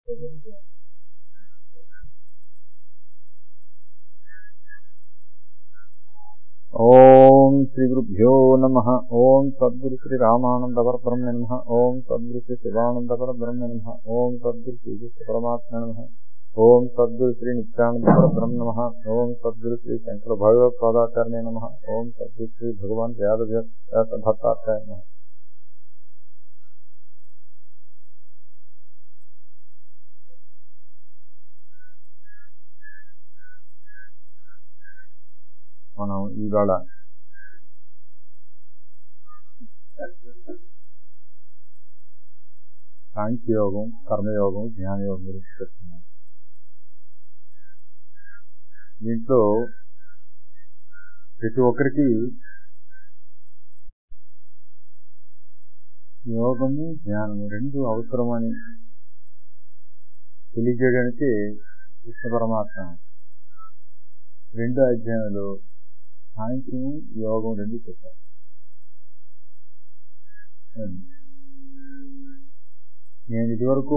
ఓం శ్రీ గురుభ్యో నమః. ఓం సద్గురు శ్రీ రామానంద పరబ్రహ్మణే నమః. ఓం సద్గురు శ్రీ శివానంద పరబ్రహ్మణే నమః. ఓం సద్గురు శ్రీ కృష్ణ పరమాత్మనే నమః. ఓం సద్గురు శ్రీ నిత్యానంద పరబ్రహ్మ నమః. ఓం సద్గురు శ్రీ శంకర భగవత్పాదాచార్య నమః. ఓం సద్గురు శ్రీ భగవాన్ వ్యాస భట్టాచార్య నమః. మనం ఇవాళ సాంఖ్యయోగం, కర్మయోగం, జ్ఞానయోగం గురించి చెప్తున్నాం. దీంట్లో ప్రతి ఒక్కరికి యోగము, జ్ఞానము రెండు అవసరమని తెలియజేయడానికి కృష్ణ పరమాత్మ రెండు అధ్యాయంలో సాంఖ్యము, యోగం రెండు చెప్పారు. నేను ఇదివరకు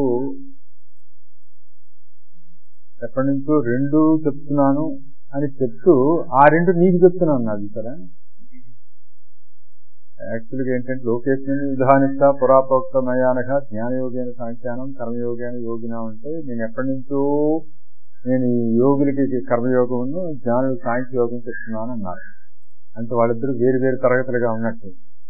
ఎప్పటి నుంచో రెండు చెప్తున్నాను అని చెప్తూ ఆ రెండు నీకు చెప్తున్నాను. నాది సరే యాక్చువల్గా ఏంటంటే లోకేశ్వరి విధానిస్తా పురాప్రోక్త మయానక జ్ఞానయోగేన సాంఖ్యానం కర్మయోగేన యోగినం అంటే నేను ఎప్పటి నుంచో నేను ఈ యోగులకి కర్మయోగమును జ్ఞానులు సాంఖ్యయోగం చెప్తున్నాను అన్నారు. అంటే వాళ్ళిద్దరూ వేరు వేరు తరగతులుగా ఉన్నట్టు.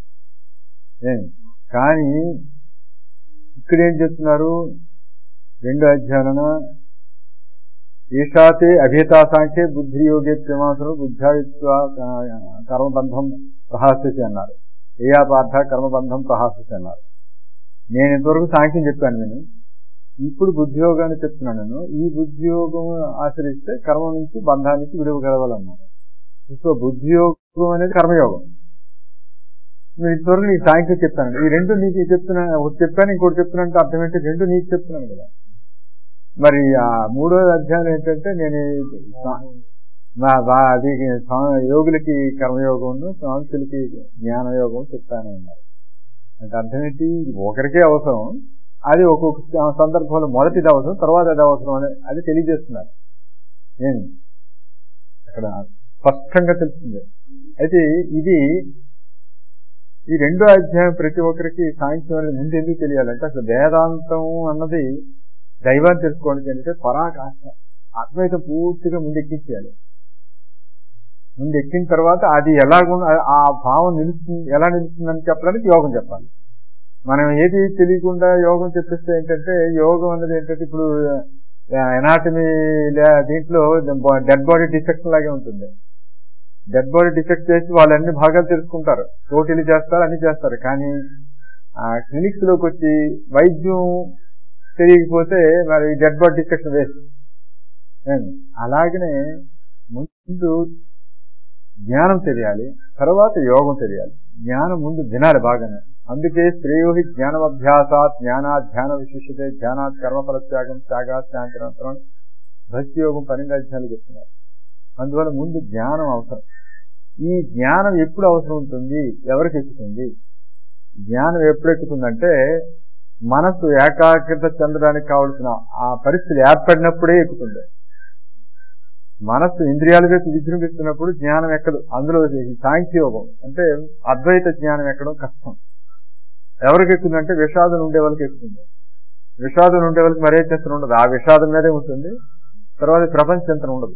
కానీ ఇక్కడేం చెప్తున్నారు, రెండు అధ్యాయాలన ఈశాతే అభితా సాంఖ్యే బుద్ధి యోగే త్రిమాసులు బుద్ధ్యాయుత్వ కర్మబంధం ప్రహాస్యసి అన్నారు. ఏయాపార్థ కర్మబంధం ప్రహాస్యసి అన్నారు. నేను ఇంతవరకు సాంఖ్యం చెప్పాను. నేను ఇప్పుడు బుద్ధియోగాన్ని చెప్తున్నాను. నేను ఈ బుద్ధియోగం ఆచరిస్తే కర్మ నుంచి బంధానికి విలువ కలవాలన్నారు. సో బుద్ధియోగం అనేది కర్మయోగం. నేను ఇంతవరకు నీకు సాంఖ్యం చెప్తాను. ఈ రెండు నీకు చెప్తున్నాను, ఒకటి చెప్పాను ఇంకోటి చెప్తున్నాను అంటే అర్థం ఏంటి, రెండు నీకు చెప్తున్నాను కదా. మరి ఆ మూడో అధ్యాయం ఏంటంటే నేను అది యోగులకి కర్మయోగం, సాంఖ్యులకి జ్ఞానయోగం చెప్తాను అన్నారు. అంటే అర్థం ఏంటి, ఒకరికే అవసరం, అది ఒక్కొక్క సందర్భంలో మొదటిది అవసరం, తర్వాత అది అవసరం అని అది తెలియజేస్తున్నారు. నేను అక్కడ స్పష్టంగా తెలుస్తుంది. అయితే ఇది ఈ రెండో అధ్యాయం ప్రతి ఒక్కరికి సాంఖ్యం అనేది ముందు ఎందుకు తెలియాలంటే అసలు వేదాంతం అన్నది దైవాన్ని తెలుసుకోవడానికి ఏంటంటే పరాకాష్ట అద్వైతం పూర్తిగా ముందెక్కించేయాలి. ముందెక్కిన తర్వాత అది ఆ భావం ఎలా నిలుస్తుందని చెప్పడానికి యోగం చెప్పాలి. మనం ఏది తెలియకుండా యోగం చెప్పిస్తే ఏంటంటే యోగం అన్నది ఏంటంటే ఇప్పుడు ఎనాటమీ దీంట్లో డెడ్ బాడీ డిసెక్షన్ లాగే ఉంటుంది. డెడ్ బాడీ డిసెక్ట్ చేసి వాళ్ళు అన్ని భాగాలు తెలుసుకుంటారు, రోటీలు చేస్తారు, అన్ని చేస్తారు. కానీ ఆ క్లినిక్స్ లోకి వచ్చి వైద్యం తెలియకపోతే మరి డెడ్ బాడీ డిసెక్షన్ వేస్ట్. అలాగనే ముందు జ్ఞానం తెలియాలి, తర్వాత యోగం తెలియాలి. జ్ఞానం ముందు వినాలి బాగానే. అందుకే శ్రేయోహి జ్ఞానమభ్యాసాత్ జ్ఞానాత్ ధ్యాన విశిష్టతే ధ్యానాత్ కర్మఫల త్యాగం త్యాగాత్ శాంతిరంతరం భక్తి యోగం 12 అధ్యాయాలు చెప్తున్నారు. అందువల్ల ముందు జ్ఞానం అవసరం. ఈ జ్ఞానం ఎప్పుడు అవసరం ఉంటుంది, ఎవరికి ఎక్కుతుంది? జ్ఞానం ఎప్పుడు ఎక్కుతుందంటే మనసు ఏకాగ్రత చెందడానికి కావలసిన ఆ పరిస్థితులు ఏర్పడినప్పుడే ఎక్కుతుంది. మనస్సు ఇంద్రియాల వైపు విజృంభిస్తున్నప్పుడు జ్ఞానం ఎక్కదు. అందులో సాంఖ్యయోగం అంటే అద్వైత జ్ఞానం ఎక్కడం కష్టం. ఎవరికి ఎక్కుతుందంటే విషాదం ఉండే వాళ్ళకి ఎక్కుతుంది. విషాదం ఉండే వాళ్ళకి మరే చింతన ఉండదు, ఆ విషాదం మీదే ఉంటుంది. తర్వాత ప్రపంచ చింతన ఉండదు.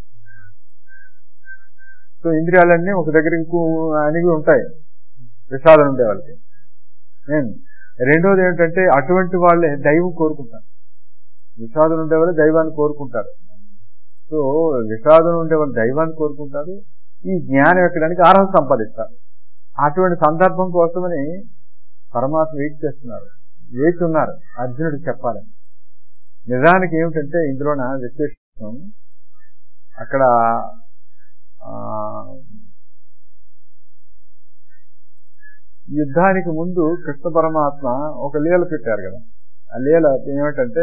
సో ఇంద్రియాలన్నీ ఒక దగ్గర ఇంకో అణిగి ఉంటాయి విషాదం ఉండే వాళ్ళకి. రెండోది ఏమిటంటే అటువంటి వాళ్ళే దైవం కోరుకుంటారు. విషాదం ఉండేవాళ్ళు దైవాన్ని కోరుకుంటారు. సో విషాదం ఉండేవాళ్ళు దైవాన్ని కోరుకుంటారు, ఈ జ్ఞానం ఎక్కడానికి అర్హత సంపాదిస్తారు. అటువంటి సందర్భం కోసమని పరమాత్మ వెయిట్ చేస్తున్నారు, వేచి ఉన్నారు అర్జునుడికి చెప్పాలని. నిజానికి ఏమిటంటే ఇందులోన విశేషం అక్కడ యుద్ధానికి ముందు కృష్ణ పరమాత్మ ఒక లీల పెట్టారు కదా. ఆ లీల ఏమిటంటే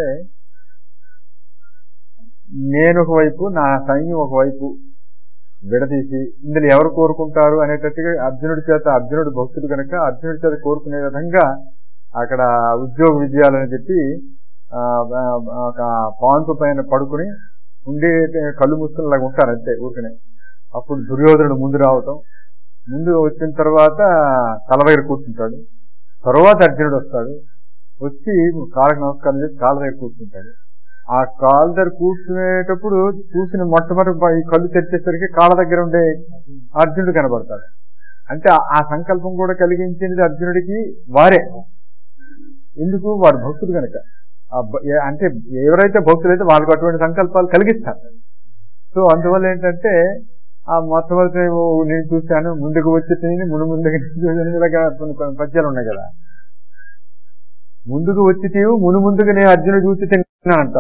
నేను ఒకవైపు నా సైన్యం ఒకవైపు విడదీసి ఇందులో ఎవరు కోరుకుంటారు అనేటట్టుగా అర్జునుడి భక్తుడు కనుక అర్జునుడి చేత కోరుకునే విధంగా అక్కడ ఉద్యోగ విజయాలని చెప్పి ఒక పాన్పు పైన పడుకుని ఉండి కళ్ళు మూసుకునేలాగా ఉంటారు అంతే ఊరికనే. అప్పుడు దుర్యోధనుడు ముందు రావటం, ముందు వచ్చిన తర్వాత తల దగ్గర కూర్చుంటాడు. తర్వాత అర్జునుడు వస్తాడు, వచ్చి కాళ్ళకి నమస్కారం చేసి కాళ్ళ దగ్గర కూర్చుంటాడు. ఆ కాళ్ళ దగ్గర కూర్చునేటప్పుడు చూసిన మొట్టమొదటి ఈ కళ్ళు తెరిచేసరికి కాళ్ళ దగ్గర ఉండే అర్జునుడు కనబడతాడు. అంటే ఆ సంకల్పం కూడా కలిగించినది అర్జునుడికి వారే. ఎందుకు? వాడు భక్తుడు కనుక. అంటే ఎవరైతే భక్తులైతే వాళ్ళకు అటువంటి సంకల్పాలు కలిగిస్తారు. సో అందువల్ల ఏంటంటే ఆ మొట్టమొదటి నేను చూశాను, ముందుకు వచ్చి తిని ముందుకు ఇలాగా కొన్ని పద్యాలు ఉన్నాయి కదా. ముందుకు వచ్చి తీవు ముందుకు నేను అర్జునుడు చూసి తిన్నా అంట.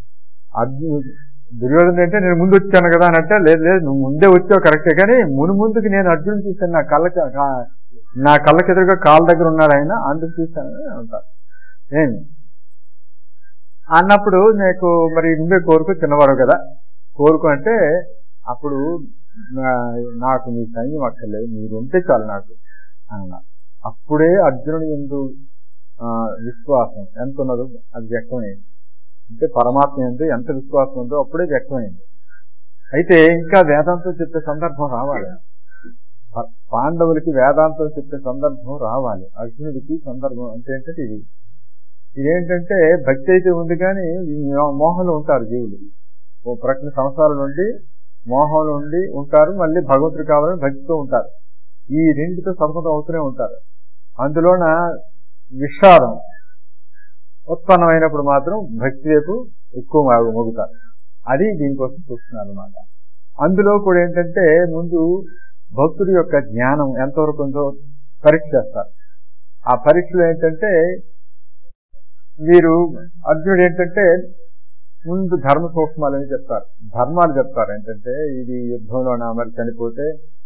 దుర్యోధన అంటే నేను ముందు వచ్చాను కదా అని అంటే, లేదు లేదు నువ్వు ముందే వచ్చావు కరెక్టే, కానీ ముందుకు నేను అర్జునుడు చూశాను, నా కళ్ళకి ఎదురుగా కాళ్ళ దగ్గర ఉన్నాడు ఆయన, అందుకు చూశాను అంటారు. ఏమి అన్నప్పుడు నీకు మరి నువ్వే కోరుకు, చిన్నవాడు కదా కోరుకు అంటే, అప్పుడు నాకు నీ సైన్యం అక్కర్లేదు, మీరు ఉంటే చాలు నాకు అన్న. అప్పుడే అర్జునుడి యందు విశ్వాసం ఎంత ఉన్నదో అది వ్యక్తమైంది. అంటే పరమాత్మ యందు ఎంత విశ్వాసం ఉందో అప్పుడే వ్యక్తమైంది. అయితే ఇంకా వేదాంతం చెప్పే సందర్భం రావాలి, పాండవులకి వేదాంతం చెప్పే సందర్భం రావాలి. అర్జునుడికి సందర్భం అంటే ఏంటంటే ఇదేంటంటే భక్తి అయితే ఉంది, కానీ మోహంలో ఉంటారు జీవులు. ఓ ప్రకృతి సంవత్సరాల నుండి మోహంలో ఉండి ఉంటారు, మళ్ళీ భగవంతుడు కావాలని భక్తితో ఉంటారు. ఈ రెండుతో సతమతం అవుతూనే ఉంటారు. అందులోన విషాదం ఉత్పన్నమైనప్పుడు మాత్రం భక్తి వైపు ఎక్కువ మొగుతారు. అది దీనికోసం చూస్తున్నారు అన్నమాట. అందులో కూడా ఏంటంటే ముందు భక్తుడి యొక్క జ్ఞానం ఎంతవరకు ఉందో పరీక్ష చేస్తారు. ఆ పరీక్షలో ఏంటంటే వీరు అర్జునుడు ఏంటంటే ముందు ధర్మ సూక్ష్మాలు అని చెప్తారు, ధర్మాలు చెప్తారు. ఏంటంటే ఇది యుద్ధంలోన మరి చనిపోతే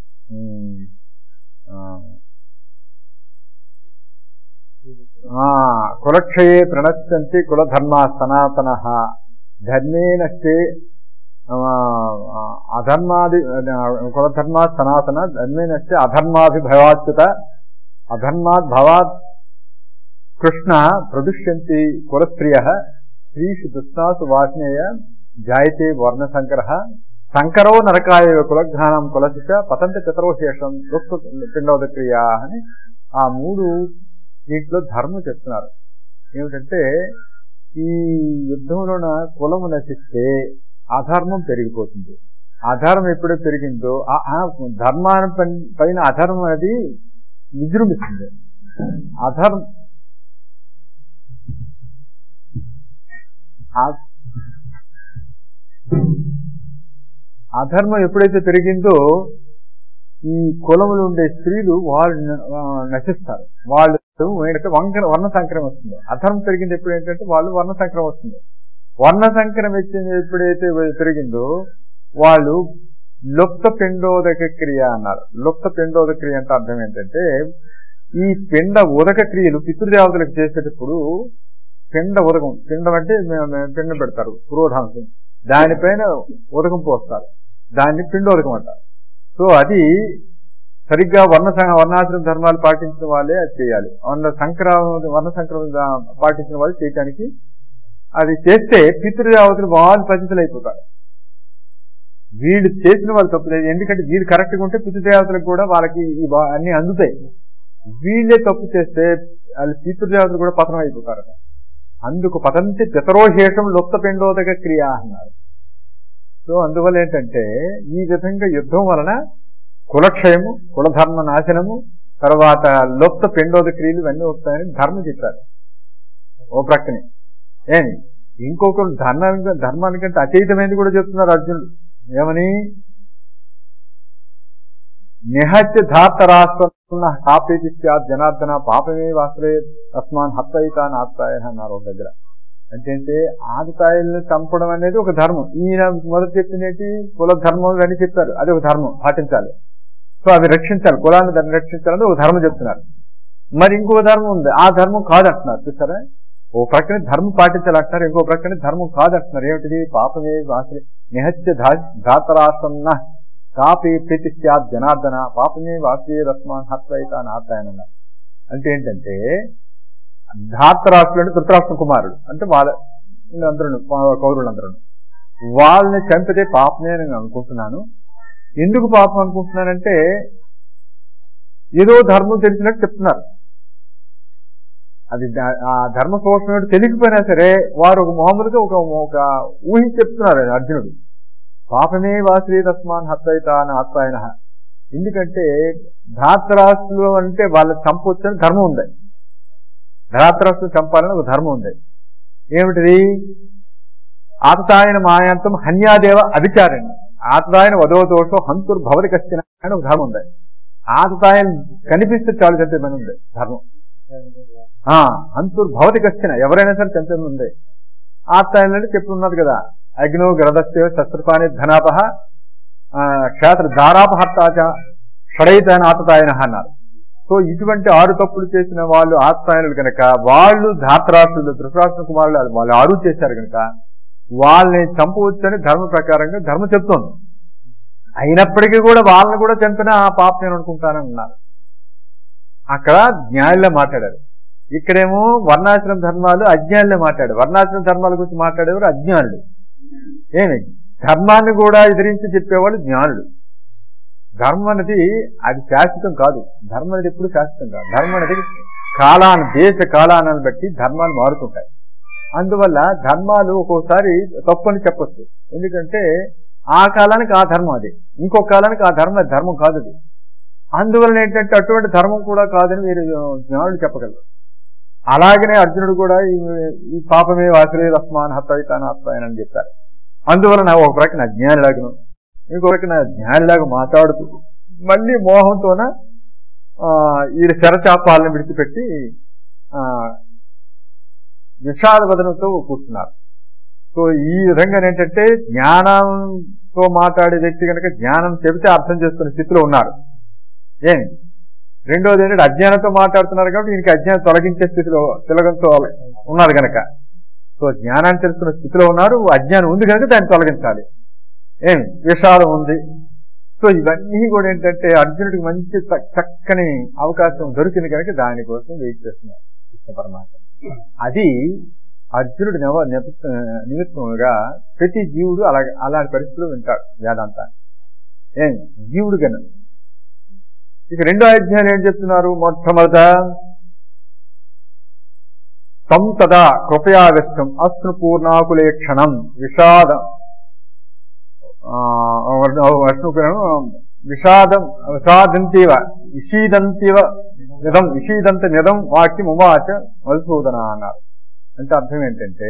కులక్షయే ప్రణశ్యంతి కులధర్మా సనాతన ధర్మే నష్టే అధర్మాది కులధర్మా సనాతన ధర్మే నష్టే అధర్మాభిభవాచ్యుత అధర్మాద్ భవాద్ కృష్ణ ప్రదుష్యంతి కులస్త్రియ స్త్రీషు దుష్టాసు వాష్నేయ జాయతే వర్ణశంకర శంకరో నరకాయ కులఘ్నానం కులశిష పతంత చతరోశేషం దుఃఖ పిండోదక్రియ అని ఆ మూడు దీంట్లో ధర్మం చెప్తున్నారు. ఏమిటంటే ఈ యుద్ధంలోన కులము నశిస్తే అధర్మం పెరిగిపోతుంది. అధర్మం ఎప్పుడో పెరిగిందో ధర్మాన్ని పైన అధర్మం అనేది విజృంభిస్తుంది. అధర్మం ఎప్పుడైతే పెరిగిందో ఈ కులములు ఉండే స్త్రీలు వాళ్ళు నశిస్తారు. వాళ్ళు వర్ణ సంక్రమం వస్తుంది. అధర్మం పెరిగింది ఎప్పుడు ఏంటంటే వాళ్ళు వర్ణ సంక్రమం వస్తుంది. వర్ణ సంక్రమం ఎప్పుడైతే పెరిగిందో వాళ్ళు లుప్త పిండోదక క్రియ అన్నారు. లుప్త పిండోదక క్రియ అంటే అర్థం ఏంటంటే ఈ పిండ ఉదక క్రియలు పితృదేవతలకు చేసేటప్పుడు పిండం అంటే పిండం పెడతారు పురోధాంశం, దానిపైన ఉదకం పోస్తారు, దాన్ని పిండోదకం అంటారు. సో అది సరిగ్గా వర్ణాశ్రమ ధర్మాలు పాటించిన వాళ్ళే అది చేయాలి. వర్ణ సంక్రమం పాటించిన వాళ్ళు చేయటానికి అది చేస్తే పితృదేవతలు వాళ్ళు పతితులు అయిపోతారు. వీళ్ళు చేసిన వాళ్ళు తప్పులేదు, ఎందుకంటే వీళ్ళు కరెక్ట్గా ఉంటే పితృదేవతలకు కూడా వాళ్ళకి అన్ని అందుతాయి. వీళ్ళే తప్పు చేస్తే వాళ్ళు పితృదేవతలు కూడా పతనం అయిపోతారు. అందుకు పతంతి పితరోశేషం లుప్త పిండోదక క్రియ అన్నారు. సో అందువల్ల ఏంటంటే ఈ విధంగా యుద్ధం వలన కులక్షయము, కులధర్మ నాశనము, తర్వాత లుప్త పిండోద క్రియలు ఇవన్నీ వస్తాయని ధర్మం చెప్పారు ఓ ప్రక్కనే. ఇంకొకరు ధర్మానికంటే అతీతమైనది కూడా చెప్తున్నారు అర్జునుడు. ఏమని? నిహత్య ధార్త రాష్ట్రం హాపేతి స్యాత్ జనార్దన పాపమే వాస్త్రే తస్మాన్ హత్వయితాన్ ఆత్తాయ అన్నారు ఒక దగ్గర. అంటే ఆదితాయిల్ని చంపడం అనేది ఒక ధర్మం. ఈయన మొదటి చెప్పినట్టు కుల ధర్మం ఇవన్నీ చెప్పారు, అది ఒక ధర్మం పాటించాలి. సో అవి రక్షించాలి, కులాన్ని దాన్ని రక్షించాలని ఒక ధర్మం చెప్తున్నారు. మరి ఇంకో ధర్మం ఉంది, ఆ ధర్మం కాదంటున్నారు. చూసారా, ఓ ప్రక్కన ధర్మం పాటించాలంటున్నారు, ఇంకో ప్రక్కన ధర్మం కాదంటున్నారు. ఏమిటిది? పాపమే వాస్త్రే నిహత్య ధాతరాసన్న కాపి ప్రీతి స్యాత్ జనార్దన పాపమే వాస్త్రే రస్మాన్ హత్వయితాన్ ఆత్తాయన్ అన్నారు. అంటే ఏంటంటే ధాతరాష్ట్రుడు అంటే ధృతరాష్ట్ర కుమారుడు, అంటే వాళ్ళ వీళ్ళందరూ కౌరవులందరూ. వాళ్ళని చంపితే పాపమే అని నేను అనుకుంటున్నాను. ఎందుకు పాపం అనుకుంటున్నానంటే ఏదో ధర్మం తెలిసినట్టు చెప్తున్నారు. అది ఆ ధర్మ సూక్ష్మం తెలియకపోయినా సరే వారు ఒక మామూలుగా ఒక ఊహించి చెప్తున్నారు అర్జునుడు. పాపమే వాశ్రీ తస్మాన్ హత్వైత అని ఆత్మాయన. ఎందుకంటే ధాతరాష్ట్రులు అంటే వాళ్ళని చంపొచ్చని ధర్మం ఉంది. ధాతరాష్ట్రులు చంపాలని ఒక ధర్మం ఉంది. ఏమిటిది? ఆతతాయన మాయాంతం హన్యాదేవ అభిచారణ, ఆతతాయన వదోదోషో హంతుర్భవతి కశ్చన అని ఒక ధర్మం ఉంది. ఆతతాయన కనిపిస్తే చాలు చంపేమని ఉంది ధర్మం. హంతుర్భవతి కశ్చన, ఎవరైనా సరే చంపేమని ఉంది. ఆతతాయన అంటే చెప్పున్నది కదా, అగ్నో గ్రదస్థ శస్త్రపాణి ధనాపహ క్షేత్ర ధారాపహర్తాచ షడైతాయన ఆతతాయన అన్నారు. సో ఇటువంటి 6 తప్పులు చేసిన వాళ్ళు ఆతతాయనులు కనుక, వాళ్ళు ధాతరాష్ట్రులు ధృతరాష్ట్ర కుమారులు వాళ్ళు 6 చేశారు కనుక వాళ్ళని చంపవచ్చని ధర్మ ప్రకారంగా ధర్మం చెప్తోంది. అయినప్పటికీ కూడా వాళ్ళని కూడా చంపినా ఆ పాపం నేను అనుకుంటానని అన్నారు. అక్కడ జ్ఞానులే మాట్లాడారు. ఇక్కడేమో వర్ణాశ్రమ ధర్మాలు అజ్ఞానులే మాట్లాడారు. వర్ణాశ్రమ ధర్మాల గురించి మాట్లాడేవారు అజ్ఞానులు. ఏమి ధర్మాన్ని కూడా ఎదిరించి చెప్పేవాళ్ళు జ్ఞానులు. ధర్మం అనేది అది శాశ్వతం కాదు. ధర్మం అనేది ఎప్పుడు శాశ్వతం కాదు. ధర్మం అనేది దేశ కాలాన్ని బట్టి ధర్మాలు మారుతుంటాయి. అందువల్ల ధర్మాలు ఒక్కోసారి తప్పని చెప్పొచ్చు. ఎందుకంటే ఆ కాలానికి ఆ ధర్మం అది, ఇంకొక కాలానికి ఆ ధర్మం కాదు అది. అందువల్ల ఏంటంటే అటువంటి ధర్మం కూడా కాదని మీరు జ్ఞానులు చెప్పగలరు. అలాగనే అర్జునుడు కూడా ఈ పాపమే వాసులే తస్మాన్ హత్వైతాన ఆత్మాయన అని చెప్పారు. అందువల్ల ఒక ప్రక్కన అజ్ఞానిలాగను, ఇంకో ప్రక్కన జ్ఞానిలాగా మాట్లాడుతూ మళ్ళీ మోహంతోన ఈ శరచాపాలను విడిచిపెట్టి విషాదవదనంతో కూర్చున్నారు. సో ఈ విధంగా ఏంటంటే జ్ఞానంతో మాట్లాడే వ్యక్తి కనుక జ్ఞానం చెబితే అర్థం చేసుకునే స్థితిలో ఉన్నారు. ఏమి రెండోది ఏంటంటే అజ్ఞానంతో మాట్లాడుతున్నారు కాబట్టి ఈయనకి అజ్ఞానం తొలగించే స్థితిలో ఉన్నారు కనుక, సో జ్ఞానాన్ని తెలుసుకునే స్థితిలో ఉన్నారు. అజ్ఞానం ఉంది కనుక దాన్ని తొలగించాలి. ఏమి విషాదం ఉంది. సో ఇవన్నీ కూడా ఏంటంటే అర్జునుడికి మంచి చక్కని అవకాశం దొరికింది కనుక దానికోసం వెయిట్ చేస్తున్నారు కృష్ణ పరమాత్మ. అది అర్జునుడి నిమిత్తముగా ప్రతి జీవుడు అలాంటి పరిస్థితులు వింటాడు వేదాంతాన్ని. జీవుడు కన్నా ఇక 2వ అధ్యాయం ఏం చెప్తున్నారు? మొట్టమొదట తం తదా కృపయావిష్టం అస్ను పూర్ణాకులేక్షణం విషాదంతీవ ఇషీదంత నిదం వాక్యం ఉవాచ మధుసూదన అన్నారు. అంటే అర్థం ఏంటంటే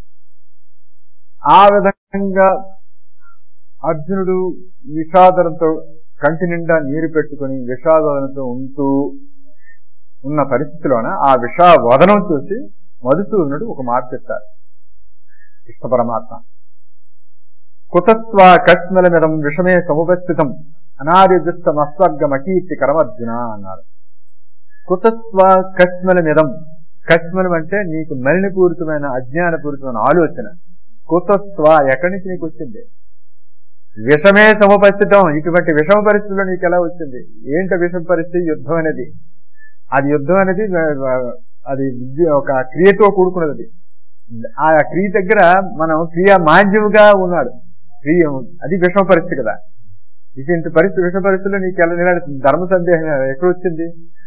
ఆ విధంగా అర్జునుడు విషాదంతో కంటి నిండా నీరు పెట్టుకుని విషాదంతో ఉంటూ ఉన్న పరిస్థితిలోన ఆ విషావదనం చూసి మధుసూదనుడు ఒక మాట చెప్తారు కృష్ణ పరమాత్మ. కుతస్వా కస్మలమిదం విషమే సముపస్థితం అనార్యదృష్టమస్వర్గమకీర్తి కరమర్జున అన్నారు. కుతస్వా కస్మలమిదం, కస్మలం అంటే నీకు మలినపూరితమైన అజ్ఞానపూరితమైన ఆలోచన. కుతస్వా ఎక్కడి నుంచి నీకు వచ్చింది? విషమే సముపస్థితం, ఇటువంటి విషమ పరిస్థితిలో నీకు ఎలా వచ్చింది? ఏంట విషమ పరిస్థితి? యుద్ధం అనేది. అది యుద్ధం అనేది అది ఒక క్రియతో కూడుకున్నది. ఆ క్రియ దగ్గర మనం క్రియ మాంద్యముగా ఉన్నాడు. క్రియ అది విషమ పరిస్థితి కదా. ఇటువంటి పరిస్థితి విషమ పరిస్థితిలో నీకు ఎలా నిలబడుతుంది? ధర్మ సందేహం ఎక్కడొచ్చింది?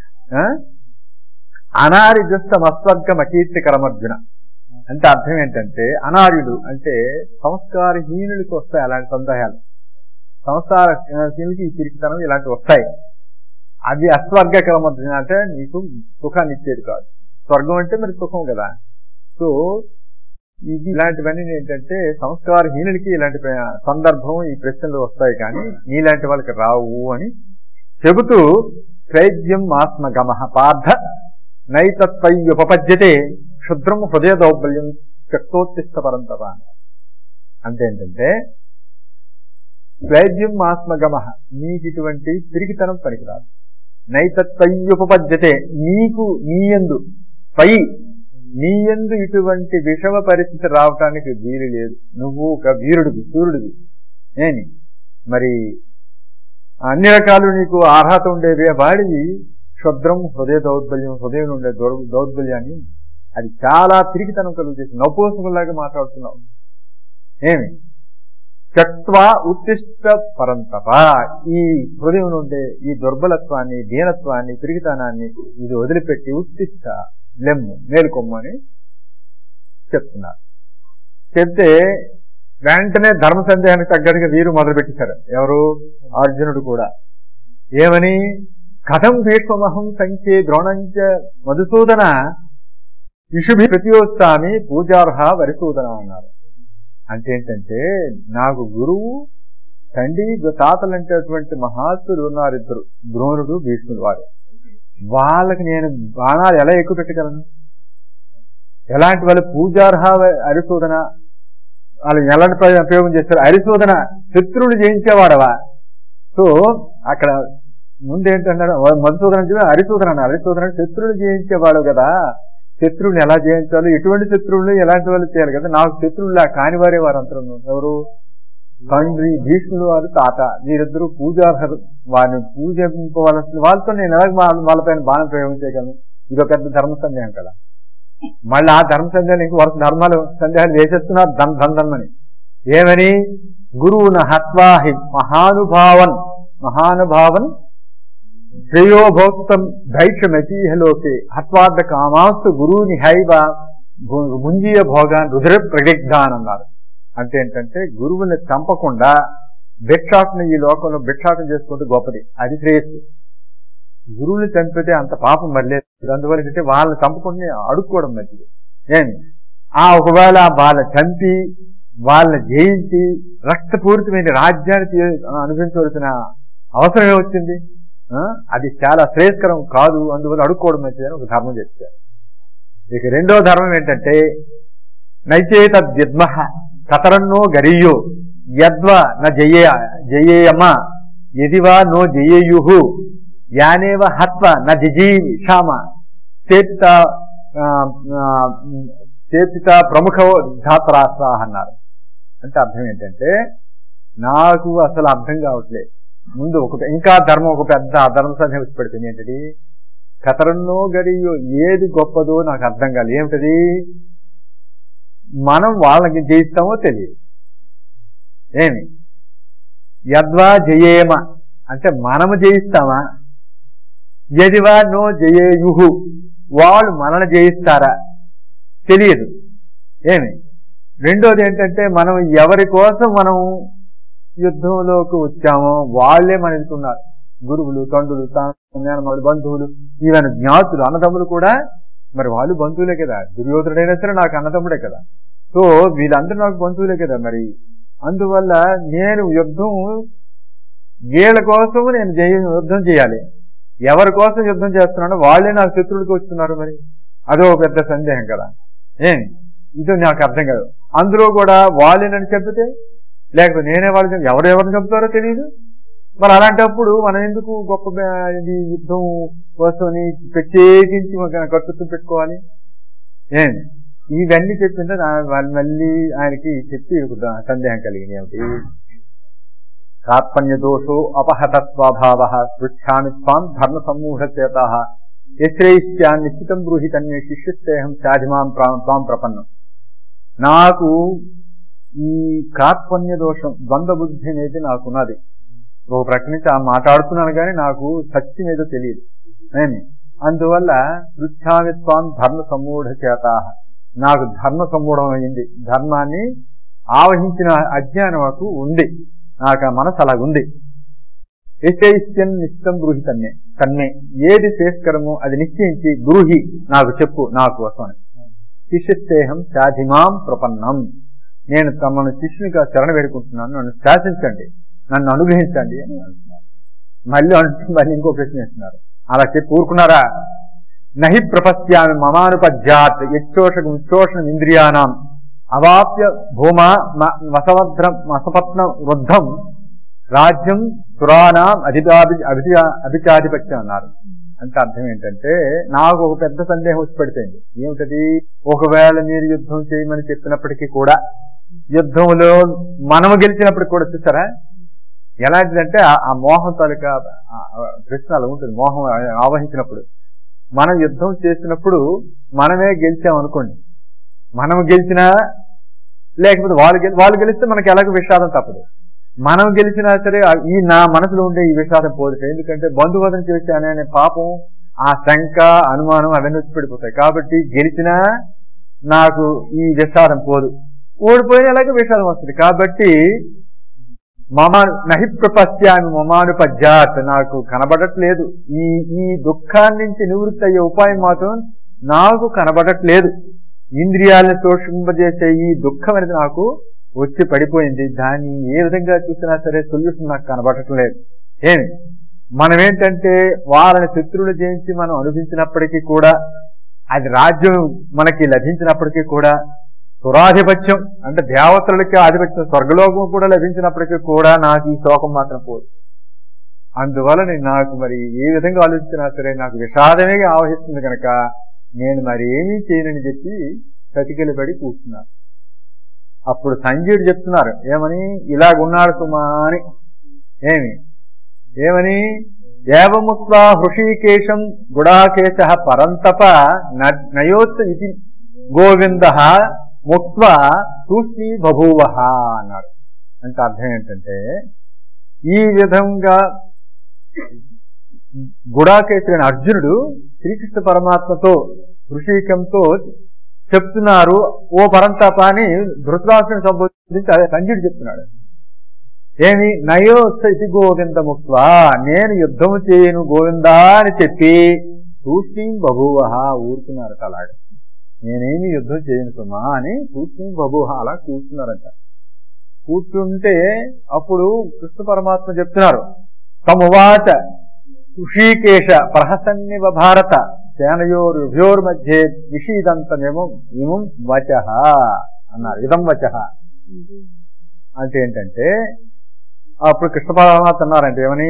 అనార్యజస్తం అస్వర్గం అకీర్తికరమర్జున అంటే అర్థం ఏంటంటే అనార్యుడు అంటే సంస్కారహీనుడికి వస్తాయి అలాంటి సందేహాలు. సంస్కారహీనుడికి ఈ పిరికితనం ఇలాంటివి వస్తాయి. అది అస్వర్గకరమర్జున అంటే నీకు సుఖాన్ని ఇచ్చేది కాదు. స్వర్గం అంటే మరి సుఖం కదా. సో ఇది ఇలాంటివన్నీ ఏంటంటే సంస్కారహీనుడికి ఇలాంటి సందర్భం ఈ ప్రశ్నలు వస్తాయి కానీ నీలాంటి వాళ్ళకి రావు అని చెబుతూ క్రైద్యం ఆత్మగమ పార్థ నైతత్వయుపపద్యతే క్షుద్రం హృదయ దౌర్బల్యం శక్తోత్తిష్ట పరంతప. అంటే ఏంటంటే క్రైద్యం ఆత్మగమ, నీకు ఇటువంటి పిరికితనం పనికిరాదు. నైతత్వయుపపద్యతే, నీకు నీయందు నీయందు ఇటువంటి విషమ పరిస్థితి రావటానికి వీలు లేదు. నువ్వు ఒక వీరుడివి, సూర్యుడివి. మరి అన్ని రకాలు నీకు అర్హత ఉండేవి. వాడివి క్షుద్రం హృదయ దౌర్బల్యం, హృదయం ఉండే దౌర్బల్యాన్ని అది చాలా తిరిగితనం కలుగు చేసి నపోసుకులాగా మాట్లాడుతున్నావు. ఏమి త్యక్త్వా ఉత్తిష్ట పరంతప, ఈ హృదయం నుండి ఈ దుర్బలత్వాన్ని, దీనత్వాన్ని, తిరిగితనాన్ని ఇది వదిలిపెట్టి ఉత్తిష్ట లెమ్ము, మేలుకొమ్మని చెప్తున్నారు. చెప్తే వెంటనే ధర్మ సందేహానికి తగ్గట్టుగా వీరు మొదలుపెట్టేశారు. ఎవరు? అర్జునుడు కూడా. ఏమని? కథం భీష్మహం సంఖ్యే ద్రోణంచ మధుసూదన ఇషుభి ప్రతియోత్సామి పూజార్హ వరిసూదన అన్నారు. అంటే ఏంటంటే, నాకు గురువు, తండ్రి, తాతలంటేటువంటి మహాత్ములు ఉన్నారు ఇద్దరు, ద్రోణుడు, భీష్ముడు. వాళ్ళకి నేను బాణాలు ఎలా ఎక్కువ పెట్టగలను? ఎలాంటి వాళ్ళు? పూజార్హ హరిసూదన, వాళ్ళు ఎలాంటి ప్రయోగం చేస్తారు? హరిసూదన శత్రువులు జయించేవాడవా? సో అక్కడ ముందేంటన్నాడు? మధుసూదన హరిసూదన అన్నారు. హరిసూదన శత్రువులు జయించేవాడు కదా, శత్రువుని ఎలా జయించాలో, ఎటువంటి శత్రువులు ఎలాంటి వాళ్ళు చేయాలి కదా. నాకు శత్రువులా కాని వారే వారంతా. ఎవరు? తండ్రి, భీష్ముడు వారు, తాత, వీరిద్దరూ పూజార్హరు. వారిని పూజింపవలసిన వాళ్ళతో నేను ఎలా వాళ్ళపైన బాణం ప్రయోగం చేయగలను? ఇదో పెద్ద ధర్మ సందేహం కదా. మళ్ళీ ఆ ధర్మ సందేహాలు ఇంక వరకు ధర్మాలు సందేహాలు వేసేస్తున్నారు ధన్మని. ఏమని? గురువున హత్వాహి మహానుభావన్ శ్రేయోభోక్తం దైక్షమతీహలోకే హత్వార్థ కామాస్తు గురువుని హైవ ముంజీయ భోగాన్ రుద్ర ప్రదిగ్ధాన్ అన్నారు. అంటే ఏంటంటే, గురువుని చంపకుండా భిక్షాటన, ఈ లోకంలో భిక్షాటం చేసుకుంటే గొప్పది, అది శ్రేయస్సు. గురువుని చంపితే అంత పాపం మళ్ళలేదు. అందువల్ల ఏంటంటే వాళ్ళని చంపకుండా అడుక్కోవడం మంచిది. ఏమి? ఒకవేళ వాళ్ళని చంపి వాళ్ళని జయించి రక్తపూరితమైన రాజ్యాన్ని అనుభవించవలసిన అవసరం ఏమొచ్చింది? అది చాలా శ్రేయస్కరం కాదు. అందువల్ల అడుక్కోవడం మంచిదని ఒక ధర్మం చెప్తారు. ఇక రెండో ధర్మం ఏంటంటే, నైచేత ద్విద్మహ కతరన్నో గరియో యద్వా న జయేయమ యదివా నో జయేయుహు యానేవ హత్వ న జిజీషామ చేపిత ప్రముఖ ధాత్రాస్త్రా అన్నారు. అంటే అర్థం ఏంటంటే, నాకు అసలు అర్థం కావట్లేదు. ముందు ఇంకా ధర్మం ఒక పెద్ద ధర్మ సందేహం వచ్చి పెడుతుంది. ఏంటది? కతరన్నో గరియో, ఏది గొప్పదో నాకు అర్థం కాదు. ఏమిటది? మనం వాళ్ళకి జయిస్తామో తెలియదు. ఏమి? యద్వా జయేమ అంటే మనము జయిస్తామా, యదివా నో జయేయుహు వాళ్ళు మనల్ని జయిస్తారా తెలియదు. ఏమి? రెండోది ఏంటంటే, మనం ఎవరి కోసం మనం యుద్ధంలోకి వచ్చామో వాళ్ళే మన ఎదుగుతున్నారు. గురువులు, తండ్రులు, మేనమాడు, బంధువులు, ఈవెన్ జ్ఞాతులు, అన్నదమ్ములు కూడా మరి వాళ్ళు బంధువులే కదా. దుర్యోధనుడైనా సరే నాకు అన్నదమ్ముడే కదా. సో వీళ్ళందరూ నాకు బంధువులే కదా. మరి అందువల్ల నేను వీళ్ళ కోసం నేను యుద్ధం చేయాలి. ఎవరి కోసం యుద్ధం చేస్తున్నానో వాళ్ళే నాకు శత్రువులకి వస్తున్నారు. మరి అదో పెద్ద సందేహం కదా. ఇది నాకు అర్థం కాదు. అందులో కూడా వాళ్ళేనని చెప్తే, లేకపోతే నేనే వాళ్ళు ఎవరెవరిని చెప్తారో తెలియదు. మరి అలాంటప్పుడు మనం ఎందుకు గొప్ప యుద్ధం కోసం ప్రత్యేకించి కర్తృత్వం పెట్టుకోవాలి? ఇవన్నీ చెప్తుంటే మళ్ళీ ఆయనకి చెప్పి సందేహం కలిగింది. ఏమిటి? కార్పణ్య దోషో అపహత స్వభావ పృచ్ఛామి స్వాం ధర్మ సమూహ చేత యశ్రేయిష్ట్యాన్ నిశ్చితం బ్రూహి తన్మే శిష్యస్తేహం సాధిమాం త్వాం ప్రపన్నం. నాకు ఈ కార్పణ్య దోషం, ద్వంద్వ బుద్ధి అనేది నాకున్నది. ఒక ప్రక్క నుంచి మాట్లాడుతున్నాను కానీ నాకు సత్యం ఏదో తెలియదు. అందువల్ల పృచ్ఛామి స్వాం ధర్మ సమూఢ చేత, నాకు ధర్మ సమూఢం అయింది. ధర్మాన్ని ఆవహించిన అజ్ఞానం నాకు ఉంది. నాకు మనసు అలాగుంది. యశైష్ట్యం నిశ్చితం బ్రూహి తన్మే, ఏది శ్రేష్కరమో అది నిశ్చయించి బ్రూహి నాకు చెప్పు, నాకు వస్తాను. శిష్యస్తేహం సాధిమాం ప్రపన్నం, నేను తమను శిష్యునిగా శరణ వేడుకుంటున్నాను, నన్ను శాసించండి, నన్ను అనుగ్రహించండి అని అంటున్నారు. మళ్ళీ ఇంకో ప్రశ్న వేస్తున్నారు. అలా చెప్పి ఊరుకున్నారా? నహి ప్రపశ్యామి మమానుపజ్యాత్ యచ్చోషణం ఇంద్రియానాం అవాప్య భూమా మసపత్న వృద్ధం రాజ్యం సురానాం అభిచాధిపత్యం అన్నారు. అంటే అర్థం ఏంటంటే, నాకు ఒక పెద్ద సందేహం వచ్చి పడిపోయింది. ఏమిటది? ఒకవేళ మీరు యుద్ధం చేయమని చెప్పినప్పటికీ కూడా, యుద్ధంలో మనము గెలిచినప్పటికి కూడా చూసారా ఎలాంటిదంటే, ఆ మోహం తాలూకా ప్రశ్న అలా ఉంటుంది. మోహం ఆవహించినప్పుడు మనం యుద్ధం చేసినప్పుడు మనమే గెలిచామనుకోండి, మనం గెలిచినా లేకపోతే వాళ్ళు గెలిస్తే మనకి ఎలాగో విషాదం తప్పదు. మనం గెలిచినా సరే ఈ నా మనసులో ఉండే ఈ విషాదం పోదు. ఎందుకంటే బంధువదన చేశానే అనే పాపం, ఆ శంక, అనుమానం అవన్నీ వచ్చి పడిపోతాయి. కాబట్టి గెలిచినా నాకు ఈ విషాదం పోదు, ఓడిపోయినా ఎలాగో విషాదం వస్తుంది. కాబట్టి నహి ప్రపశ్యామి మమానుపజ్జాత్, నాకు కనబడట్లేదు, ఈ దుఃఖాన్ని నుంచి నివృత్తి అయ్యే ఉపాయం మాత్రం నాకు కనబడట్లేదు. ఇంద్రియాలను శోషింపజేసే ఈ దుఃఖం అనేది నాకు వచ్చి పడిపోయింది. దాన్ని ఏ విధంగా చూసినా సరే సొల్యూషన్ నాకు కనబడట్లేదు. ఏమి మనమేంటంటే వాళ్ళని శత్రువులు జయించి మనం అనుభవించినప్పటికీ కూడా, అది రాజ్యం మనకి లభించినప్పటికీ కూడా, సురాధిపత్యం అంటే దేవతలకి ఆధిపత్యం స్వర్గలోకం కూడా లభించినప్పటికీ కూడా నాకు ఈ శోకం మాత్రం పోదు. అందువల్ల నాకు మరి ఏ విధంగా ఆలోచించినా సరే నాకు విషాదమే ఆవహిస్తుంది కనుక నేను మరి ఏమీ చేయనని చెప్పి చతికిలబడి కూర్చున్నారు. అప్పుడు సంజయుడు చెప్తున్నారు ఏమని, ఇలాగున్నాడు సుమా అని. ఏమని ఏవముక్త్వా హృషీకేశం గుడాకేశ పరంతప నయోత్స ఇది గోవింద ముక్త్వా తూష్ణీ బభూవ అన్నారు. అంటే అర్థం ఏంటంటే, ఈ విధంగా గుడాకేశుడైన అర్జునుడు శ్రీకృష్ణ పరమాత్మతో హృషీకంతో చెప్తున్నారు, ఓ పరంతప అని ధృతరాష్ట్రుని సంబోధించి అదే సంజయుడు చెప్తున్నాడు. ఏమి నయోత్స ఇది గోవింద ముక్త్వా, నేను యుద్ధము చేయను గోవిందా అని చెప్పి తూష్ణీం బభూవ ఊరుకున్నారట. అలాగా నేనేమి యుద్ధం చేయను సుమా అని తూష్ణీం బభూవ అలా కూర్చున్నారట. కూర్చుంటే అప్పుడు కృష్ణ పరమాత్మ చెప్తున్నారు, తమువాచ ఋషికేశ ప్రహసన్నివ భారత సేనయోర్భ్యోర్మధ్యే విషీదంతమిమం ఇమం వచ అన్నారు. ఇదం వచ అంటే ఏంటంటే, అప్పుడు కృష్ణ పరమాత్మ అన్నారంటే ఏమని,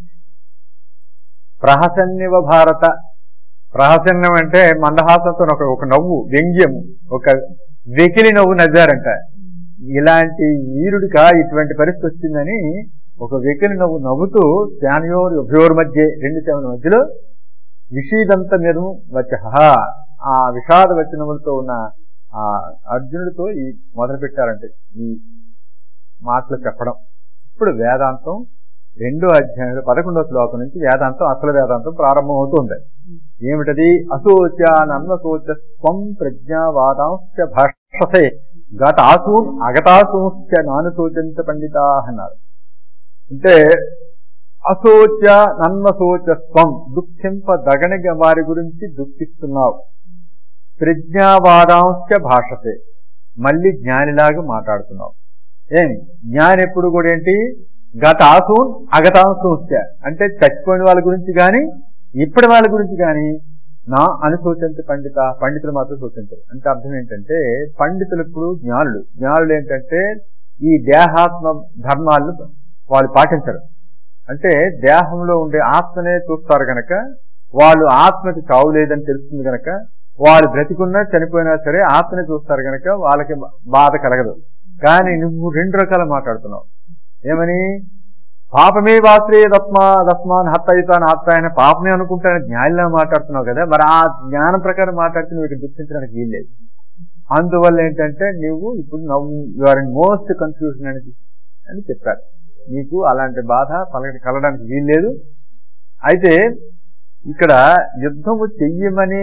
ప్రహసన్నివ భారత, ప్రహసన్యం అంటే మందహాసంతో ఒక నవ్వు, వ్యంగ్యము, ఒక వెకిలి నవ్వు నవ్వారంట. ఇలాంటి వీరుడికా ఇటువంటి పరిస్థితి వచ్చిందని ఒక వెకిలి నవ్వు నవ్వుతూ సేనయోర్ మధ్య, రెండు సేవల మధ్యలో విషీదంత నిర్ము వచ, ఆ విషాద వచనములతో ఉన్న ఆ అర్జునుడితో ఈ మొదలు పెట్టారంటే ఈ మాటలు చెప్పడం. ఇప్పుడు వేదాంతం 2వ అధ్యాయంలో 11వ శ్లోకం నుంచి వేదాంతం, అసలు వేదాంతం ప్రారంభం అవుతుంది. ఏమిటది? అశోచ నన్వశోచ స్వం ప్రజ్ఞావాదాంశ్చ భాషసే గతాసూన్ అగతాసూంశ్చ నానుశోచంత పండితా అన్నారు. అంటే అశోచ నన్వశోచ స్వం, దుఃఖింపదగనిగ వారి గురించి దుఃఖిస్తున్నావు. ప్రజ్ఞావాదాంశ్చ భాషసే, మళ్ళీ జ్ఞానిలాగా మాట్లాడుతున్నావు. ఏమి జ్ఞాని ఎప్పుడు కూడా ఏంటి, గతాసూన్ అగతాసూంశ్చ అంటే చచ్చిపోయిన వాళ్ళ గురించి కానీ ఇప్పటి వాళ్ళ గురించి కానీ నా అనుశోచంత పండిత, పండితులు మాత్రం శోచించరు. అంటే అర్థం ఏంటంటే, పండితులు ఇప్పుడు జ్ఞానులు ఏంటంటే ఈ దేహాత్మ ధర్మాలను వాళ్ళు పాటించరు. అంటే దేహంలో ఉండే ఆత్మనే చూస్తారు గనక, వాళ్ళు ఆత్మకి చావు లేదని తెలుస్తుంది గనక, వాళ్ళు బ్రతికున్నా చనిపోయినా సరే ఆత్మనే చూస్తారు గనక వాళ్ళకి బాధ కలగదు. కానీ నువ్వు 2 రకాలు మాట్లాడుతున్నావు. ఏమని, పాపమే వాశ్రే దస్మాన్ హత్తాయితాన్ ఆత్తాయన, పాపమే అనుకుంటానని జ్ఞానిలా మాట్లాడుతున్నావు కదా, మరి ఆ జ్ఞానం ప్రకారం మాట్లాడితే నువ్వు గుర్తించడానికి వీల్లేదు. అందువల్ల ఏంటంటే నువ్వు ఇప్పుడు you are in most confusion అని చెప్పారు. నీకు అలాంటి బాధ కలగడానికి వీల్లేదు. అయితే ఇక్కడ యుద్ధము చెయ్యమని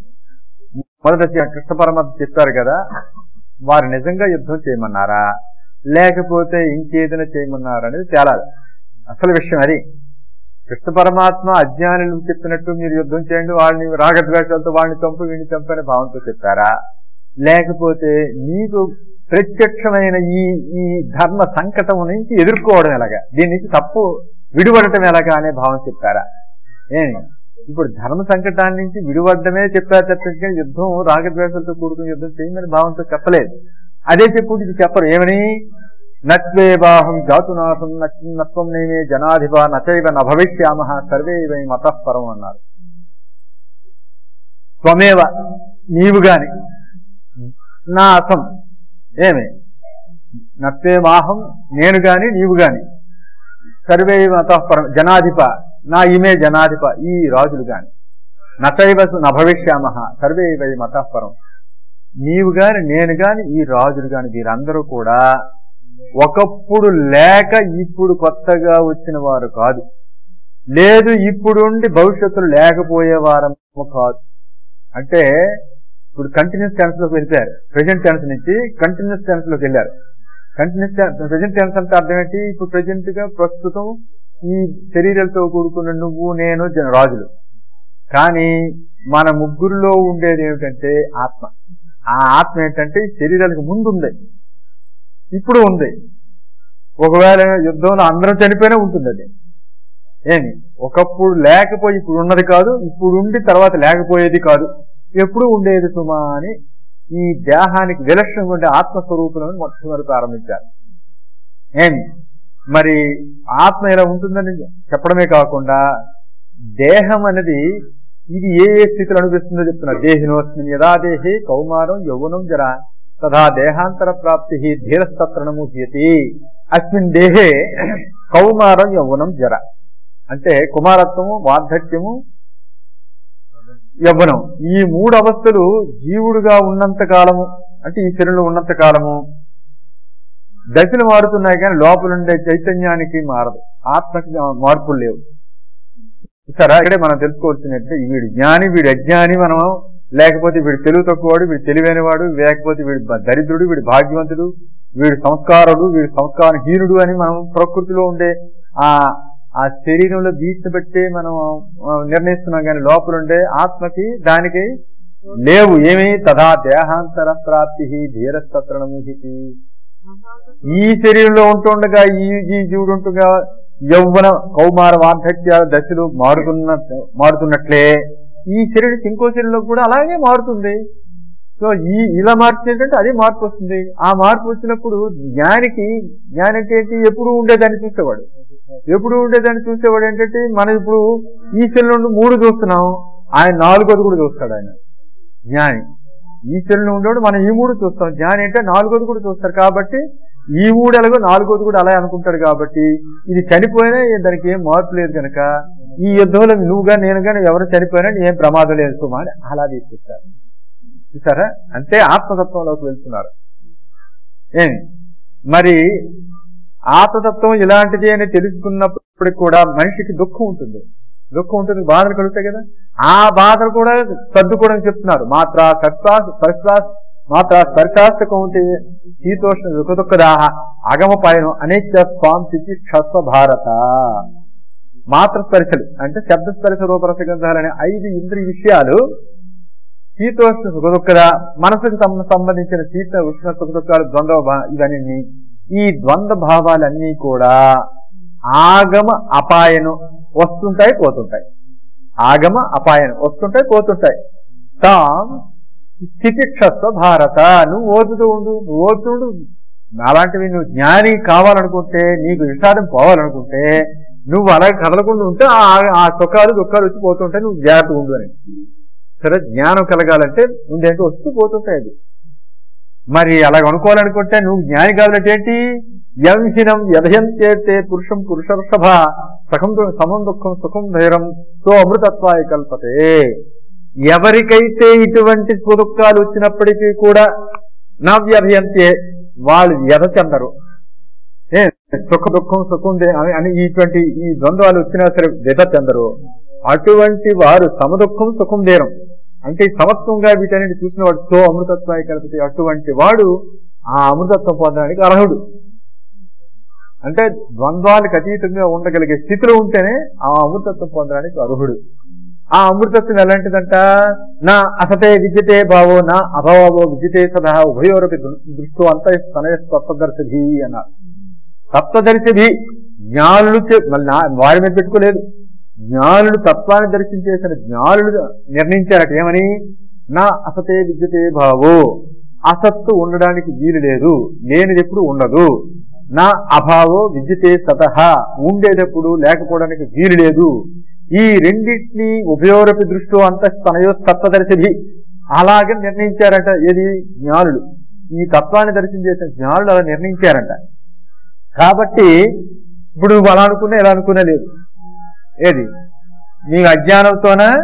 మొదట కృష్ణ పరమాత్మ చెప్పారు కదా, వారు నిజంగా యుద్ధం చేయమన్నారా లేకపోతే ఇంకేదైనా చేయమన్నారా అనేది తేలాలి. అసలు విషయం అది. కృష్ణ పరమాత్మ అజ్ఞానులు చెప్పినట్టు మీరు యుద్ధం చేయండి, వాళ్ళని రాగద్వేషాలతో వాళ్ళని చంపు వీడిని చంపనే భావంతో చెప్పారా, లేకపోతే నీకు ప్రత్యక్షమైన ఈ ధర్మ సంకటం నుంచి ఎదుర్కోవడం ఎలాగా, దీని నుంచి తప్పు విడిపడటం ఎలాగా అనే భావం చెప్పారా? ఇప్పుడు ధర్మ సంకటాన్ని నుంచి విడిపడమే చెప్పారు తప్పించి యుద్ధం రాగద్వేషాలతో కూడుకుని యుద్ధం చేయమని భావంతో చెప్పలేదు. అదే చెప్పుడు ఇది చెప్పరు. ఏమని, నత్వేవాహం జాతునాశం నత్వం నేమే జనాధిప నచైవ నభవిష్యామ సర్వే వై మతఃపరం అన్నారు. త్వమేవ నీవు గాని, నాసం ఏమి నత్వేమాహం నేను గాని నీవు గాని, సర్వే మతఃపరం జనాధిప నా ఇమే జనాధిప ఈ రాజులు గాని, నచైవ నభవిష్యామః సర్వే వై మతఃపరం. నీవు గాని నేను గాని ఈ రాజులు గాని వీరందరూ కూడా ఒకప్పుడు లేక ఇప్పుడు కొత్తగా వచ్చిన వారు కాదు, లేదు ఇప్పుడుండి భవిష్యత్తులో లేకపోయేవారము కాదు. అంటే ఇప్పుడు కంటిన్యూస్ టెన్స్ లోకి వెళ్ళిపోయారు. ప్రెజెంట్ టెన్స్ నుంచి కంటిన్యూస్ టెన్స్ లోకి వెళ్ళారు. ప్రెజెంట్ టెన్స్ అంటే అర్థం ఏంటి? ఇప్పుడు ప్రెజెంట్ గా ప్రస్తుతం ఈ శరీరాలతో కూడుకున్న నువ్వు నేను రాజులు. కానీ మన ముగ్గురులో ఉండేది ఏమిటంటే ఆత్మ. ఆ ఆత్మ ఏంటంటే శరీరాలకు ముందు ఉంది, ఇప్పుడు ఉంది. ఒకవేళ యుద్ధంలో అందరం చనిపోయినా ఉంటుంది. అది ఏమి ఒకప్పుడు లేకపోయి ఇప్పుడు ఉన్నది కాదు, ఇప్పుడు ఉండి తర్వాత లేకపోయేది కాదు, ఎప్పుడు ఉండేది సుమా అని ఈ దేహానికి విలక్షణంగా ఉండే ఆత్మస్వరూపులను మొట్టమొదటి ప్రారంభించారు. ఏమి మరి ఆత్మ ఇలా ఉంటుందని చెప్పడమే కాకుండా దేహం అనేది ఇది ఏ ఏ స్థితిలో అనిపిస్తుందో చెప్తున్నారు. దేహినోస్మిన్ యదా దేహి కౌమారం యౌవనం జరా తదా దేహాంతర ప్రాప్తి ధీరస్తత్రణముహ్యతి అస్మిన్ దేహే కౌమారం యౌవనం జర. అంటే కుమారత్వము, వార్ధక్యము, యవ్వనం, ఈ మూడు అవస్థలు జీవుడుగా ఉన్నంత కాలము, అంటే ఈ శరీరంలో ఉన్నంత కాలము దశలు మారుతున్నాయి, కానీ లోపలుండే చైతన్యానికి మారదు, ఆత్మకి మార్పులు లేవు. సరే, ఇక్కడే మనం తెలుసుకోవాల్సినట్టు వీడు జ్ఞాని, వీడు అజ్ఞాని, మనం లేకపోతే వీడు తెలివి తక్కువవాడు, వీడు తెలివైనవాడు, లేకపోతే వీడు దరిద్రుడు, వీడు భాగ్యవంతుడు, వీడు సంస్కారుడు, వీడు సంస్కారహీనుడు అని మనం ప్రకృతిలో ఉండే ఆ శరీరంలో బీచ్ని బట్టి మనం నిర్ణయిస్తున్నాం. కానీ లోపలుండే ఆత్మకి దానికి లేవు ఏమి. తదా దేహాంతర ప్రాప్తి ధీరస్తత్రణముహితి. ఈ శరీరంలో ఉంటుండగా ఈ జీవుడు ఉంటుండగా యౌవన కౌమార వార్ధక్య దశలు మారుతున్నట్లే ఈ శరీరం ఇంకో శరీరంలో కూడా అలాగే మారుతుంది. సో ఇలా మార్చేటంటే అదే మార్పు వస్తుంది. ఆ మార్పు వచ్చినప్పుడు జ్ఞాని అంటే ఏంటి? ఎప్పుడు ఉండేదాన్ని చూసేవాడు. ఎప్పుడు ఉండేదాన్ని చూసేవాడు ఏంటంటే మనం ఇప్పుడు ఈ శరీరం నుండి 3 చూస్తున్నాం, ఆయన 4వది కూడా చూస్తాడు. ఆయన జ్ఞాని ఈ శరీరంలో ఉండేవాడు, మనం ఈ 3 చూస్తాం. జ్ఞాని అంటే 4వది కూడా చూస్తారు. కాబట్టి ఈ 3 ఎలాగో 4వది కూడా అలా అనుకుంటాడు. కాబట్టి ఇది చనిపోయినా దానికి ఏం మార్పు లేదు కనుక ఈ యుద్ధంలో నువ్వుగా నేనుగా ఎవరు చనిపోయినా ఏం ప్రమాదం లేదు సుమా అని అలా తీసుకొస్తారు. చూసారా? అంటే ఆత్మతత్వంలోకి వెళ్తున్నారు. ఏమి మరి ఆత్మతత్వం ఇలాంటిది అని తెలుసుకున్నప్పటికి కూడా మనిషికి దుఃఖం ఉంటుంది, బాధలు కలుగుతాయి కదా. ఆ బాధలు కూడా సర్దుకోవడం చెప్తున్నారు. మాత్రా స్పర్శాస్త కౌంటే శీతోష్ణ దుఃఖదాహ అగమపాయనం అనేక స్వాం తితిక్షస్వ భారత. మాత్ర స్పర్శలు అంటే శబ్దస్పర్శ రూపరసగంధాలనే 5 ఇంద్రియ విషయాలు శీతోష్ణ సుఖదుఃఖద, మనసుకు సంబంధించిన శీత ఉష్ణ సుఖదుఖాలు, ద్వంద్వ, ఇవన్నీ ఈ ద్వంద్వ భావాలన్నీ కూడా ఆగమ అపాయనం వస్తుంటాయి పోతుంటాయి. ఆగమ అపాయనం వస్తుంటాయి పోతుంటాయి. తాం తితిక్షస్వ భారత. నువ్వు ఓర్చుతుండు. అలాంటివి నువ్వు జ్ఞాని కావాలనుకుంటే, నీకు విషాదం పోవాలనుకుంటే నువ్వు అలా కదలకుండా ఉంటే ఆ సుఖాలు దుఃఖాలు వచ్చి పోతుంటాయి. నువ్వు జాగ్రత్తగా ఉండు అని. సరే, జ్ఞానం కలగాలంటే ముందేంటో వస్తూ పోతుంటాయి. అది మరి అలాగ అనుకోవాలనుకుంటే నువ్వు జ్ఞాని కావాలంటే ఏంటి? యంహినం యధయం చేస్తే పురుషం పురుషర్షభ సమం దుఃఖం సుఖం ధైర్యం సో అమృతత్వాయ కల్పతే. ఎవరికైతే ఇటువంటి సుదుఃఖాలు వచ్చినప్పటికీ కూడా నా వ్యధయంతే, వాళ్ళు వ్యధ చెందరు. సుఖ దుఃఖం సుఖం అని ఇటువంటి ఈ ద్వంద్వాలు వచ్చినా సరే వ్యధ చెందరు. అటువంటి వారు సమదుఃఖం సుఖం ధైర్యం అంటే సమత్వంగా వీటన్నిటి చూసిన వాడు సో అమృతత్వాయ కల్పతే. అటువంటి వాడు ఆ అమృతత్వం పొందడానికి అర్హుడు. అంటే ద్వంద్వాలకు అతీతంగా ఉండగలిగే స్థితిలో ఉంటేనే ఆ అమృతత్వం పొందడానికి అర్హుడు. ఆ అమృతత్వం ఎలాంటిదంట? నా అసతే విద్యతే భావో నా అభావో విద్యతే సదా ఉభయోరపి దృష్టో అంత తత్వదర్శి అన్నారు. తత్వదర్శి జ్ఞానులు వారి మీద పెట్టుకోలేదు. జ్ఞానులు తత్వాన్ని దర్శించేసిన జ్ఞానులు నిర్ణయించారట. ఏమని? నా అసతే విద్యతే భావో, అసత్తు ఉండడానికి వీలు లేదు, లేనిది ఎప్పుడు ఉండదు. నా అభావో విద్యతే సతహ, ఉండేటప్పుడు లేకపోవడానికి వీలు లేదు. ఈ రెండింటినీ ఉభయోరపి దృష్టో అంతస్తనయో తత్వదర్శి అలాగే నిర్ణయించారంట. ఏది? జ్ఞానులు. ఈ తత్వాన్ని దర్శించేసిన జ్ఞానులు అలా నిర్ణయించారంట. కాబట్టి ఇప్పుడు నువ్వు అలా అనుకున్నా ఇలా అనుకున్నా లేదు. ఏది? నీకు అజ్ఞానంతోన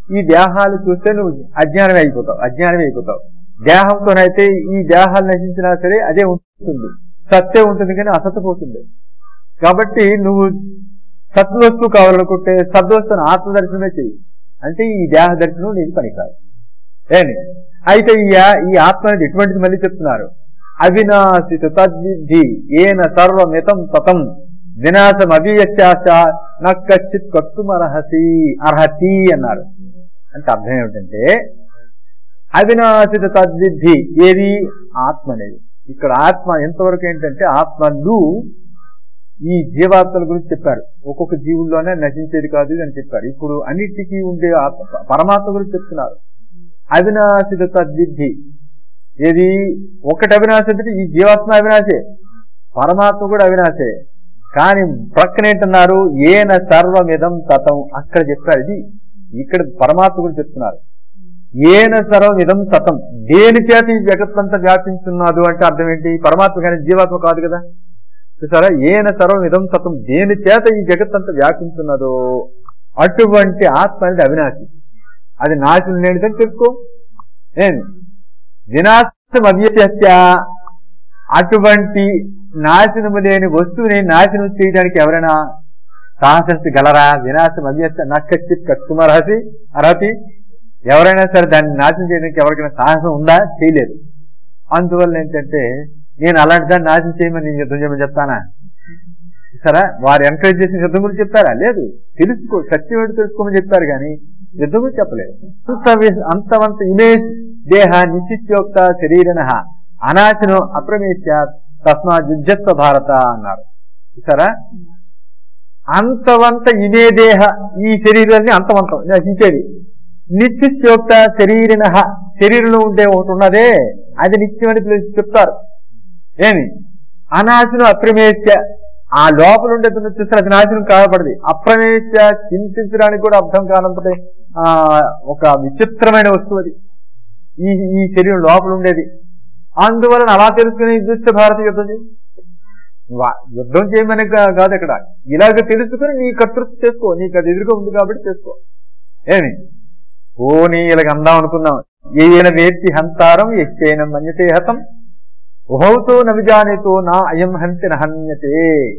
ఈ దేహాలు చూస్తే నువ్వు అజ్ఞానమే అయిపోతావు. దేహంతోనైతే ఈ దేహాలు నశించినా సరే అదే ఉంటుంది, సత్తే ఉంటుంది కానీ అసత్తు పోతుంది. కాబట్టి నువ్వు సద్వస్తువు కావాలనుకుంటే సద్వస్తువును ఆత్మదర్శనమే చెయ్యి. అంటే ఈ దేహ దర్శనం నీకు పనికాదు. అయితే ఈ ఆత్మ అనేది ఎటువంటిది మళ్ళీ చెప్తున్నారు. అవినాశిత తద్విద్ధి ఏన సర్వమితం తతం వినాశం అవియశాస నచ్చిత్ అర్హతి అన్నారు. అంటే అర్థం ఏమిటంటే అవినాశిత తద్విద్ధి ఏది ఆత్మ అనేది. ఇక్కడ ఆత్మ ఎంతవరకు ఏంటంటే ఆత్మలు ఈ జీవాత్మల గురించి చెప్పారు. ఒక్కొక్క జీవుల్లోనే నశించేది కాదు అని చెప్పారు. ఇప్పుడు అన్నిటికీ ఉండే పరమాత్మ గురించి చెప్తున్నారు. అవినాశిత తద్విద్ధి ఏది ఒకటి అవినాశి, ఈ జీవాత్మ అవినాశే, పరమాత్మ కూడా అవినాశే. కానీ ప్రక్కన ఏంటన్నారు ఏన సర్వమిదం తతం, అక్కడ చెప్పారు. ఇది ఇక్కడ పరమాత్మ గురించి చెప్తున్నారు. ఏన సర్వమిదం తతం, దేని చేత ఈ జగత్తంతా వ్యాపించున్నది అంటే అర్థం ఏంటి? పరమాత్మ కానీ జీవాత్మ కాదు కదా. చూసారా, ఏన సర్వమిదం తతం, దేని చేత ఈ జగత్తంతా వ్యాపించున్నదో అటువంటి ఆత్మ అనేది అవినాశి, అది నాశనం లేనిదని తెలుసుకో. వినాశం అవ్యస్య, అటువంటి నాశనము లేని వస్తువుని నాశనం చేయడానికి ఎవరైనా సాహసి గలరా? వినాశం అవ్యస్య నచ్చిత్ అర్హతి, ఎవరైనా సరే దాన్ని నాశనం చేయడానికి ఎవరికైనా సాహసం ఉందా? చేయలేదు. అందువల్ల ఏంటంటే నేను అలాంటి దాన్ని నాశనం చేయమని నేను యుద్ధం చేయమని చెప్తానా? సరే, వారు ఎంకరేజ్ చేసిన యుద్ధం గురించి చెప్పారా? లేదు. తెలుసుకో, సత్యం తెలుసుకోమని చెప్పారు కానీ యుద్ధం గురించి చెప్పలేదు. అంతవంత ఇమేష్ దేహ నిశిష్యోక్త శరీరన అనాశనో అప్రమేశ తస్మా యుద్ధస్వ భారత అన్నారు. సరే, అంతవంత ఇదే దేహ, ఈ శరీరాన్ని అంతవంతం నశించేది. నిశిష్యోక్త శరీరిన, శరీరంలో ఉండే ఒకటి ఉన్నదే అది నిత్యమని చెప్తారు. ఏమి అనాశనం అప్రమేశ, ఆ లోపల ఉండేది చూస్తారు, అది నాశనం కావబడది. అప్రమేశ చింతించడానికి కూడా అర్థం కానంతటి ఒక విచిత్రమైన వస్తువు అది ఈ శరీరం లోపల ఉండేది. అందువలన అలా తెలుసుకుని యుద్ధ భారత యుద్ధం చేయమని కాదు ఇక్కడ, ఇలాగ తెలుసుకుని నీ కర్తృత్వం చేసుకో, నీకు అది ఎదురుగా ఉంది కాబట్టి చేసుకో. ఏమి ఓని ఇలాగ అందాం అనుకున్నాం. ఏన వేత్తి హంతారం ఎచ్చైన మన్యతే హతం ఉభౌతో నవిజానేతో నా అయం హంతి నహన్యతే.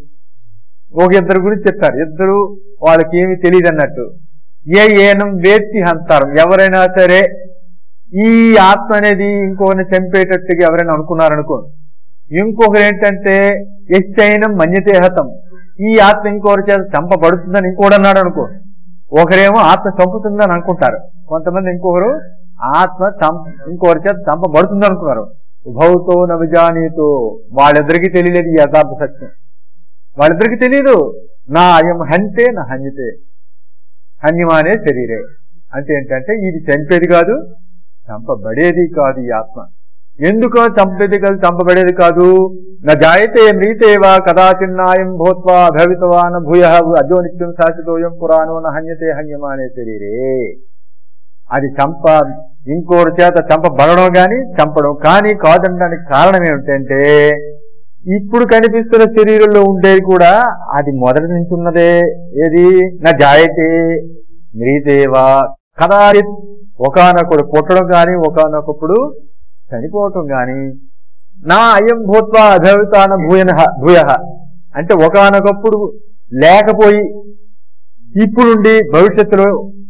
ఒక ఇద్దరు గురించి చెప్పారు. ఇద్దరు వాళ్ళకి ఏమి తెలియదు అన్నట్టు. ఏనం వేత్తి హంతారం, ఎవరైనా సరే ఈ ఆత్మ అనేది ఇంకొకరిని చంపేటట్టుగా ఎవరైనా అనుకున్నారనుకో. ఇంకొకరు ఏంటంటే ఎశ్చైనం మన్యతే హతం, ఈ ఆత్మ ఇంకొకరి చేత చంపబడుతుందని ఇంకోటి అన్నాడు అనుకో. ఒకరేమో ఆత్మ చంపుతుందని అనుకుంటారు, కొంతమంది ఇంకొకరు ఆత్మ ఇంకొకరి చేత చంపబడుతుంది అనుకున్నారు. ఉభౌతో నవిజానీతో, వాళ్ళిద్దరికీ తెలియలేదు ఈ యథార్థ సత్యం, వాళ్ళిద్దరికీ తెలియదు. నా అయం హంతే నా హన్యతే, హన్యమానే శరీరే అంటే ఏంటంటే ఇది చంపేది కాదు, చంపబడేది కాదు ఈ ఆత్మ. ఎందుకో చంపేది కాదు, చంపబడేది కాదు. నా జాయతే మ్రీతేవా కదాచిన్నాయం భూత్వా భవితవాన భూయ అజో నిత్యం శాశ్వతోయం పురాణో న హన్యతే హన్యమానే శరీరే. అది ఇంకోరి చేత చంపబడడం కానీ చంపడం కానీ కాదనడానికి కారణం ఏమిటంటే ఇప్పుడు కనిపిస్తున్న శరీరంలో ఉండేది కూడా అది మొదటి నుంచి ఉన్నదే. ఏది నా జాయతే మ్రీతేవా కదాచిత్, ఒకానొకడు పుట్టడం కానీ ఒకానొకప్పుడు చనిపోవటం కానీ. నా అయం భూత్వా అభవితాన భూయ అంటే ఒకానొకప్పుడు లేకపోయి ఇప్పుడుండి భవిష్యత్తులో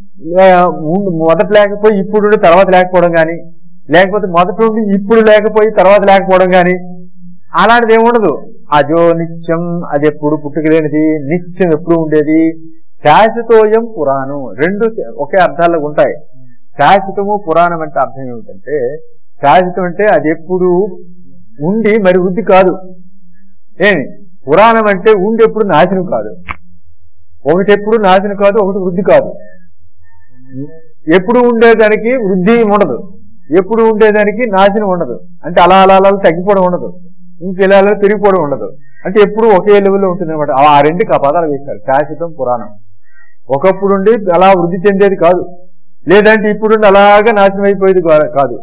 మొదట లేకపోయి ఇప్పుడు తర్వాత లేకపోవడం కానీ, లేకపోతే మొదట ఉండి ఇప్పుడు లేకపోయి తర్వాత లేకపోవడం కానీ, అలాంటిది ఏముండదు. అజో నిత్యం, అది ఎప్పుడు పుట్టుకలేనిది, నిత్యం ఎప్పుడు ఉండేది. శాశ్వతోయం పురాణం, రెండు ఒకే అర్థాల్లో ఉంటాయి. శాశ్వతము పురాణం అంటే అర్థం ఏమిటంటే, శాశ్వతం అంటే అది ఎప్పుడు ఉండి మరి వృద్ధి కాదు. ఏమి పురాణం అంటే ఉండి ఎప్పుడు నాశనం కాదు. ఒకటి ఎప్పుడు నాశనం కాదు, ఒకటి వృద్ధి కాదు. ఎప్పుడు ఉండేదానికి వృద్ధి ఉండదు, ఎప్పుడు ఉండేదానికి నాశనం ఉండదు. అంటే అలా అలా అలా తగ్గిపోవడం ఉండదు, ఇంకెలా పెరిగిపోవడం ఉండదు. అంటే ఎప్పుడు ఒకే లెవెల్లో ఉంటుంది అనమాట. ఆ రెండుకి ఆ పదాలు వేస్తారు, శాశ్వతం పురాణం. ఒకప్పుడు ఉండి అలా వృద్ధి చెందేది కాదు, లేదంటే ఇప్పుడుండి అలాగా నాశనం అయిపోయేది కాదు.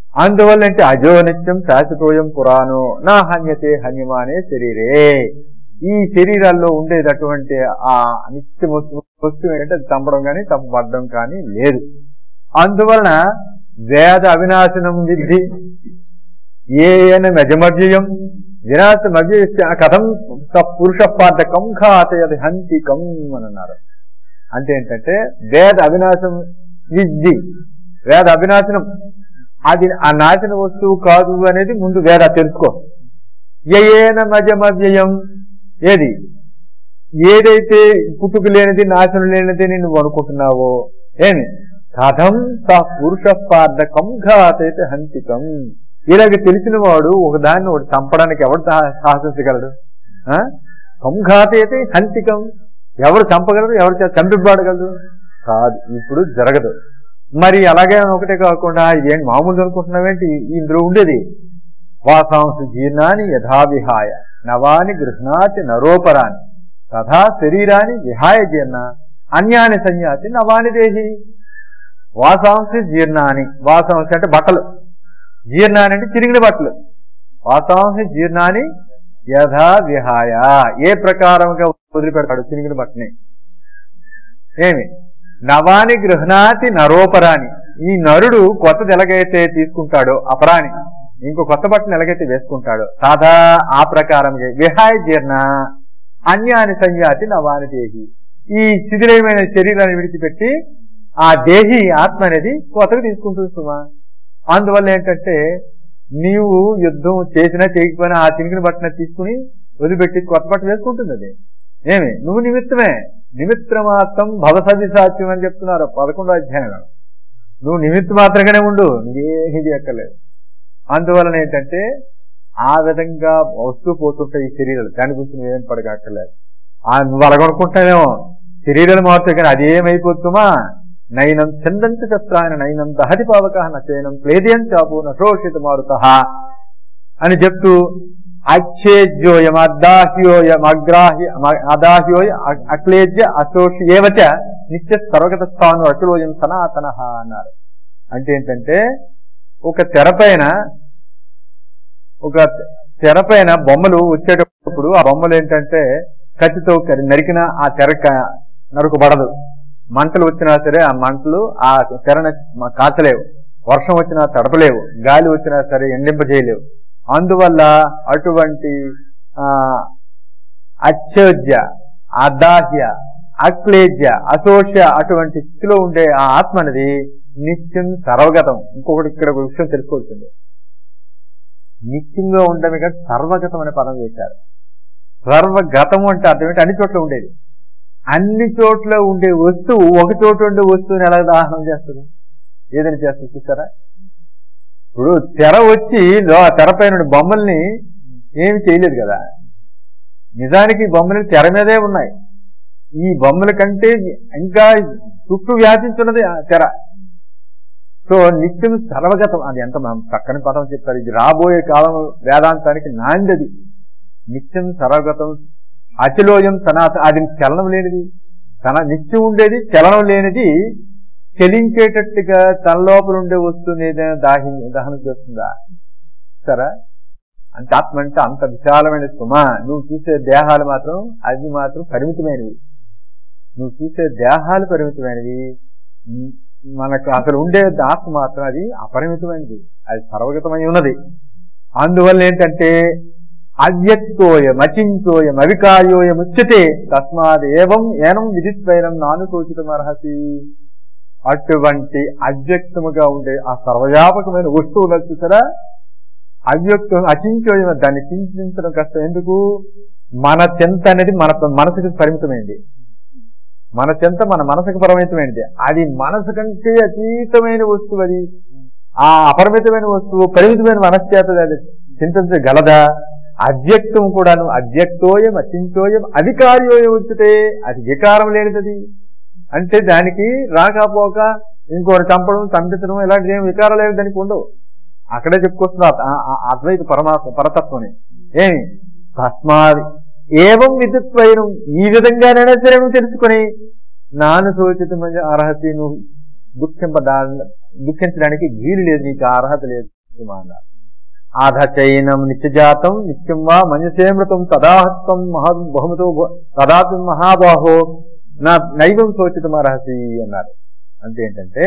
అందువల్ల అంటే అజో నిత్యం శాశ్వతోయం పురాణో నా హన్యతే హన్యమానే శరీరే. ఈ శరీరాల్లో ఉండేటటువంటి ఆ నిత్య వస్తువు ఏంటంటే అది చంపడం కానీ చంపబడడం కానీ లేదు. అందువలన వేద అవినాశనం విద్ధి ఏన మజమవ్యయం వినాశమవ్య కథం పురుష పార్థకం ఘాతయది హంతికం అని అన్నారు. అంటే ఏంటంటే వేద అవినాశం విద్ధి, వేద అవినాశనం అది ఆ నాశన వస్తువు కాదు అనేది ముందు వేద తెలుసుకో. ఏన మజమవ్యయం ఏది ఏదైతే పుట్టుకు లేనిది నాశనం లేనిది నువ్వు అనుకుంటున్నావో ఏమి కథం స పురుష పార్థకం ఘాతయతి హంతికం. ఇలాగ తెలిసిన వాడు ఒకదాన్ని ఒకటి చంపడానికి ఎవడు సాహసించగలడు? కంఘాతయతి హంతికం, ఎవరు చంపగలరు? ఎవరు చంపిబడగలరు? కాదు, ఇప్పుడు జరగదు. మరి అలాగే ఒకటే కాకుండా ఇదేం మామూలు అనుకుంటున్నావేంటి? ఇందులో ఉండేది వాసాంశ జీర్ణాన్ని యథావిహాయ నవాని గృహ్ణాతి నరోపరాన్ని తథా శరీరాన్ని విహాయ జీర్ణ అన్యాని సంయాతి నవాని దేహి. వాసాంశ జీర్ణాన్ని, వాసాంశ అంటే బట్టలు, జీర్ణాన్ని అంటే చిరిగిన బట్టలు. వాసాంశ జీర్ణాన్ని యథా విహాయ ఏ ప్రకారంగా వదిలిపెడతాడు చిరిగిన బట్టని? ఏమి నవాని గృహ్ణాతి నరోపరాని, ఈ నరుడు కొత్తది ఎలాగైతే తీసుకుంటాడో అపరాని ఇంకో కొత్త బట్టను ఎలాగైతే వేసుకుంటాడో సాధా ఆ ప్రకారంగా విహాయ జీర్ణ అన్యాని సంయాతి నవాని దేహి, ఈ శిథిలమైన శరీరాన్ని విడిచిపెట్టి ఆ దేహి ఆత్మ అనేది కొత్తగా తీసుకుంటుంది సుమా. అందువల్ల ఏంటంటే నీవు యుద్ధం చేసినా చేయకపోయినా ఆ చినిగిన బట్టను తీసుకుని వదిలిపెట్టి కొత్త బట్ట వేసుకుంటుంది. అది ఏమి నువ్వు నిమిత్తమే, నిమిత్రమాత్రం భవసది సాధ్యం అని చెప్తున్నారు 11వ అధ్యాయంలో. నువ్వు నిమిత్త మాత్రంగానే ఉండు, నీది ఎక్కలేదు. అందువలన ఏంటంటే ఆ విధంగా వస్తూ పోతుంటాయి ఈ శరీరాలు. దాని గురించి నువ్వేం పడగక్కర్లేదు. నువ్వు అలాగనుకుంటానేమో శరీరాలు మారుతాయి కానీ అదేమైపోతుమా? నైనం చందంత శస్త్రాయన నైనం దహతి పావక నైనం క్లేదయం చాపు నశోషిత మారుత అని చెప్తూ అచ్ఛేద్యోయం అదాహ్యోయం అగ్రాహ్య అదాహ్యోయ అక్లేద్య అశోషి ఏవచ నిత్య సర్వగత స్థాను అఖిలోయం సనాతన అన్నారు. అంటే ఏంటంటే ఒక తెరపైన బొమ్మలు వచ్చేటప్పుడు ఆ బొమ్మలు ఏంటంటే కత్తితో నరికిన ఆ తెర నరుకుబడదు. మంటలు వచ్చినా సరే ఆ మంటలు ఆ తెరను కాచలేవు, వర్షం వచ్చినా తడపలేవు, గాలి వచ్చినా సరే ఎండింపజేయలేవు. అందువల్ల అటువంటి అచ్ఛోద్య అదాహ్య అక్లేజ్య అశోష్య అటువంటి స్థితిలో ఉండే ఆ ఆత్మ అనేది నిత్యం సర్వగతం. ఇంకొకటి ఇక్కడ ఒక విషయం తెలుసుకోవాల్సింది, నిత్యంగా ఉండమే కానీ సర్వగతం అనే పదం వేశారు. సర్వగతం అంటే అర్థం ఏంటి? అన్ని చోట్ల ఉండేది. అన్ని చోట్ల ఉండే వస్తువు ఒక చోట ఉండే వస్తువుని ఎలా దాహనం చేస్తుంది? ఏదైనా చేస్తుంది చూసారా? ఇప్పుడు తెర వచ్చి తెరపైన బొమ్మల్ని ఏమి చేయలేదు కదా. నిజానికి బొమ్మలు తెర మీదే ఉన్నాయి. ఈ బొమ్మల కంటే ఇంకా చుట్టూ వ్యాపించున్నది ఆ తెర. సో నిత్యం సర్వగతం, అది ఎంత చక్కని పదం చెప్తారు. ఇది రాబోయే కాలం వేదాంతానికి నాందది. నిత్యం సర్వగతం అచలోయం సనాతన, అది చలనం లేనిది, నిత్యం ఉండేది, చలనం లేనిది. చలించేటట్టుగా తన లోపల ఉండే వస్తువుని ఏదైనా దహనం చేస్తుందా? సరే, అంటే ఆత్మ అంటే అంత విశాలమైన సుమ. నువ్వు చూసే దేహాలు మాత్రం అది మాత్రం పరిమితమైనవి. నువ్వు చూసే దేహాలు పరిమితమైనవి, మనకు అసలు ఉండే ఆత్మ మాత్రం అది అపరిమితమైనది, అది సర్వగతమై ఉన్నది. అందువల్ల ఏంటంటే అవ్యక్తోయం అచింతోయం అవికార్యోయం ఉచ్యతే తస్మాత్ ఏనం విదిత్వైనం నానుశోచితం అర్హసి. అటువంటి అవ్యక్తముగా ఉండే ఆ సర్వవ్యాపకమైన వస్తువులు చూసారా, అవ్యక్తం అచింతోయం, దాన్ని చింతించడం కష్టం. ఎందుకు? మన చింత అనేది మన మనసుకు పరిమితమైంది. మన చింత మన మనసుకు పరిమితమైనది. అది మనసు కంటే అతీతమైన వస్తువు. అది ఆ అపరిమితమైన వస్తువు పరిమితమైన మనశ్చేత అది చింతించగలదా? అవ్యక్తం కూడాను అవ్యక్తోయం అచింతోయం అవికార్యోయం ఉచితే, అది వికారం లేనిది. అంటే దానికి రాకపోక ఇంకోటి చంపడం చంపించడం ఇలాంటి ఏం వికారం లేదు, దానికి ఉండవు. అక్కడే చెప్పుకొస్తున్నారు అద్వైత పరమాత్మ పరతత్వని. ఏమి తస్మాత్ ఏవం విద్యుత్వైనం, ఈ విధంగానైనా సరే నువ్వు తెలుసుకుని నాను సూచితమైన అర్హసి, నువ్వు దుఃఖించడానికి వీలు లేదు, నీకు అర్హత లేదు. ఆధచైనం నిత్యజాతం నిత్యం వా మన్యసేమృతం తదాహత్వం బహుమతో తదాపి మహాబాహో నైవం శోచితమర్హసి అన్నారు. అంటే ఏంటంటే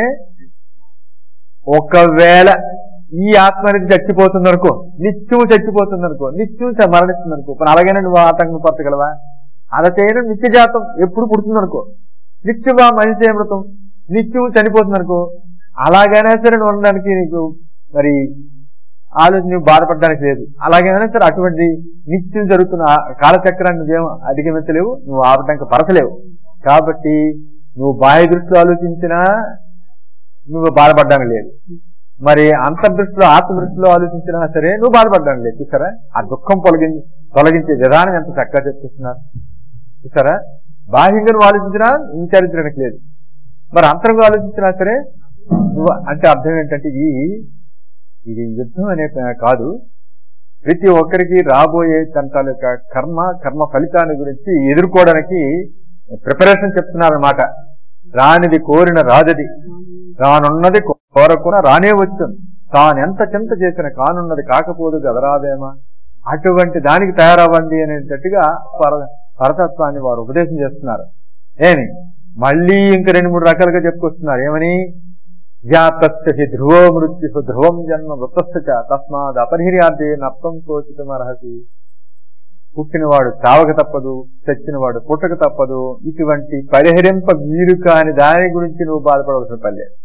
ఒకవేళ ఈ ఆత్మ అనేది చచ్చిపోతుందనుకో, నిత్యం చచ్చిపోతుందనుకో, నిత్యం మరణిస్తుందనుకో, మరి అలాగైనా నువ్వు ఆటంకపరచగలవా? అలా చేయడం నిత్యజాతం, ఎప్పుడు పుడుతుందనుకో, నిత్యవా మనిషేమృతం, నిత్యం చనిపోతుందనుకో, అలాగైనా సరే నువ్వు ఉండడానికి నీకు మరి ఆలోచన నువ్వు బాధపడడానికి లేదు. అలాగైనా సరే అటువంటి నిత్యం జరుగుతున్న కాలచక్రాన్ని నువ్వేమో అధిగమించలేవు, నువ్వు ఆటంక పరచలేవు. కాబట్టి నువ్వు బాహ్య దృష్టిలో ఆలోచించినా నువ్వు బాధపడడానికి లేదు, మరి అంతర్దృష్టిలో ఆత్మదృష్టిలో ఆలోచించినా సరే నువ్వు బాధపడడానికి లేదు. చూసారా ఆ దుఃఖం తొలగించే విధానం ఎంత చక్కగా చెప్తున్నారు. చూసారా, బాహ్యంగా నువ్వు ఆలోచించినా విచారించడానికి లేదు, మరి అంతరంగా ఆలోచించినా సరే నువ్వు అంటే అర్థం ఏంటంటే ఇది యుద్ధం అనే కాదు, ప్రతి ఒక్కరికి రాబోయే తంటాల యొక్క కర్మ ఫలితాన్ని గురించి ఎదుర్కోవడానికి ప్రిపరేషన్ చెప్తున్నారన్నమాట. రానిది కోరిన రాదది, రానున్నది కోరకున రానే వచ్చును, తానెంత చింత చేసిన కానున్నది కాకపోదు గదరాదేమా, అటువంటి దానికి తయారవ్వండి అనేటట్టుగా పరతత్వాన్ని వారు ఉపదేశం చేస్తున్నారు. ఏమి మళ్ళీ ఇంకా 2-3 రకాలుగా చెప్పుకొస్తున్నారు. ఏమని? జాతస్య హి ధ్రువో మృత్యు ధ్రువం జన్మ వృత్తస్య తస్మాద్ అపరిహర్యార్థే నప్తం శోచితమర్హసి. పుట్టినవాడు చావక తప్పదు, చచ్చినవాడు పుట్టక తప్పదు, ఇటువంటి పరిహరింప వీలు కాని దాని గురించి నువ్వు బాధపడవలసిన పని లేదు.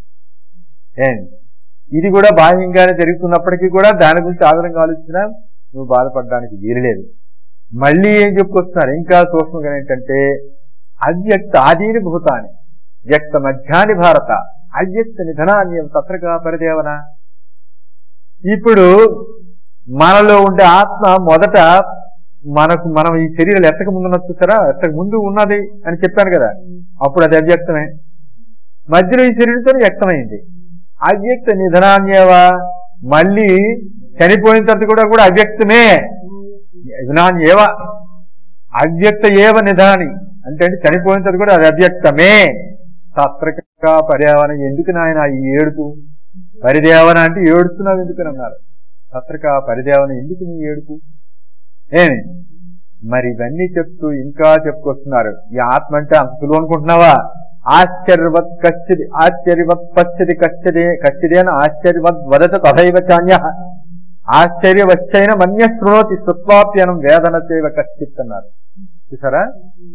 ఇది కూడా బాహ్యంగానే జరుగుతున్నప్పటికీ కూడా దాని గురించి ఆధారంగా ఆలోచించినా నువ్వు బాధపడడానికి వీలులేదు. మళ్ళీ ఏం చెప్పుకొస్తున్నారు ఇంకా సూక్ష్మంగా ఏంటంటే అవ్యక్త ఆదీని భూతాన్ని వ్యక్త మధ్యాని భారత అవ్యక్త నిధనాన్యం తత్రగా పరిదేవన. ఇప్పుడు మనలో ఉండే ఆత్మ మొదట మనం ఈ శరీరాలు ఎత్తక ముందున్నది చూసారా, ఎత్తక ముందు ఉన్నది అని చెప్పాను కదా, అప్పుడు అది అవ్యక్తమే. మధ్యలో ఈ శరీరంతో వ్యక్తమైంది. అవ్యక్త నిధనాన్యవా, మళ్ళీ చనిపోయిన తర్వాత కూడా అవ్యక్తమే. నిధనాన్యేవ అవ్యక్త ఏవ నిధాని అంటే చనిపోయిన తర్వాత కూడా అది అవ్యక్తమే. తత్రగా పర్యావరణ. ఎందుకు నాయన ఈ ఏడుపు? పరిదేవన అంటే ఏడుస్తున్నావు ఎందుకని అన్నారు. తత్రగా పరిదేవన, ఎందుకు నీ ఏడుపు? ఏమి మరి ఇవన్నీ చెప్తూ ఇంకా చెప్పుకొస్తున్నారు. ఈ ఆత్మ అంటే అంత సులువు అనుకుంటున్నావా? ఆశ్చర్యవత్ కచ్చిది ఆశ్చర్యవత్ పశ్యది కచ్చిదేన ఆశ్చర్యవద్ వదత తథైవ చాన్య ఆశ్చర్యవచ్చైన మన్య శృణోతి శ్రుత్వాప్యనం వేదన చేవ కచ్చిత్ అన్నారు. చూసారా,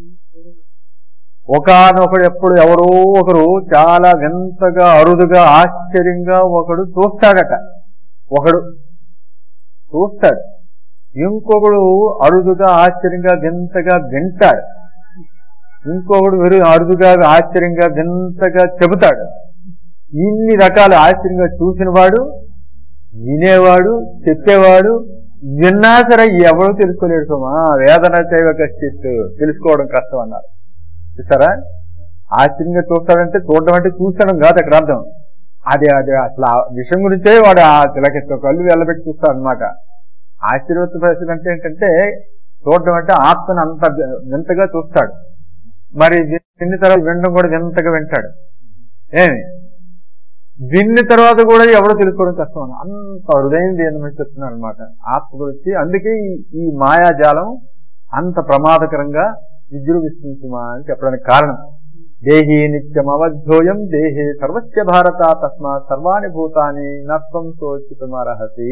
ఒకనొకడు ఎప్పుడు ఎవరో ఒకరు చాలా వింతగా అరుదుగా ఆశ్చర్యంగా ఒకడు చూస్తాడట. ఒకడు చూస్తాడు, ఇంకొకడు అరుదుగా ఆశ్చర్యంగా వింతగా వింటాడు, ఇంకొకడు అరుదుగా ఆశ్చర్యంగా వింతగా చెబుతాడు. ఇన్ని రకాల ఆశ్చర్యంగా చూసినవాడు, వినేవాడు, చెప్పేవాడు విన్నా సరే ఎవరు తెలుసుకోలేడు. సోమా వేదన చేయవ కచ్చిత్, తెలుసుకోవడం కష్టం అన్నారు. చూసారా, ఆశ్చర్యంగా చూస్తాడంటే చూడడం అంటే చూసడం కాదు అక్కడ అర్థం. అదే అసలు ఆ విషయం గురించే వాడు ఆ తిలకెత్త కళ్ళు వెళ్ళబెట్టి చూస్తాడు అనమాట. ఆశ్చర్యవత్త పరిస్థితి అంటే ఏంటంటే చూడడం అంటే ఆత్మను అంత వింతగా చూస్తాడు. మరి విన్న తర్వాత వినడం కూడా వింతగా వింటాడు. ఏమి విన్న తర్వాత కూడా ఎవడో తెలుసుకోవడం కష్టం అని అంత హృదయం దేని చెప్తున్నాడు అనమాట ఆత్మ గురించి. అందుకే ఈ మాయాజాలం అంత ప్రమాదకరంగా విజృంభిస్తుందా అని చెప్పడానికి కారణం. దేహీ నిత్యం అవధ్యోయం దేహే సర్వస్య భారత తస్మాత్ సర్వాణి భూతాని నత్వం శోచితుమర్హసి.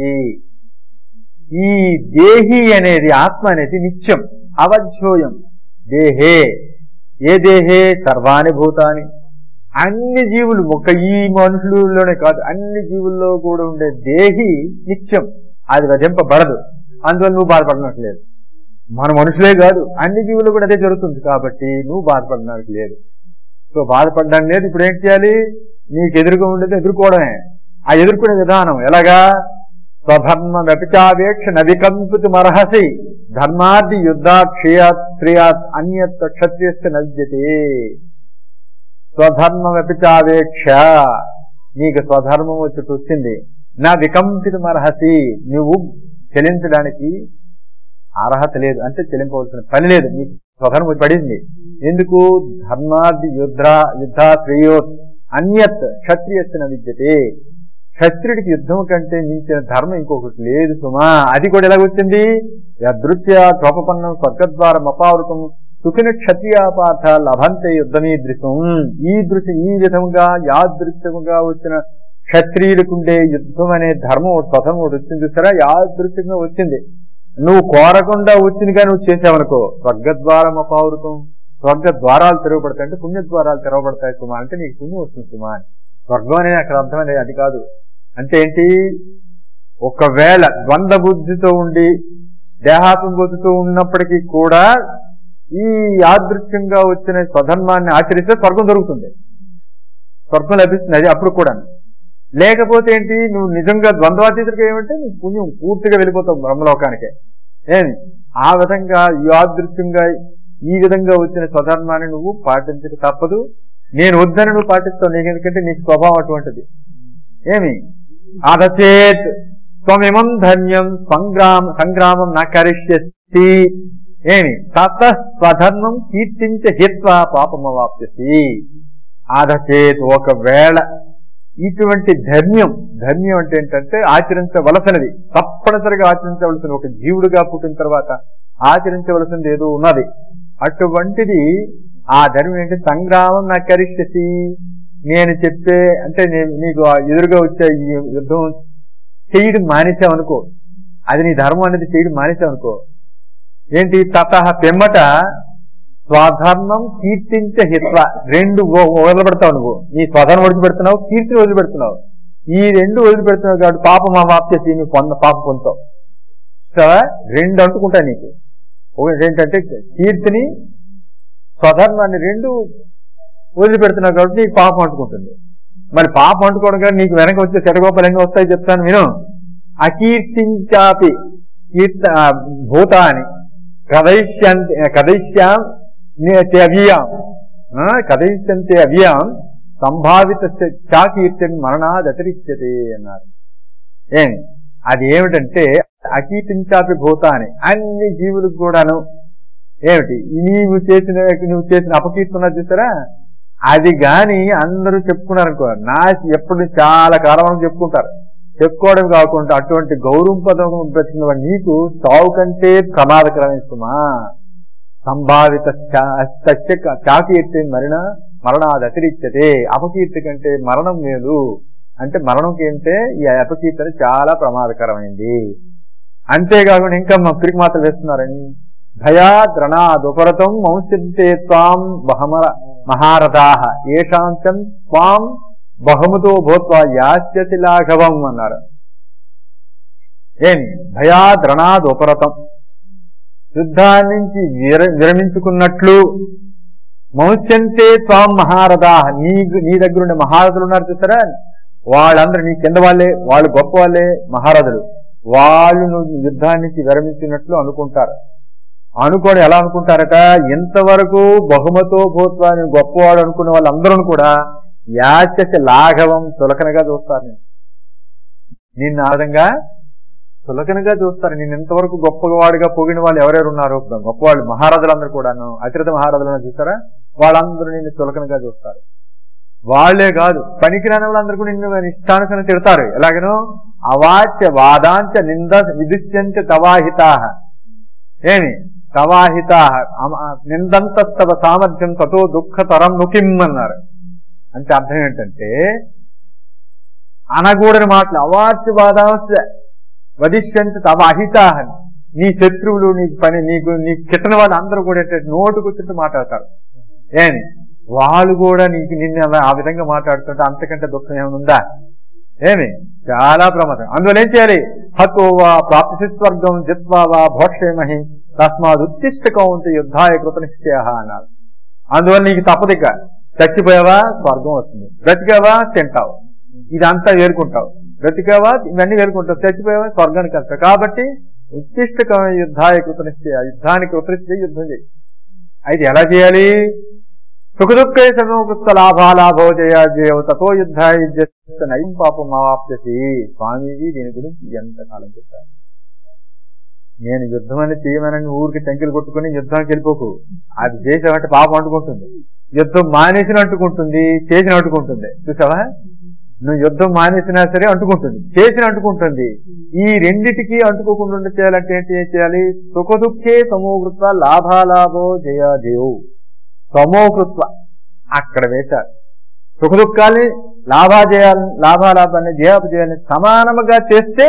ఈ దేహి అనేది ఆత్మ అనేది నిత్యం, అవధ్యోయం దేహే, ఏ దేహే సర్వాణి భూతాని, అన్ని జీవులు, ఒక ఈ మనుషులలోనే కాదు అన్ని జీవుల్లో కూడా ఉండే దేహి నిత్యం, అది వధింపబడదు. అందువల్ల నువ్వు బాధపడనట్లేదు. మన మనుషులే కాదు అన్ని జీవులు కూడా అదే జరుగుతుంది కాబట్టి నువ్వు బాధపడడానికి లేదు. సో బాధపడడానికి లేదు. ఇప్పుడు ఏం చేయాలి? నీకు ఎదురుగా ఉండేది ఎదుర్కోవడమే. ఆ ఎదుర్కొనే విధానం ఎలాగా? స్వధర్మ వ్యపిచావేక్ష నవికంపితుమర్హసి ధర్మాది యుద్ధా క్షయాత్ అన్యత్ క్షత్రియస్య నవ్యతే. స్వధర్మ వ్యపిచావేక్ష, నీకు స్వధర్మం వచ్చింది, నా వికంపితుమర్హసి, నువ్వు చెలించడానికి అర్హత లేదు, అంటే చెల్లింపవలసిన పని లేదు. నీకు స్వధర్మం పడింది. ఎందుకు? ధర్మాది యుద్ధా శ్రేయోత్ అన్యత్ క్షత్రియస్య విద్యతే. క్షత్రుడికి యుద్ధం కంటే మించిన ధర్మం ఇంకొకటి లేదు సుమా. అది కూడా ఎలాగొచ్చింది? యదృశ్య చోపపన్నం స్వర్గద్వారం అపావృతం సుఖిన క్షత్రియాపాఠ లభంతే యుద్ధమీదృశం. ఈ విధంగా యాదృశ్యముగా వచ్చిన క్షత్రియులకుండే యుద్ధం అనే ధర్మం స్వధర్మం ఒకటి వచ్చింది చూసారా, యాదృశ్యంగా వచ్చింది. నువ్వు కోరకుండా వచ్చింది కానీ నువ్వు చేసావనుకో, స్వర్గద్వారం అపావృతం, స్వర్గ ద్వారాలు తెరవబడతాయి అంటే పుణ్యద్వారాలు తెరవబడతాయి సుమా, అంటే నీకు పుణ్యం వస్తుంది సుమా అని. స్వర్గం అనేది అక్కడ అర్థం అనేది అది కాదు. అంటే ఏంటి? ఒకవేళ ద్వంద్వ బుద్ధితో ఉండి దేహాత్మబుద్ధితో ఉన్నప్పటికీ కూడా ఈ యాదృశ్యంగా వచ్చిన స్వధర్మాన్ని ఆచరిస్తే స్వర్గం దొరుకుతుంది, స్వర్గం లభిస్తుంది. అది అప్పుడు కూడా. లేకపోతే ఏంటి? నువ్వు నిజంగా ద్వంద్వాతీతుడిగా ఏమంటే నీకు పుణ్యం పూర్తిగా వెళ్ళిపోతావు బ్రహ్మలోకానికే. ఏమి ఆ విధంగా యాదృశ్యంగా ఈ విధంగా వచ్చిన స్వధర్మాన్ని నువ్వు పాటించక తప్పదు. నేను వద్దని నువ్వు పాటిస్తావు, నీకు ఎందుకంటే నీకు స్వభావం అటువంటిది. ఏమి అదచేత్ త్వమిమం ధన్యం సంగ్రామం నా కరిష్యసి. ఏమి తత స్వధర్మం కీర్తించ హిత్వా పాపమవాప్యసి. అదచేత్ ఒకవేళ ఇటువంటి ధర్మ్యం అంటే ఏంటంటే ఆచరించవలసినది, తప్పనిసరిగా ఆచరించవలసిన, ఒక జీవుడిగా పుట్టిన తర్వాత ఆచరించవలసినది ఏదో ఉన్నది. అటువంటిది ఆ ధర్మం ఏంటి? సంగ్రామం నా కరిష్యసి. నేను చెప్పే అంటే నీకు ఎదురుగా వచ్చే ఈ యుద్ధం చేయడం మానేసావనుకో, అది నీ ధర్మం అనేది చేయడం మానేసావనుకో, ఏంటి? తత పిమ్మట స్వధర్మం కీర్తించ హిత్వ. రెండు వదిలిపెడతావు నువ్వు. నీ స్వధర్మం వదిలిపెడుతున్నావు, కీర్తిని వదిలిపెడుతున్నావు. ఈ రెండు వదిలిపెడుతున్నావు కాబట్టి పాపం మా వాప్యసి, నువ్వు పాపం పొందుతావు. సరే, రెండు అంటుకుంటాయి నీకు. ఒకటి ఏంటంటే కీర్తిని స్వధర్మాన్ని రెండు వదిలిపెడుతున్నావు కాబట్టి నీకు పాపం అంటుకుంటుంది. మరి పాపం అంటుకోవడం కానీ నీకు వెనక వచ్చే శటగోపాలు ఎన్ని వస్తాయి చెప్తాను విను. అకీర్తించాపి భూతాన్ని కదయిష్యంతే అవ్యాం సంభావిత చాకీర్తిని మరణాదతిరిచ్యతే అన్నారు. ఏమి అది ఏమిటంటే అకీర్తించాపి భూతాన్ని, అన్ని జీవులకు కూడాను ఏమిటి నువ్వు చేసిన అపకీర్తి చూసారా, అది గాని అందరూ చెప్పుకున్నారనుకో, ఎప్పుడు చాలా కాలం చెప్పుకుంటారు. చెప్పుకోవడం కాకుండా అటువంటి గౌరవం పదం పెట్టిన నీకు చావు కంటే ప్రమాదకరమేస్తుమా. సంభావిత చాకీర్తి మరణాది అతిరిక్తతే. అపకీర్తి కంటే మరణం మేలు. అంటే మరణం కంటే ఈ అపకీర్తి చాలా ప్రమాదకరమైంది. అంతేకాకుండా ఇంకా మా పిరికి మాత్రం వేస్తున్నారని భయాద్రణాదుపరతం వంశంతే త్వాం మహారథాః ఏషాంతం త్వాం బహుమతో భూత్వా యాస్యసి లాఘవం అన్నారు. ఏమి భయాద్రణాదుపరతం, యుద్ధాన్నించి విరమించుకున్నట్లు, వంశంతే త్వాం మహారథాః నీ దగ్గర ఉండే మహారథులు ఉన్నారు చూసారా, వాళ్ళందరూ నీ కింద వాళ్ళే, వాళ్ళు గొప్ప వాళ్ళే మహారథులు. వాళ్ళు నువ్వు యుద్ధానికి విరమించినట్లు అనుకుంటారు. అనుకోని ఎలా అనుకుంటారట, ఇంతవరకు బహుమతో భూత్వా నేను గొప్పవాడు అనుకున్న వాళ్ళందరూ కూడా యాస్యసి లాఘవం చులకనగా చూస్తారు. నిన్ను ఆ విధంగా చులకనగా చూస్తారు. నేను ఇంతవరకు గొప్పవాడిగా పొగిన వాళ్ళు ఎవరెవరు ఉన్నారు, గొప్పవాళ్ళు మహారాజులందరూ కూడాను, అతిరథ మహారాజులను చూస్తారా, వాళ్ళందరూ నిన్ను చులకనగా చూస్తారు. వాళ్లే కాదు, పనికిరాని వాళ్ళందరూ కూడా నిన్ను ఇష్టానుసరణ తిడతారు. ఎలాగనో అవాచ్య వాదాంచ నింద విదుష్యంచ తవాహితాః. ఏమి తవాహితాః నిందంతస్తవ సామర్థ్యం తతో దుఃఖతరం నుకిం అన్నారు. అంటే అర్థం ఏంటంటే అనగూడని మాటలు, అవాచ్య వాదాంశ వదిష్యంచ తవ అహితాః. నీ శత్రువులు, నీకు కిట్టన వాళ్ళు అందరూ కూడా ఏంటంటే నోటుకు వచ్చినట్టు మాట్లాడతారు. ఏమి వాళ్ళు కూడా నిన్ను ఆ విధంగా మాట్లాడుతుంటే అంతకంటే దుఃఖం ఏమనుందా? ఏమి చాలా ప్రమాదం. అందువల్ల ఏం చేయాలి? హతోవా ప్రాప్తి స్వర్గం జిత్వా వా భోక్షేమహి తస్మాత్ ఉత్తిష్ట కౌంత యుద్ధాయ కృతనిశ్చయః అన్నారు. అందువల్ల నీకు తప్పదిక, చచ్చిపోయావా స్వర్గం వస్తుంది, బ్రతికావా తింటావు, ఇదంతా వేరుకుంటావు, బ్రతికావా ఇవన్నీ వేరుకుంటావు, చచ్చిపోయావా స్వర్గానికి వెళ్తావు. కాబట్టి ఉత్తిష్ట యుద్ధాయ కృతనిశ్చయ, యుద్ధానికి కృతనిశ్చయ యుద్ధం చేయి. అయితే ఎలా చేయాలి? సుఖదుఃఖే సమకృత లాభాలాభో జయాజయవు తతో యుద్ధాయ నయం పాపం అవాప్యసి. స్వామీజీ దీని గురించి ఎంతకాలం చెప్పారు. నేను యుద్ధం అనేది చేయమని ఊరికి టెంకిలు కొట్టుకుని యుద్ధానికి వెళ్ళిపోకు. అది చేసామంటే పాపం అంటుకుంటుంది, యుద్ధం మానేసిన అంటుకుంటుంది, చేసిన అంటుకుంటుంది. చూసావా? నువ్వు యుద్ధం మానేసినా సరే అంటుకుంటుంది, చేసిన అంటుకుంటుంది. ఈ రెండిటికి అంటుకోకుండా చేయాలంటే ఏం చేయాలి? సుఖదుఖే సమోకృత్వ లాభాలాభో జయాజయో. సమోకృత్వ అక్కడ వేశారు. సుఖదుఖాల్ని లాభాలాభాన్ని జయాపజయాన్ని సమానముగా చేస్తే,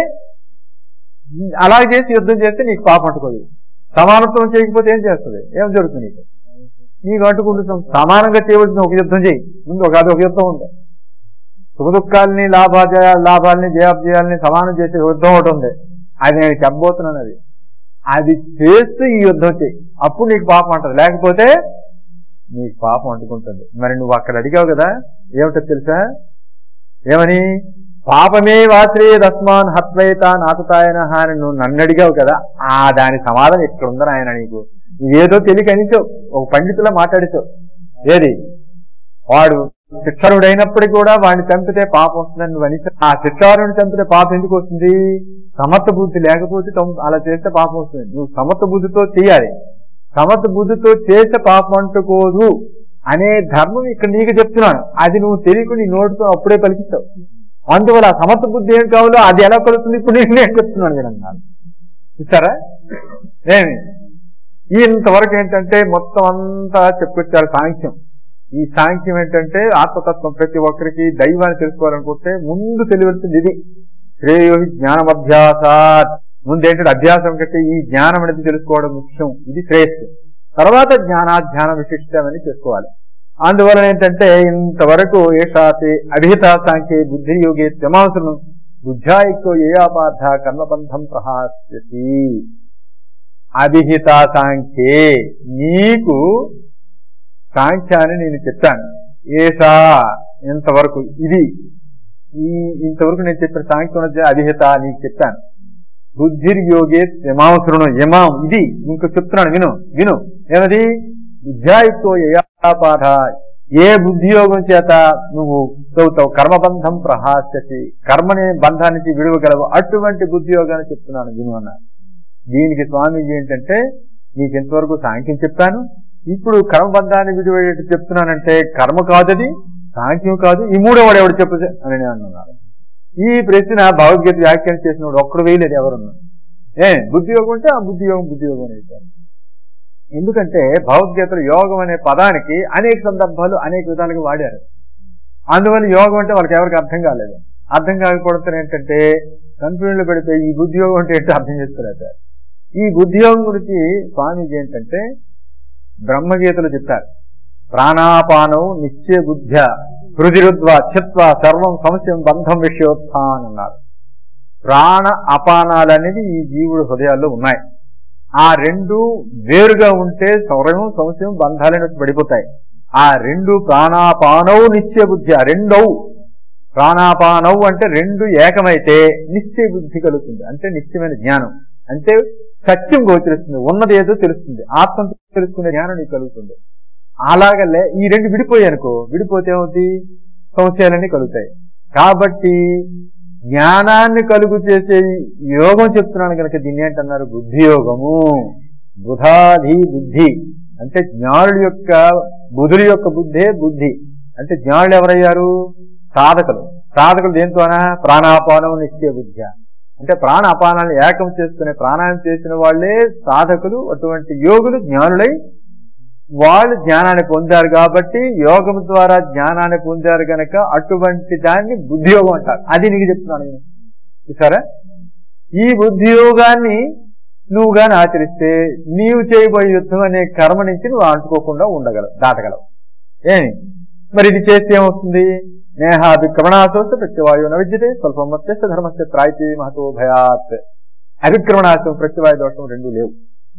అలా చేసి యుద్ధం చేస్తే నీకు పాపం అంటుకోదు. సమానత్వం చేయకపోతే ఏం చేస్తుంది? ఏం జరుగుతుంది? నీకు అంటుకుంటున్నాం. సమానంగా చేయవలసిన ఒక యుద్ధం చేయి. ముందు ఒక యుద్ధం ఉంది. సుఖదుఖాలని లాభాలని జయాపజయాలని సమానం చేసే యుద్ధం ఒకటి ఉంది. అది నేను చెప్పబోతున్నాను. అది చేస్తూ ఈ యుద్ధం చేయి, అప్పుడు నీకు పాపం అంటది. లేకపోతే నీకు పాపం అంటుకుంటుంది. మరి నువ్వు అక్కడ అడిగావు కదా, ఏమిటో తెలుసా? ఏమని? పాపమే వాశ్రయేదస్మాన్ హత్వైతా నాతతాయన అని నువ్వు నన్ను అడిగావు కదా, దాని సమాధానం ఇక్కడ ఉందని ఆయన. నీకు ఏదో తెలియక అనిసావు, ఒక పండితులా మాట్లాడేసావు. ఏది? వాడు శిక్షారుడైనప్పటికీ కూడా వాడిని చంపితే పాపం వస్తుందని నువ్వు అనిసావు. ఆ శిక్షారుడిని చంపితే పాపం ఎందుకు వస్తుంది? సమర్థ బుద్ధి లేకపోతే అలా చేస్తే పాపం వస్తుంది. నువ్వు సమర్థ బుద్ధితో చేయాలి. సమర్థ బుద్ధితో చేస్తే పాపం అంటుకోదు అనే ధర్మం ఇక్కడ నీకు చెప్తున్నాను. అది నువ్వు తెలియకుండా నీ నోటితో అప్పుడే పలికిస్తావు. అందువల్ల సమర్థ బుద్ధి ఏం కావాలో అది ఎలా కలుగుతుంది ఇప్పుడు నేను చెప్తున్నాను వినండి. చూసారా? ఏమి ఇంతవరకు ఏంటంటే మొత్తం అంతా చెప్పుకొచ్చారు సాంఖ్యం. ఈ సాంఖ్యం ఏంటంటే ఆత్మతత్వం. ప్రతి ఒక్కరికి దైవాన్ని తెలుసుకోవాలనుకుంటే ముందు తెలియవలసింది ఇది. శ్రేయోహి జ్ఞానం అభ్యాసాత్. ముందేంటంటే అభ్యాసం కంటే ఈ జ్ఞానం అనేది తెలుసుకోవడం ముఖ్యం. ఇది శ్రేయస్సు. తర్వాత జ్ఞానాధ్యాన విశిష్టమని చేసుకోవాలి. అందువలన ఏంటంటే ఇంతవరకు ఏషాతే అభిహిత సాంఖ్యే బుద్ధి యోగే త్యమాసును బుద్ధ్యాయుక్తో ఏయాపార్థ కర్మబంధం ప్రహాస్యతి. అభిహిత సాంఖ్యే నీకు సాంఖ్యాన్ని నేను చెప్పాను. ఏషా ఇంతవరకు ఇది ఇంతవరకు నేను చెప్పిన సాంఖ్యం అభిహిత నీకు చెప్పాను. బుద్ధిర్యోగే యమాంశృణు. యమాం ఇది ఇంకో చెప్తున్నాను, విను. ఏమది? విద్యాయుక్తో యయాపాఠ. ఏ బుద్ధియోగం చేత నువ్వు చదువుతావు కర్మబంధం ప్రహాస్యతి, కర్మని బంధానికి విడువగలవు, అటువంటి బుద్ధియోగాన్ని చెప్తున్నాను విను అన్నారు. దీనికి స్వామీజీ ఏంటంటే నీకు ఎంతవరకు సాంఖ్యం చెప్పాను, ఇప్పుడు కర్మబంధాన్ని విడివేటి చెప్తున్నానంటే కర్మ కాదది, సాంఖ్యం కాదు, ఈ మూడోవాడు ఎవడు చెప్పు అని నేను అన్నాను. ఈ ప్రశ్న భగవద్గీత వ్యాఖ్యానం చేసినప్పుడు ఒక్కడు వేయలేదు ఎవరున్నా. బుద్ధియోగం అంటే ఆ బుద్ధియోగం అనేది. ఎందుకంటే భగవద్గీతలో యోగం అనే పదానికి అనేక సందర్భాలు అనేక విధాలుగా వాడారు. అందువల్ల యోగం అంటే వాళ్ళకి ఎవరికి అర్థం కాలేదు. అర్థం కాకపోవడంతో ఏంటంటే కన్ఫ్యూజన్లో పెడితే ఈ బుద్ధియోగం అంటే ఏంటో అర్థం చేస్తారు. ఈ బుద్ధియోగం గురించి స్వామీజీ ఏంటంటే బ్రహ్మగీతలు చెప్తారు. ప్రాణాపానం నిశ్చయ బుద్ధ్య హృదిరుద్వ చిత్వ సర్వం సంశయం బంధం విషయోత్థాన్ అన్నారు. ప్రాణ అపానాలనేది ఈ జీవుడు హృదయాల్లో ఉన్నాయి. ఆ రెండు వేరుగా ఉంటే సౌరవం సంశయం బంధాలను పడిపోతాయి. ఆ రెండు ప్రాణాపానవు నిశ్చయ బుద్ధి, ఆ రెండవు ప్రాణాపానవు అంటే రెండు ఏకమైతే నిశ్చయ బుద్ధి కలుగుతుంది. అంటే నిశ్చయమైన జ్ఞానం, అంటే సత్యం గోచరిస్తుంది, ఉన్నది ఏదో తెలుస్తుంది, ఆత్మ తెలుసుకునే జ్ఞానం నీకు కలుగుతుంది. అలాగలే ఈ రెండు విడిపోయానుకో, విడిపోతే ఏమవుతుంది? సంశయాలన్నీ కలుగుతాయి. కాబట్టి జ్ఞానాన్ని కలుగు చేసే యోగం చెప్తున్నాను కనుక దీన్ని ఏంటన్నారు? బుద్ధియోగము. బుధాధి బుద్ధి అంటే జ్ఞానుల యొక్క బుధుల యొక్క బుద్ధే బుద్ధి. అంటే జ్ఞానులు ఎవరయ్యారు? సాధకులు. సాధకులు దేంతోనా? ప్రాణాపానం నిశ్చయ బుద్ధి. అంటే ప్రాణ అపానాన్ని ఏకం చేసుకునే ప్రాణాయామం చేసిన వాళ్లే సాధకులు. అటువంటి యోగులు జ్ఞానులై వాళ్ళు జ్ఞానాన్ని పొందారు కాబట్టి యోగం ద్వారా జ్ఞానాన్ని పొందారు కనుక అటువంటి దాన్ని బుద్ధియోగం అంటారు. అది నీకు చెప్తున్నాను నేను. చూసారా? ఈ బుద్ధియోగాన్ని నువ్వు గాని ఆచరిస్తే నీవు చేయబోయే యుద్ధం అనే కర్మ నుంచి నువ్వు అంటుకోకుండా ఉండగలవు, దాటగలవు. ఏమి మరి ఇది చేస్తే ఏమవుతుంది? నేహాభిక్రమణాశోస్త ప్రత్యవాయు నవిద్యతే స్వల్పం మత్స్య ధర్మస్య త్రాయితే మహతో భయాత్. అభిక్రమణాశం ప్రత్యవాయు దోషం రెండు లేవు.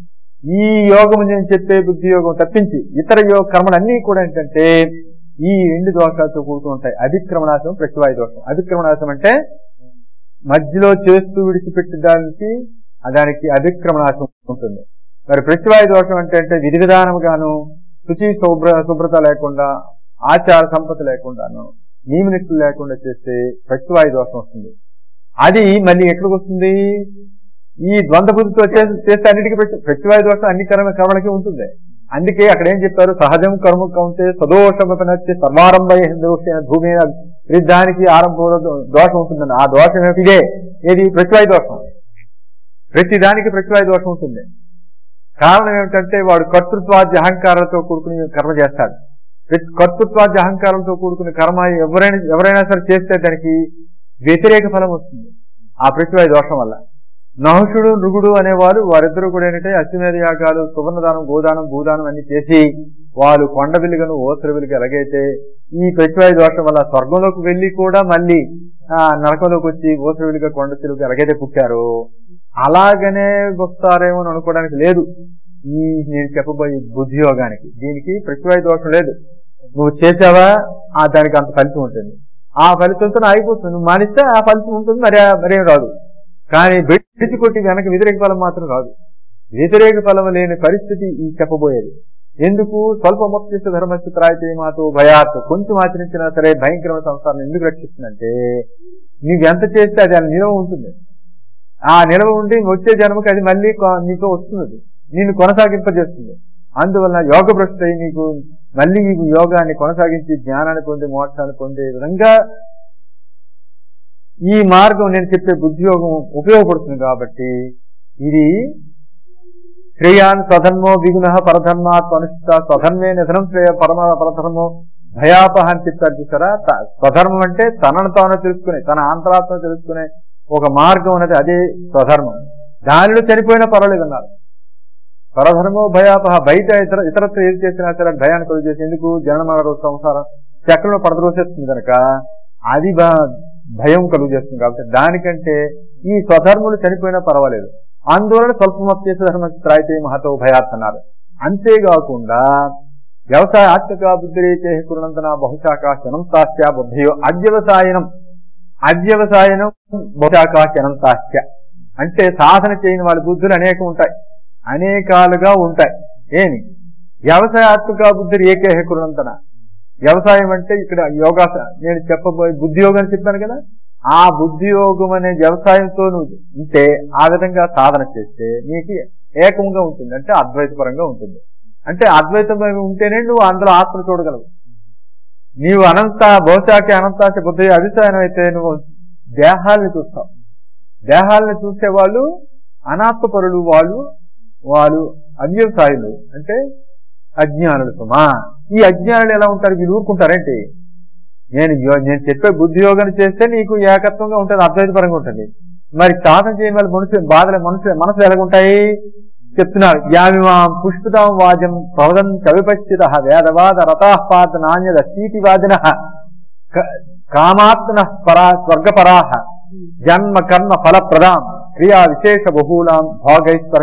ఈ యోగం నేను చెప్పే బుద్ధి యోగం తప్పించి ఇతర యోగ కర్మలన్నీ కూడా ఏంటంటే ఈ రెండు దోషాలతో కూడుతూ ఉంటాయి. అభిక్రమణాశం ప్రత్యవాయు దోషం. అభిక్రమణాశం అంటే మధ్యలో చేస్తూ విడిచిపెట్టడానికి దానికి అభిక్రమణాశం ఉంటుంది. మరి ప్రత్యవాయు దోషం అంటే విధి విధానముగాను శుచి శుభ్రత లేకుండా ఆచార సంపద లేకుండాను నియమనిష్టలు లేకుండా చేస్తే ప్రత్యవాయు దోషం వస్తుంది. అది మళ్ళీ ఎక్కడికి వస్తుంది? ఈ ద్వంద్వ బుద్ధితో చేస్తే అన్నిటికీ ప్రత్యవాయు దోషం అన్ని కర్మలకి ఉంటుంది. అందుకే అక్కడ ఏం చెప్పారు? సహజం కర్మ కౌంటే సదోషమపనచ్చే సర్వారంభ దోషేన భూమి ప్రతి దానికి ఆరంభంలో దోషం ఉంటుందండి. ఆ దోషం ఏమిటి? ఏది? ప్రతివాయు దోషం. ప్రతి దానికి ప్రతివాయు దోషం ఉంటుంది. కారణం ఏమిటంటే వాడు కర్తృత్వాద్య అహంకారాలతో కూడుకుని కర్మ చేస్తాడు. కర్తృత్వాద్య అహంకారంతో కూడుకుని కర్మ ఎవరైనా సరే చేస్తే దానికి వ్యతిరేక ఫలం వస్తుంది ఆ ప్రతివాయు దోషం వల్ల. నహుషుడు నృగుడు అనేవారు వారిద్దరూ కూడా ఏంటంటే అశ్వమేధ యాగాలు, సువర్ణదానం, గోదానం, భూదానం అన్ని చేసి వాళ్ళు కొండ వెలుగను ఓసర వెలుగు ఎలాగైతే ఈ ప్రతివాయు దోషం వల్ల స్వర్గంలోకి వెళ్లి కూడా మళ్ళీ నరకంలోకి వచ్చి ఓసర వెలుగు కొండ వెలుగు ఎలాగైతే పుట్టారో అలాగనే వస్తారేమో అని అనుకోవడానికి లేదు. ఈ నేను చెప్పబోయే బుద్ధి యోగానికి దీనికి ప్రతివాయు దోషం లేదు. నువ్వు చేసావా దానికి అంత ఫలితం ఉంటుంది. ఆ ఫలితంతో ఆగిపోతుంది. నువ్వు మానిస్తే ఆ ఫలితం ఉంటుంది, మరేం రాదు. కానీ బెడిసి కొట్టి వెనక వ్యతిరేక ఫలం మాత్రం రాదు. వ్యతిరేక ఫలం లేని పరిస్థితి ఈ చెప్పబోయేది. ఎందుకు? స్వల్ప మొత్త ధర్మస్థ త్రాయితే మాతో భయాత్, కొంచెం ఆచరించినా సరే భయంకరమైన సంసారం ఎందుకు రక్షిస్తుందంటే నీకు ఎంత చేస్తే అది నిలవ ఉంటుంది. ఆ నిలవ ఉండి వచ్చే జన్మకి అది మళ్ళీ నీతో వస్తున్నది, నిన్ను కొనసాగింపజేస్తుంది. అందువల్ల యోగ భ్రష్టుడై నీకు మళ్ళీ ఈ యోగాన్ని కొనసాగించి జ్ఞానాన్ని పొంది మోక్షాన్ని పొందే విధంగా ఈ మార్గం నేను చెప్పే బుద్ధియోగం ఉపయోగపడుతుంది. కాబట్టి ఇది శ్రేయాన్ స్వధర్మో విగుణ పరధర్మాత్ అనుష్ఠిత, స్వధర్మే నిధనం శ్రేయ పరధర్మో భయాపహ అని చెప్పారు చూసారా. స్వధర్మం అంటే తనను తాను తెలుసుకునే, తన ఆంతరాత్మను తెలుసుకునే ఒక మార్గం అనేది అదే స్వధర్మం. దానిలో చనిపోయినా పర్వాలేదు అన్నారు. పరధర్మో భయాపహ, బయట ఇతరత్వ ఏది చేసినా సరే భయాన్ని కలుగు చేసి, ఎందుకు? జనన సంసారం చక్రంలో పడద్రోసేస్తుంది కనుక అది భయం కలుగు చేస్తుంది. కాబట్టి దానికంటే ఈ స్వధర్ములు చనిపోయినా పర్వాలేదు. అందువలన స్వల్పమప్యేష ధర్మ త్రాయితే మహతో భయాత్ అన్నారు. అంతేకాకుండా వ్యవసాయ ఆత్మిక బుద్ధిరేచే కురునంతన బహుశాఖాశనంతాస్య బుద్ధియో అవ్యవసాయనం బహుశాఖాశనంతాస్య అంటే సాధన చేయని వాళ్ళ బుద్ధులు అనేకాలుగా ఉంటాయి. ఏమి? వ్యవసాయాత్మిక బుద్ధి ఏకేహ కురునంతన. వ్యవసాయం అంటే ఇక్కడ యోగా, నేను చెప్పబోయే బుద్ధి యోగం అని చెప్పాను కదా, ఆ బుద్ధి యోగం అనే వ్యవసాయంతో నువ్వు ఉంటే ఆ విధంగా సాధన చేస్తే నీకు ఏకంగా ఉంటుంది, అంటే అద్వైతపరంగా ఉంటుంది. అంటే అద్వైతపరంగా ఉంటేనే నువ్వు అందులో ఆత్మ చూడగలవు. నీవు బహుశాఖ అనంతాశ బుద్ధి అభిసాయం అయితే నువ్వు దేహాల్ని చూస్తావు. దేహాలను చూసేవాళ్ళు అనాత్మపరులు, వాళ్ళు అవ్యవసాయులు అంటే అజ్ఞానులు. సుమా ఈ అజ్ఞానులు ఎలా ఉంటారు? వీళ్ళు ఊరుకుంటారేంటి? నేను చెప్పే బుద్ధి యోగాన్ని చేస్తే నీకు ఏకత్వంగా ఉంటుంది, అద్వైతపరంగా ఉంటుంది. మరి సాధన చేయని వాళ్ళ మనసులు ఎలాగుంటాయి చెప్తున్నారు. యామిమాం పుష్పితాం వాద్యం ప్రవదం కవిపస్థిత వేదవాద రథాపాద నాణ్యద స్థితివాదిన కామాత్మన స్వర్గపరాహ జన్మ కర్మ ఫలప్రదాం క్రియా విశేష బహూలాం భోగైశ్వర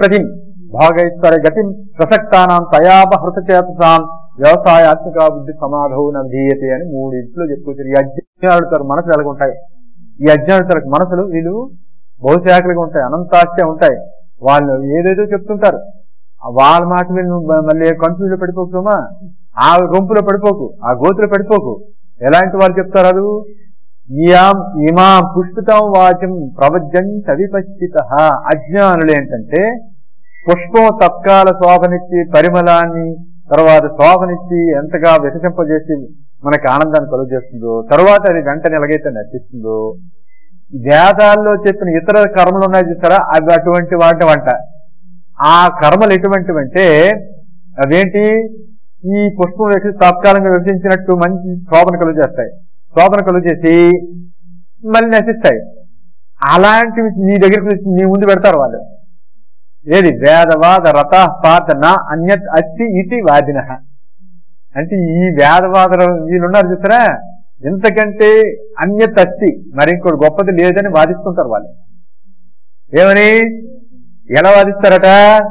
గతిం ప్రసక్తానాం తయాపహృత చేతసాం వ్యవసాయాత్మిక బుద్ధి సమాధవు నధీయతే అని 3 ఇంట్లో చెప్పుకొచ్చారు. ఈ అజ్ఞానులతో మనసులు ఎలాగుంటాయి? ఈ అజ్ఞానులకు మనసులు వీళ్ళు బహుశాఖలుగా ఉంటాయి, అనంతాస్య ఉంటాయి. వాళ్ళు ఏదేదో చెప్తుంటారు. వాళ్ళ మాట వీళ్ళు మళ్ళీ కన్ఫ్యూజ్ లో పడిపోకుమా, ఆ గుంపులో పడిపోకు, ఆ గోతులో పడిపోకు. ఎలాంటి వాళ్ళు చెప్తారు? అది ఇమాం పుష్పితం వాచం ప్రవజ్యం సవిపస్థిత. అజ్ఞానులు ఏంటంటే పుష్పం తత్కాల శోభనిచ్చి పరిమళాన్ని, తర్వాత శోభనిచ్చి ఎంతగా వికసింపజేసి మనకి ఆనందాన్ని కలుగు చేస్తుందో, తర్వాత అది వెంటనే ఎలాగైతే నటిస్తుందో, వేదాల్లో చెప్పిన ఇతర కర్మలు ఉన్నాయి చూసారా, అవి అటువంటి వంట. ఆ కర్మలు ఎటువంటివంటే అవేంటి? ఈ పుష్పం తాత్కాలంగా విభజించినట్టు మంచి శోభన కలుగు చేస్తాయి, శోభన కలుగు చేసి మళ్ళీ నశిస్తాయి. అలాంటివి నీ దగ్గరికి నీ ముందు పెడతారు వాళ్ళు. ఏది? వేదవాద రథాపాత నా అన్యత్ అస్తి ఇది వాదిన అంటే ఈ వేదవాద వీళ్ళున్నారు చూసారా, ఇంతకంటే అన్యత్ అస్తి మరి ఇంకోటి గొప్పది లేదని వాదిస్తుంటారు వాళ్ళు. ఏమని? ఎలా వాదిస్తారట?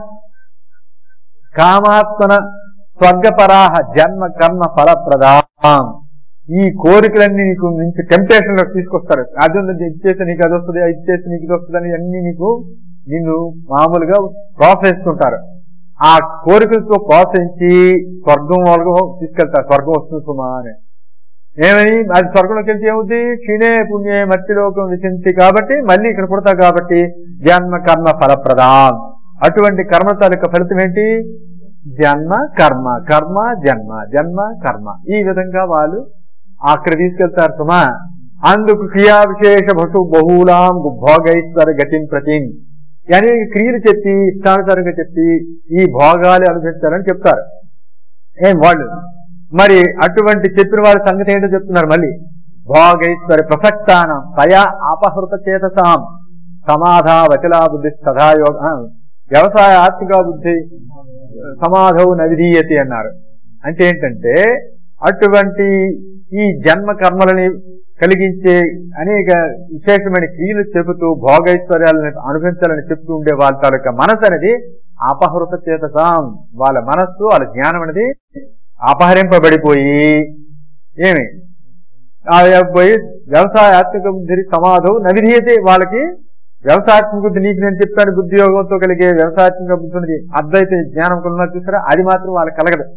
కామాత్మన స్వర్గపరాహ జన్మ కర్మ ఫలప్రదాం. ఈ కోరికలన్నీ నీకు నుంచి టెంప్టేషన్ లో తీసుకొస్తారు. అది ఇచ్చేస్తే నీకు అది వస్తుంది, అది ఇచ్చేస్తే నీకు ఇది వస్తుంది అని అన్ని నిన్ను మామూలుగా ప్రోత్సహిస్తుంటారు. ఆ కోరికలతో ప్రోత్సహించి స్వర్గం వాళ్ళకు తీసుకెళ్తారు. స్వర్గం వస్తుంది సుమా అని. ఏమని? అది స్వర్గంలోకి వెళ్తే ఏముంది? క్షీణే పుణ్యే మట్టిలోకం విశంతి. కాబట్టి మళ్ళీ ఇక్కడ పుడతావు కాబట్టి జన్మ కర్మ ఫలప్రదాం. అటువంటి కర్మ తాలూకా ఫలితం ఏంటి? జన్మ కర్మ, కర్మ జన్మ, జన్మ కర్మ. ఈ విధంగా వాళ్ళు అక్కడ తీసుకెళ్తారు సుమా. అందుకు క్రియా విశేష భటు బహుళాం భోగైశ్వర గతిం ప్రతిం అనేక క్రియలు చెప్పి ఇష్టానుసారంగా చెప్పి ఈ భోగాలు అనుభవించాలని చెప్తారు వాళ్ళు. మరి అటువంటి చెప్పిన వాళ్ళ సంగతి ఏంటో చెప్తున్నారు మళ్ళీ. భోగైశ్వర ప్రసక్తానం తయా అపహృత చేతసాం సమాధా వచలా బుద్ధి సదాయోగ వ్యవసాయ ఆర్థిక బుద్ధి సమాధవు నవిధీయతి అన్నారు. అంటే ఏంటంటే అటువంటి ఈ జన్మ కర్మలని కలిగించే అనేక విశేషమైన క్రియలు చెబుతూ భోగైశ్వర్యాలను అనుభవించాలని చెప్తూ ఉండే వాళ్ళ తాలూకా మనసు అనేది అపహృత చేతసాం, వాళ్ళ మనస్సు వాళ్ళ జ్ఞానం అనేది అపహరింపబడిపోయి ఏమి పోయి వ్యవసాయ ఆత్మిక బుద్ధి సమాధవు నవిధీయతే. వాళ్ళకి వ్యవసాయాత్మిక బుద్ధి నీకు నేను చెప్పాను బుద్ధి యోగంతో కలిగే వ్యవసాయాత్మిక బుద్ధి ఉన్నది అద్వైత జ్ఞానం కొన్నా చూసారా, అది మాత్రం వాళ్ళకి కలగదు.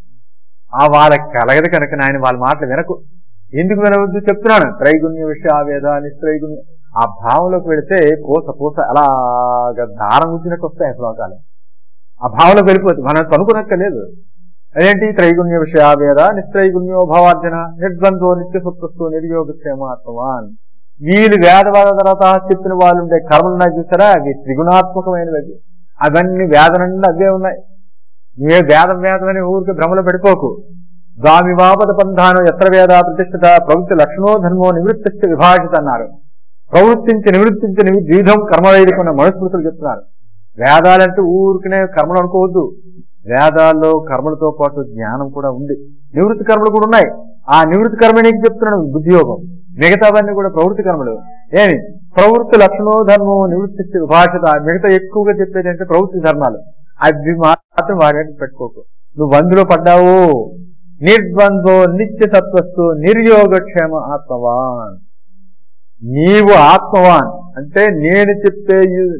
వాళ్ళకి కలగదు కనుక నాయన వాళ్ళ మాటలు వినకు. ఎందుకు వినవద్దు చెప్తున్నాను. త్రైగుణ్య విషయావేద నిస్త్రైగుణ్య ఆ భావంలోకి వెళితే పూస అలాగా దారం గుచ్చినట్టు వస్తాయి శ్లోకాలు. ఆ భావంలోకి వెళ్ళిపోతుంది, మనం కనుక్కునక్కర్లేదు. అదేంటి త్రైగుణ్య విషయావేద నిస్త్రైగుణ్యో భవార్జన నిర్ద్వంద్వో నిత్యసుప్రస్తు నిర్యోగక్షేమాత్మవాన్. వీళ్ళు వేదవాద తర్వాత చెప్పిన వాళ్ళు ఉండే కర్మలున్నాయి చూసారా, అవి త్రిగుణాత్మకమైనవి. అవన్నీ వేదనండి అవే ఉన్నాయి. నువ్వే వేదం అని ఊరికి భ్రమలో పడిపోకు. స్వామి వాపద పంధానం ఎత్ర వేద ప్రతిష్ఠిత ప్రవృత్తి లక్షణో ధర్మో నివృత్తి విభాషిత అన్నారు. ప్రవృత్తించి నివృత్తించి ద్విధం కర్మవైదికున్న మనుస్మృతులు చెప్తున్నారు. వేదాలంటే ఊరికనే కర్మలు అనుకోవద్దు. వేదాల్లో కర్మలతో పాటు జ్ఞానం కూడా ఉంది, నివృత్తి కర్మలు కూడా ఉన్నాయి. ఆ నివృత్తి కర్మ నీకు చెప్తున్నాను బుద్ధియోగం. మిగతావన్నీ కూడా ప్రవృత్తి కర్మలు. ఏమి ప్రవృత్తి లక్షణో ధర్మం నివృత్తి విభాషిత. మిగతా ఎక్కువగా చెప్పేది అంటే ప్రవృత్తి ధర్మాలు. అవి మాత్రం వాడి పెట్టుకోకు. నువ్వు అందులో పడ్డావు. నిర్ద్వంద్వో నిత్య సత్వస్తు నిర్యోగక్షేమ ఆత్మవాన్. నీవు ఆత్మవాన్ అంటే నేను చెప్పే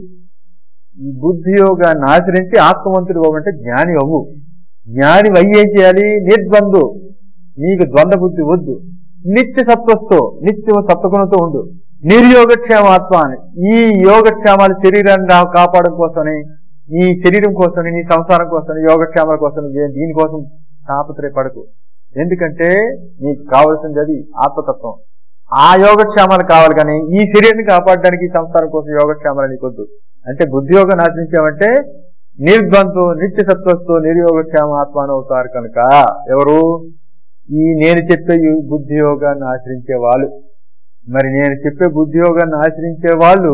ఈ బుద్ధి యోగాన్ని ఆచరించి ఆత్మవంతుడు అవ్వంటే జ్ఞాని అవ్వు. జ్ఞాని అయ్యి ఏం చేయాలి? నిర్ద్వంద్వు, నీకు ద్వంద్వ బుద్ధి వద్దు. నిత్య సత్వస్తో నిత్యం సత్వగుణంతో ఉండు. నిర్యోగక్షేమ ఆత్మాన్ని ఈ యోగక్షేమాలు శరీరాన్ని కాపాడడం కోసమని, నీ శరీరం కోసమని, నీ సంసారం కోసమని, యోగక్షేమాల కోసం దీనికోసం తాపత్రయపడకు. ఎందుకంటే నీకు కావలసింది అది ఆత్మతత్వం. ఆ యోగక్షేమాలు కావాలి కానీ ఈ శరీరాన్ని కాపాడడానికి సంసారం కోసం యోగక్షేమాలు నీకొద్దు. అంటే బుద్ధియోగం ఆచరించామంటే నిర్ద్వంతో నిత్య సత్వస్తో నిర్యోగక్షేమ ఆత్మాను అవుతారు. కనుక ఎవరు? ఈ నేను చెప్పే బుద్ధి యోగాన్ని ఆచరించే వాళ్ళు. మరి నేను చెప్పే బుద్ధి యోగాన్ని ఆచరించే వాళ్ళు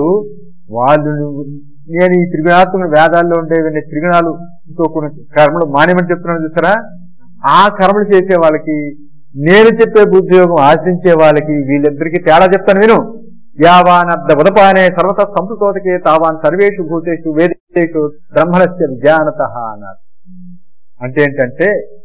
నేను ఈ త్రిగుణాత్మక వేదాల్లో ఉండేవి త్రిగుణాలు ఇంకొక కర్మలు మానేమని చెప్తున్నాను చూసారా, ఆ కర్మలు చేసే వాళ్ళకి నేను చెప్పే బుద్ధి యోగం ఆచరించే వాళ్ళకి వీళ్ళిద్దరికీ తేడా చెప్తాను విను. యావానర్థ ఉదపానే సర్వత సంస్కృతోదకే తావాన్ సర్వేషు భూతేషు వేదేషు బ్రహ్మణస్య విజ్ఞానత అన్నారు. అంటే ఏంటంటే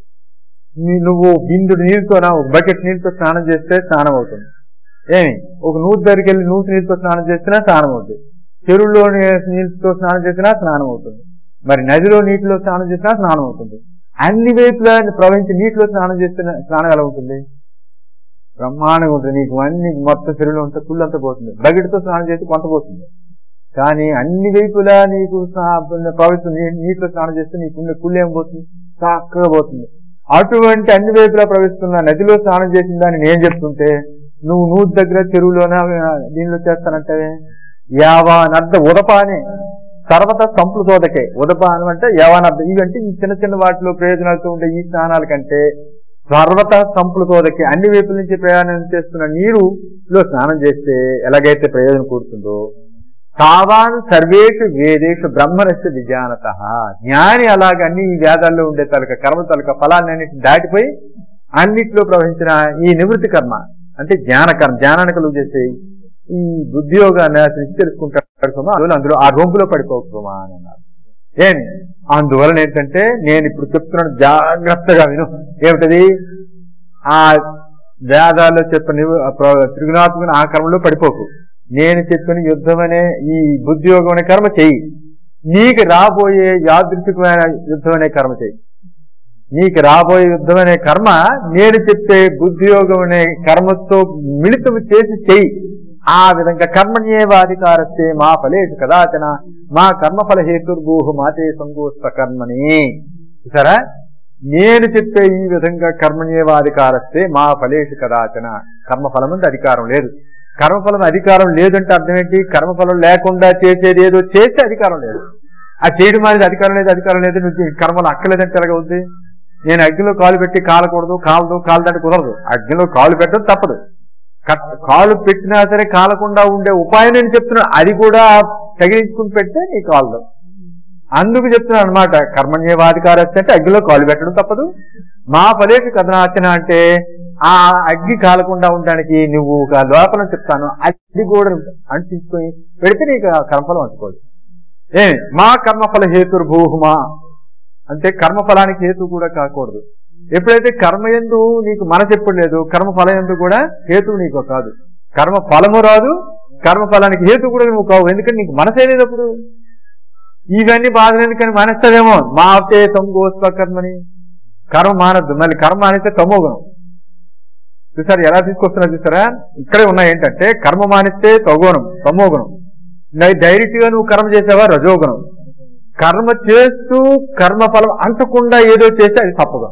నువ్వు బిందుడు నీరుతో ఒక బకెట్ నీరుతో స్నానం చేస్తే స్నానం అవుతుంది. ఏమి ఒక నూతి దగ్గరికి వెళ్ళి నూతి నీరుతో స్నానం చేసినా స్నానం అవుతుంది. చెరువులో నీటితో స్నానం చేసినా స్నానం అవుతుంది. మరి నదిలో నీటిలో స్నానం చేసినా స్నానం అవుతుంది. అన్ని వైపులా ప్రవహించి నీటిలో స్నానం చేస్తే స్నానం ఎలా ఉంటుంది? బ్రహ్మాండంగా ఉంటుంది. నీకు అన్ని మొత్తం చెరువులో ఉంటే కుళ్ళంతా పోతుంది. బకెట్తో స్నానం చేస్తే కొంత పోతుంది. కానీ అన్ని వైపులా నీకు ప్రవహిస్తుంది. నీటిలో స్నానం చేస్తే నీకు కుళ్ళు ఏం పోతుంది? చక్కగా పోతుంది. అటువంటి అన్ని వైపులా ప్రవహిస్తున్న నదిలో స్నానం చేసిన దాన్ని నేను చెప్తుంటే నువ్వు నూతి దగ్గర చెరువులోనే దీనిలో చేస్తానంటే యావానర్థ ఉదపానే సర్వత సంప్లుతోదకే. ఉదపానం అంటే యావానర్థ. ఇవంటే ఈ చిన్న చిన్న వాటిలో ప్రయోజనాలతో ఉండే ఈ స్నానాల కంటే సర్వత సంప్లుతోదకే అన్ని వైపుల నుంచి ప్రయాణం చేస్తున్న నీరులో స్నానం చేస్తే ఎలాగైతే ప్రయోజనం కూడుతుందో తావాన్ సర్వేషు వేదేషు బ్రహ్మరస్య విజ్ఞానత. జ్ఞాని అలాగ అన్ని ఈ వేదాల్లో ఉండే తలక కర్మ తలక ఫలాన్ని అన్నింటిని దాటిపోయి అన్నిట్లో ప్రవహించిన ఈ నివృత్తి కర్మ అంటే జ్ఞానకర్మ, జ్ఞానాన్ని కలుగు చేసే ఈ బుద్ధియోగాన్ని తెలుసుకుంటాడు సుమా. అందులో ఆ రొంపులో పడిపోకు సుమా అని అన్నారు. ఏమి అందువలన ఏంటంటే నేను ఇప్పుడు చెప్తున్నాను జాగ్రత్తగా విను. ఏమిటది? ఆ వేదాల్లో చెప్పిన త్రిగుణాత్మక ఆ కర్మలో పడిపోకు. నేను చెప్పిన యుద్ధం అనే ఈ బుద్ధియోగం అనే కర్మ చెయ్యి. నీకు రాబోయే యాదృచ్ఛికమైన యుద్ధం అనే కర్మ చెయ్యి. నీకు రాబోయే యుద్ధం అనే కర్మ నేను చెప్పే బుద్ధియోగం అనే కర్మతో మిళితం చేసి చెయ్యి. ఆ విధంగా కర్మణ్యేవాధికారస్తే మా ఫలేషు కదాచన మా కర్మఫల హేతుర్భూహు మాతే సంగోస్త కర్మని. చూసారా, నేను చెప్పే ఈ విధంగా కర్మణ్యేవాధికారస్తే మా ఫలేషు కదాచన. కర్మఫలం అంటే అధికారం లేదు. కర్మఫలం అధికారం లేదంటే అర్థం ఏంటి? కర్మఫలం లేకుండా చేసేది ఏదో చేస్తే అధికారం లేదు. ఆ చేయడం అనేది అధికారం లేదు నువ్వు కర్మలు అక్కలేదంటే ఎలాగ ఉంది? నేను అగ్నిలో కాలు పెట్టి కాలకూడదు, కాలదంటే కుదరదు. అగ్నిలో కాలు పెట్టడం తప్పదు. కాలు పెట్టినా సరే కాలకుండా ఉండే ఉపాయం నేను చెప్తున్నాను. అది కూడా తగిలించుకుని పెడితే నీ కాలు. అందుకు చెప్తున్నాను అనమాట. కర్మణ్యేవాధికారస్తే అంటే అగ్నిలో కాలు పెట్టడం తప్పదు. మా ఫలేషు కథనాచన అంటే ఆ అగ్ని కాలకుండా ఉండడానికి నువ్వు ఒక లోపల చెప్తాను, అది కూడా అంటించుకొని పెడితే నీకు కర్మఫలం అంటుకోదు. మా కర్మఫల హేతుర్భూహుమా అంటే కర్మఫలానికి హేతు కూడా కాకూడదు. ఎప్పుడైతే కర్మయందు నీకు మనసు ఎప్పుడు లేదు, కర్మఫలం ఎందు కూడా హేతువు నీకు కాదు. కర్మ ఫలము రాదు, కర్మఫలానికి హేతు కూడా నువ్వు కావు. ఎందుకంటే నీకు మనసే లేదు. అప్పుడు ఇవన్నీ బాధలు ఎందుకని మానేస్తావేమో. మాతే తమోస్వ కర్మని. కర్మ మానద్దు. మళ్ళీ కర్మ మానేస్తే తమోగుణం. చూసారు ఎలా తీసుకొస్తున్నా? చూసారా? ఇక్కడే ఉన్నాయి ఏంటంటే కర్మ మానేస్తే తమోగుణం. డైరెక్ట్ గా నువ్వు కర్మ చేసావా రజోగుణం. కర్మ చేస్తూ కర్మఫలం అంటకుండా ఏదో చేస్తే అది సత్వగుణం.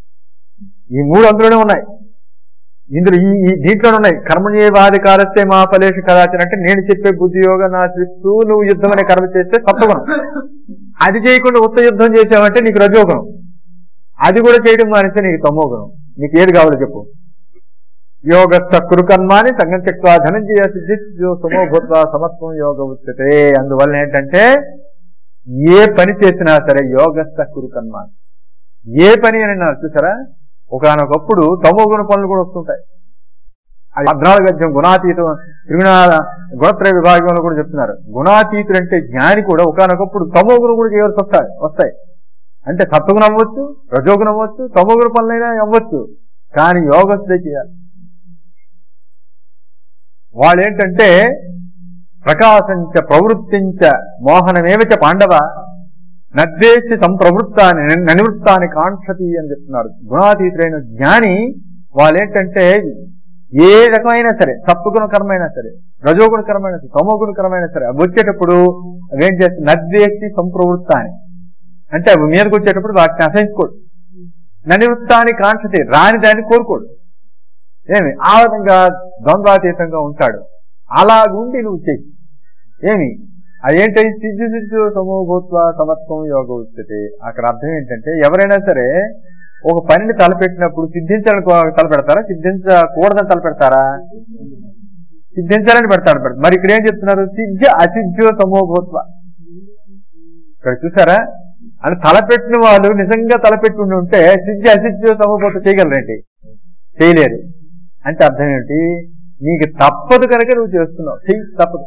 ఈ మూడు అందులోనే ఉన్నాయి. ఇందులో ఈ దీంట్లోనే ఉన్నాయి. కర్మణ్యేవాధికారస్తే మా ఫలేషు కదాచన అంటే నేను చెప్పే బుద్ధి యోగాన్ని ఆశ్రయిస్తూ నువ్వు యుద్ధం అనే కర్మ చేస్తే సత్వగుణం. అది చేయకుండా ఉత్త యుద్ధం చేసావంటే నీకు రజోగుణం. అది కూడా చేయడం మానేస్తే నీకు తమోగుణం. నీకు ఏది కావాలో చెప్పు. యోగస్థ కురు కర్మాని సంగం త్యక్త్వా ధనంజయ సిద్ధిస్యో సమో భూత్వా సమత్వం యోగ ఉచ్యతే. అందువల్ల ఏంటంటే ఏ పని చేసినా సరే యోగస్థ కురు కర్మాని. ఏ పని అని అన్నారు చూసారా? ఒకనొకప్పుడు తమోగుణ పనులు కూడా వస్తుంటాయి. అది 14 అధ్యాయం గుణాతీతం గుణత్రయ విభాగంలో కూడా చెప్తున్నారు. గుణాతీతుడు అంటే జ్ఞాని కూడా ఒకనొకప్పుడు తమోగుణం కూడా చేయవలసి వస్తాయి. అంటే సత్వగుణం అవ్వచ్చు, రజోగుణం అవ్వచ్చు, తమోగుణ పనులైనా అవ్వచ్చు. కానీ యోగస్థే చేయాలి. వాళ్ళేంటంటే ప్రకాశంచ ప్రవృత్తించ మోహనమేవచ పాండవ నద్వేష్య సంప్రవృత్తాన్ని ననివృత్తాన్ని కాంక్షతి అని చెప్తున్నారు. గుణాతీతులైన జ్ఞాని వాళ్ళేంటంటే ఏ రకమైనా సరే, సత్వగుణ కర్మైనా సరే, రజోగుణ కర్మైనా సరే, తమోగుణ కర్మైనా సరే, అవి వచ్చేటప్పుడు అవేం చేస్తే నద్వేష్టి సంప్రవృత్తాన్ని అంటే అవి మీదకి వచ్చేటప్పుడు వాటిని అసహించుకోడు. ననివృత్తాన్ని కాంక్షతి రాని దాన్ని కోరుకోడు. ఆ విధంగా ద్వంద్వాతీతంగా ఉంటాడు. అలాగుండి నువ్వు చెయ్యి. అదేంటి? సిద్ధి సమోభూత్వ సమత్వం యోగ ఉచ్యతే. అక్కడ అర్థం ఏంటంటే ఎవరైనా సరే ఒక పనిని తలపెట్టినప్పుడు సిద్ధించాలని తలపెడతారా, సిద్ధించకూడదని తలపెడతారా? సిద్ధించాలని పెడతాడు. మరి ఇక్కడ ఏం చెప్తున్నారు? సిద్ధి అసిద్ధ్యో సమోభూత్వ. ఇక్కడ చూసారా? అని తలపెట్టిన వాళ్ళు నిజంగా తలపెట్టి ఉంటే సిద్ధి అసిద్ధ్యో సమోభూత్వ చేయగలరేంటి? చేయలేరు. అంటే అర్థం ఏంటి? నీకు తప్పదు కనుక నువ్వు చేస్తున్నావు. చెయ్యి, తప్పదు.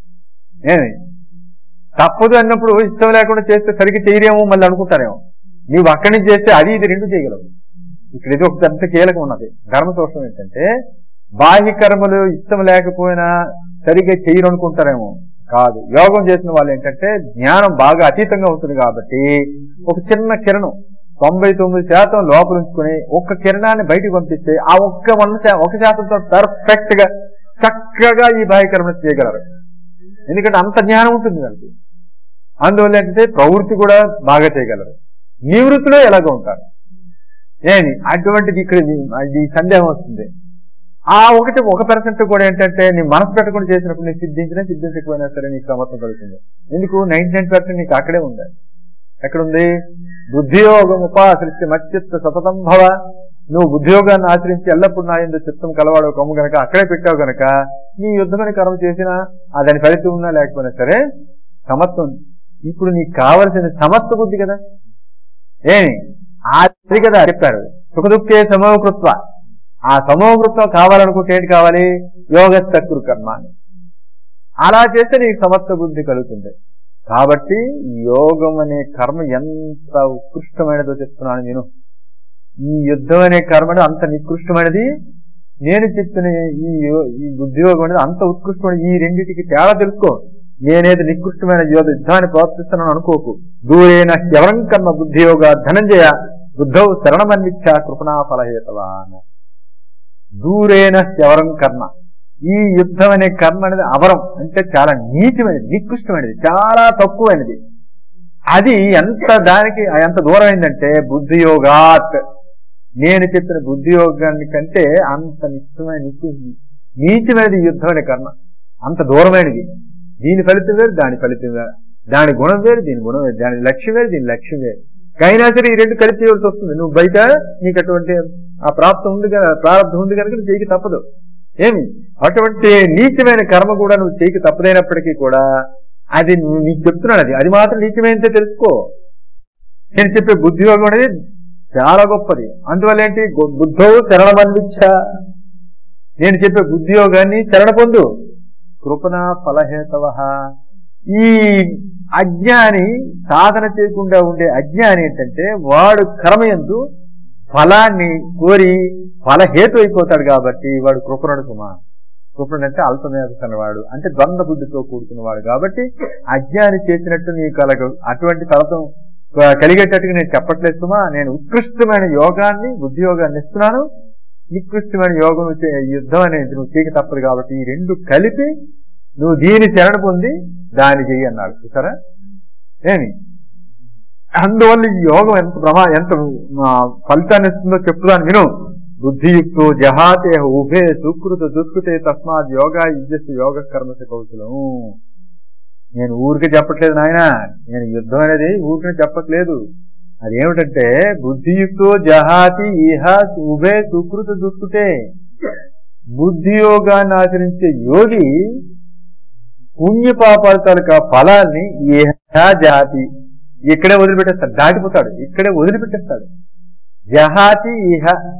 తప్పదు అన్నప్పుడు ఇష్టం లేకుండా చేస్తే సరిగ్గా చేయరేమో మళ్ళీ అనుకుంటారేమో. నువ్వు అక్కడి నుంచి చేస్తే అది ఇది రెండు చేయగలవు. ఇక్కడ ఇది ఒక పెద్ద కీలకం ఉన్నది. ధర్మసూత్రం ఏంటంటే బాహ్య కర్మలు ఇష్టం లేకపోయినా సరిగ్గా చేయరు అనుకుంటారేమో. కాదు. యోగం చేసిన వాళ్ళు ఏంటంటే జ్ఞానం బాగా అతీతంగా ఉంటుంది కాబట్టి ఒక చిన్న కిరణం 99% లోపల ఉంచుకొని ఒక్క కిరణాన్ని బయటికి పంపిస్తే ఆ ఒక్క 1% పర్ఫెక్ట్ గా చక్కగా ఈ బాహ్య కర్మలు చేయగలరు. ఎందుకంటే అంత జ్ఞానం ఉంటుంది వాళ్ళకి. అందువల్ల ఏంటంటే ప్రవృత్తి కూడా బాగా చేయగలరు. నివృత్తిలో ఎలాగో ఉంటారు. అటువంటిది ఇక్కడ ఈ సందేహం వస్తుంది. ఆ 1% కూడా ఏంటంటే నీ మనసు పెట్టకుండా చేసినప్పుడు నీకు సిద్ధించకపోయినా సరే నీకు సమత్వం కలుగుతుంది. ఎందుకు? 99% నీకు అక్కడే ఉంది. ఎక్కడుంది? బుద్ధియోగం ఉపాశ్రిత్య మచ్చిత్త సతతం భవ. నువ్వు బుద్ధియోగాన్ని ఆశ్రయించి ఎల్లప్పుడు నా యందు చిత్తం కలవాడు కమ్ము గనక అక్కడే పెట్టావు గనక నీ యుద్ధమని కర్మ చేసినా దాని ఫలితం ఉన్నా లేకపోయినా సరే సమత్వం. ఇప్పుడు నీకు కావలసిన సమత్వ బుద్ధి కదా. అది కదా చెప్పారు. సుఖదుఖే సమోకృత్వ. ఆ సమోకృత్వం కావాలనుకుంటే ఏంటి కావాలి? యోగస్థకురు కర్మ. అలా చేస్తే నీకు సమత్వ బుద్ధి కలుగుతుంది. కాబట్టి యోగం అనే కర్మ ఎంత ఉత్కృష్టమైనదో చెప్తున్నాను నేను. ఈ యుద్ధం అనే కర్మ అంత నికృష్టమైనది. నేను చెప్పిన ఈ బుద్ధియోగం అనేది అంత ఉత్కృష్టమైన. ఈ రెండింటికి తేడా తెలుసుకో. నేనేది నికృష్టమైన యుద్ధాన్ని ప్రోత్సహిస్తున్నాను అనుకోకు. దూరేన ఎవరం కర్మ బుద్ధియోగ ధనంజయ బుద్ధౌ శరణమన్విచ్చ కృపణా ఫలహేతవా. దూరేన ఎవరం కర్మ. ఈ యుద్ధం అనే కర్మ అనేది అవరం అంటే చాలా నీచమైనది, నికృష్టమైనది, చాలా తక్కువైనది. అది ఎంత దూరం అయిందంటే బుద్ధియోగాత్, నేను చెప్పిన బుద్ధియోగాన్ని కంటే అంత నీచమైనది యుద్ధం అనే కర్మ, అంత దూరమైనది. దీని ఫలితం వేరు, దాని ఫలితం వేరు, దాని గుణం వేరు, దీని గుణం వేరు, దాని లక్ష్యం వేరు, దీని లక్ష్యం వేరు. అయినా సరే ఈ రెండు కలిపి చేయవలసి వస్తుంది. నువ్వు బయట నీకు అటువంటి ఆ ప్రారంభం ఉంది కనుక నువ్వు చేయకి తప్పదు. ఏమి అటువంటి నీచమైన కర్మ కూడా నువ్వు చేయకి తప్పదైనప్పటికీ కూడా అది నువ్వు నీకు చెప్తున్నాను, అది మాత్రం నీచమైనదే తెలుసుకో. నేను చెప్పే బుద్ధియోగం అనేది చాలా గొప్పది. అందువల్ల ఏంటి, బుద్ధో శరణమన్విచ్చ, నేను చెప్పే బుద్ధియోగాన్ని శరణ పొందు. కృపణ ఫలహేతవ, ఈ అజ్ఞాని సాధన చేయకుండా ఉండే అజ్ఞాని ఏంటంటే వాడు కర్మయందు ఫలాన్ని కోరి ఫలహేతు అయిపోతాడు. కాబట్టి వాడు కృపణుడు సుమా. కృపణుడు అంటే అల్పమేధనవాడు, అంటే ద్వంద్వ బుద్ధితో కూడుకున్నవాడు. కాబట్టి అజ్ఞాని చేసినట్టు నీకు అటువంటి ఫలితం కలిగేటట్టుగా నేను చెప్పట్లేదు సుమా. నేను ఉత్కృష్టమైన యోగాన్ని, బుద్ధియోగాన్ని ఇస్తున్నాను. నికృష్టమైన యోగం యుద్ధం అనేది నువ్వు చేయక తప్పదు. కాబట్టి ఈ రెండు కలిపి నువ్వు దీని శరణ పొంది దాన్ని చెయ్యి అన్నాడు. చూసారా ఏమి. అందువల్ల ఈ యోగం ఎంత ఫలితాన్ని ఇస్తుందో చెప్పుదాన్ని విను. బుద్ధియుక్తో జహాతే ఉభే సుకృత దుష్కృతే తస్మాత్ యోగా యుద్ధ యోగ కర్మస కౌశలం. నేను ఊరికే చెప్పట్లేదు నాయన, నేను యుద్ధం అనేది ఊరికే చెప్పట్లేదు. అదేమిటంటే బుద్ధియుక్తో జహాతి ఇహ ఉభే సుకృత దుష్కృతే. బుద్ధియోగాన్ని ఆచరించే యోగి పుణ్యపాపాల తాలూకా ఫలాన్ని ఇహ జాతి ఇక్కడే వదిలిపెట్టేస్తాడు, దాటిపోతాడు, ఇక్కడే వదిలిపెట్టేస్తాడు. జహాతి ఇహ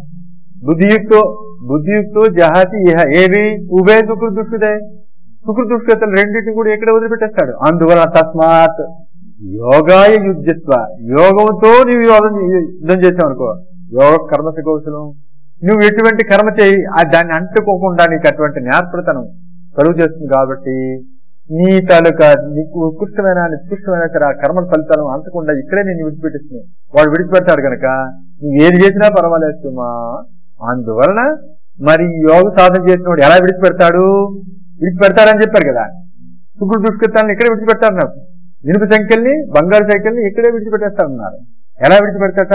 బుద్ధియుక్తో జహాతి ఇహ ఏవి ఉభే సుకృత దుష్కృతే, సుకృత దుష్కృతలు రెండింటిని కూడా ఇక్కడే వదిలిపెట్టేస్తాడు. అందువల్ల తస్మాత్ యోగాయ యుద్ధస్వ, యోగంతో నువ్వు యుద్ధం చేసావు అనుకో, యోగ కర్మస కౌశలం. నువ్వు ఎటువంటి కర్మ చేయి దాన్ని అంటుకోకుండా నీకు అటువంటి నేర్పడతనం కలుగు చేస్తుంది. కాబట్టి నీ తాలూకా నీకు ఉత్కృష్టమైన నిష్కృష్టమైన ఆ కర్మల ఫలితాలను అంతకుండా ఇక్కడే నేను విడిచిపెట్టేస్తున్నాను. వాడు విడిచిపెడతాడు కనుక నువ్వు ఏది చేసినా పర్వాలేదు సుమా. అందువలన మరి యోగ సాధన చేసిన వాడు ఎలా విడిచిపెడతాడని చెప్పారు కదా. సుకృత దుష్కృతాలను ఇక్కడే విడిచిపెడతాడు. నాకు ఇనుప సంఖ్యల్ని, బంగారు సంఖ్యల్ని ఇక్కడే విడిచిపెట్టేస్తాడన్నారు. ఎలా విడిచిపెడతాట,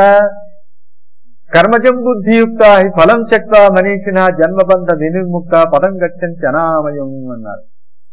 కర్మజం బుద్ధియుక్త ఫలం చక్వ మనీషిన జన్మబంధ వినిర్ముక్త పదం గచ్చంతి అనామయం అన్నారు.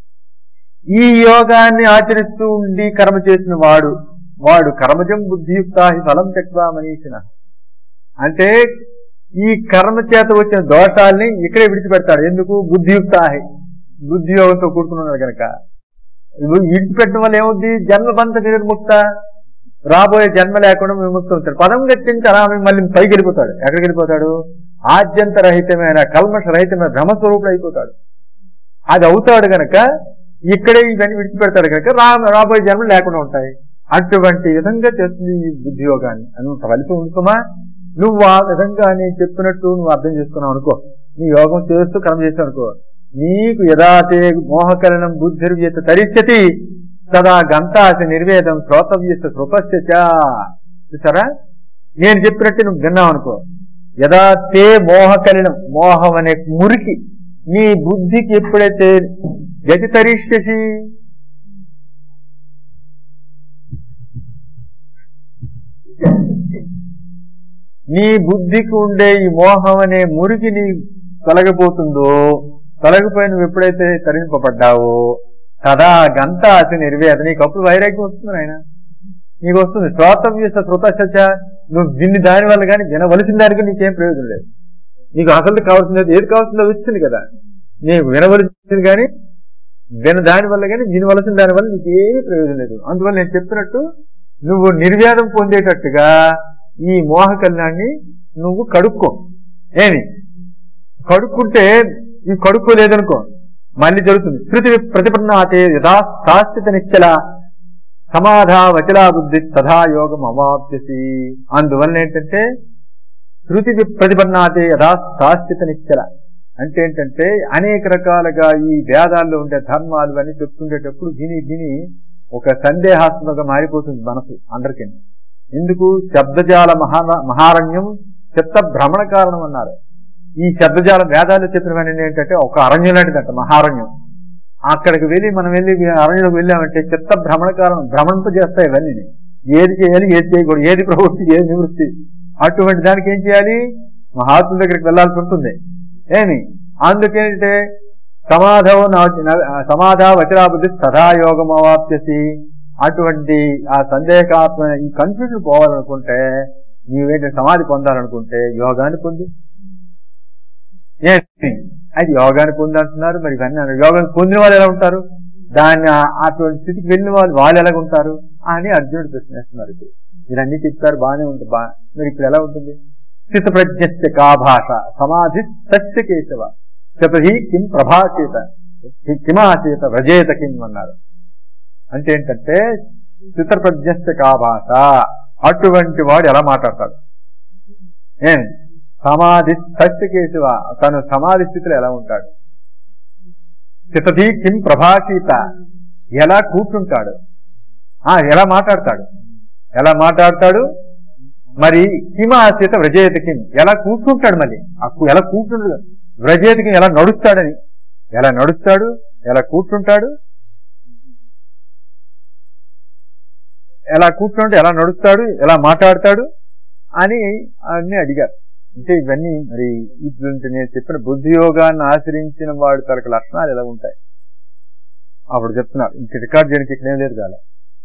ఈ యోగాన్ని ఆచరిస్తూ ఉండి కర్మ చేసిన వాడు కర్మజం బుద్ధియుక్త ఫలం చక్వ మనీషిన అంటే ఈ కర్మ చేత వచ్చిన దోషాల్ని ఇక్కడే విడిచిపెడతాడు. ఎందుకు, బుద్ధియోగంతో కూడుకున్నాడు కనుక. విడిచిపెట్టడం వల్ల ఏమవుద్ది, జన్మబంధ వినిర్ముక్త, రాబోయే జన్మ లేకుండా విముక్తం అవుతాడు. పదం గట్టించి అలా మళ్ళీ పైకి వెళ్ళిపోతాడు. ఎక్కడికి వెళ్ళిపోతాడు, ఆద్యంత రహితమైన కల్మష రహితమైన బ్రహ్మస్వరూపుడు అయిపోతాడు. అది అవుతాడు గనక ఇక్కడే ఇవన్నీ విడిచిపెడతాడు కనుక రాబోయే జన్మలు లేకుండా ఉంటాయి. అటువంటి విధంగా చేస్తుంది ఈ బుద్ధియోగాన్ని. అంత ఫలితం ఉంటుమా. నువ్వు ఆ విధంగా నేను చెప్పినట్టు నువ్వు అర్థం చేసుకున్నావు అనుకో, నీ యోగం చేస్తూ కర్మ చేసావు అనుకో, నీకు యదాతే మోహకరణం బుద్ధిర్వ్యత తరిష్యతి సదా గంతాసి నిర్వేదం శ్రోతవ్యత కృపస్య. చూసారా, నేను చెప్పినట్టు నువ్వు విన్నావు అనుకో, యదాతే మోహకరణం, మోహం అనే మురికి నీ బుద్ధికి ఎప్పుడైతే గతి తరిష్యసి, నీ బుద్ధికి ఉండే ఈ మోహం అనే మురికి నీ తొలగిపోతుందో, తొలగిపోయి నువ్వు ఎప్పుడైతే తరింపబడ్డావో కదా గంతాసి నిర్వేద, నీకు అప్పుడు వైరాగ్యం వస్తుంది. ఆయన నీకు వస్తుంది. శ్రోతవ్య కృతశ, నువ్వు విన్ని దాని వల్ల కానీ వినవలసిన దానికి నీకేం ప్రయోజనం లేదు. నీకు అసలు కావాల్సింది ఏది కావాల్సిందో వచ్చింది కదా, నీకు వినవలసింది కానీ దాని వల్ల కానీ వినవలసిన దాని వల్ల నీకు ఏమీ ప్రయోజనం లేదు. అందువల్ల నేను చెప్పినట్టు నువ్వు నిర్వేదం పొందేటట్టుగా ఈ మోహ కళ్యాణాన్ని నువ్వు కడుక్కో. ఏమి కడుక్కుంటే ఈ కడుక్కోలేదనుకో మళ్ళీ జరుగుతుంది. శృతి ప్రతిపన్నాతే యథాస్థాస్యత నిశ్చల సమాధా వచలా బుద్ధి తథా యోగం అవాప్యసి. అందువల్ల ఏంటంటే శృతి ప్రతిపన్నాతే యథాస్థాస్యత నిశ్చల అంటే ఏంటంటే అనేక రకాలుగా ఈ వేదాల్లో ఉండే ధర్మాలు అని చెప్తుండేటప్పుడు విని ఒక సందేహాత్మకంగా మారిపోతుంది మనసు అందరికీ. ఎందుకు, శబ్దజాల మహారణ్యం చిత్త భ్రమణ కారణం అన్నారు. ఈ శబ్దజాల వేదాలు చెప్పినవన్నీ ఏంటంటే ఒక అరణ్యం లాంటిదంట, మహారణ్యం. అక్కడికి మనం వెళ్ళి అరణ్యంలోకి వెళ్ళామంటే చిత్త భ్రమణ కారణం, భ్రమణంతో చేస్తాయి ఇవన్నీ. ఏది చేయాలి, ఏది చేయకూడదు, ఏది ప్రవృత్తి, ఏది నివృత్తి. అటువంటి దానికి ఏం చేయాలి? మహాత్ముల దగ్గరికి వెళ్లాల్సి ఉంటుంది. ఏమి అందుకేంటే సమాధా వచరాబుద్ధి సదాయోగం అవాప్యసి. అటువంటి ఆ సందేహాత్మ ఈ కన్ఫ్యూజన్ పోవాలనుకుంటే, నీవేంటి సమాధి పొందాలనుకుంటే యోగాన్ని పొందు. ఏంటి అది యోగాన్ని పొంది అంటున్నారు. మరి ఇవన్నీ యోగాన్ని పొందిన వాళ్ళు ఎలా ఉంటారు? దాన్ని అటువంటి స్థితికి వెళ్ళిన వాళ్ళు ఎలాగ ఉంటారు అని అర్జునుడు ప్రశ్నిస్తున్నారు. ఇప్పుడు మీరన్నీ చెప్తారు, బాగానే ఉంటుంది. మరి ఇప్పుడు ఎలా ఉంటుంది? స్థిత ప్రజ్ఞస్య కా భాష సమాధి తస్య కేశవ స్థితి కిం ప్రభాషేత కిమాసేత వ్రజేత కిం అన్నారు. అంటే ఏంటంటే స్థిత ప్రజ్ఞస్య కా భాష, అటువంటి వాడు ఎలా మాట్లాడతాడు? ఏం సమాధి తస్య కేశవ, తను సమాధి స్థితిలో ఎలా ఉంటాడు? స్థితి కిం ప్రభాషిత, ఎలా కూర్చుంటాడు, ఎలా మాట్లాడతాడు, మరి కిమాసేత వ్రజేత కిం, ఎలా కూర్చుంటాడు, మళ్ళీ ఎలా కూర్చుంటాడు, వ్రజేత కిం ఎలా నడుస్తాడని, ఎలా కూర్చుంటాడు, ఎలా నడుస్తాడు, ఎలా మాట్లాడతాడు అని అన్ని అడిగారు. అంటే ఇవన్నీ మరి ఇప్పుడు నేను చెప్పిన బుద్ధి యోగాన్ని ఆచరించిన వాడి తనకు లక్షణాలు ఎలా ఉంటాయి అప్పుడు చెప్తున్నారు. ఇంక రికార్డ్ చేయడానికి ఇక్కడ ఏం లేదు కాలే.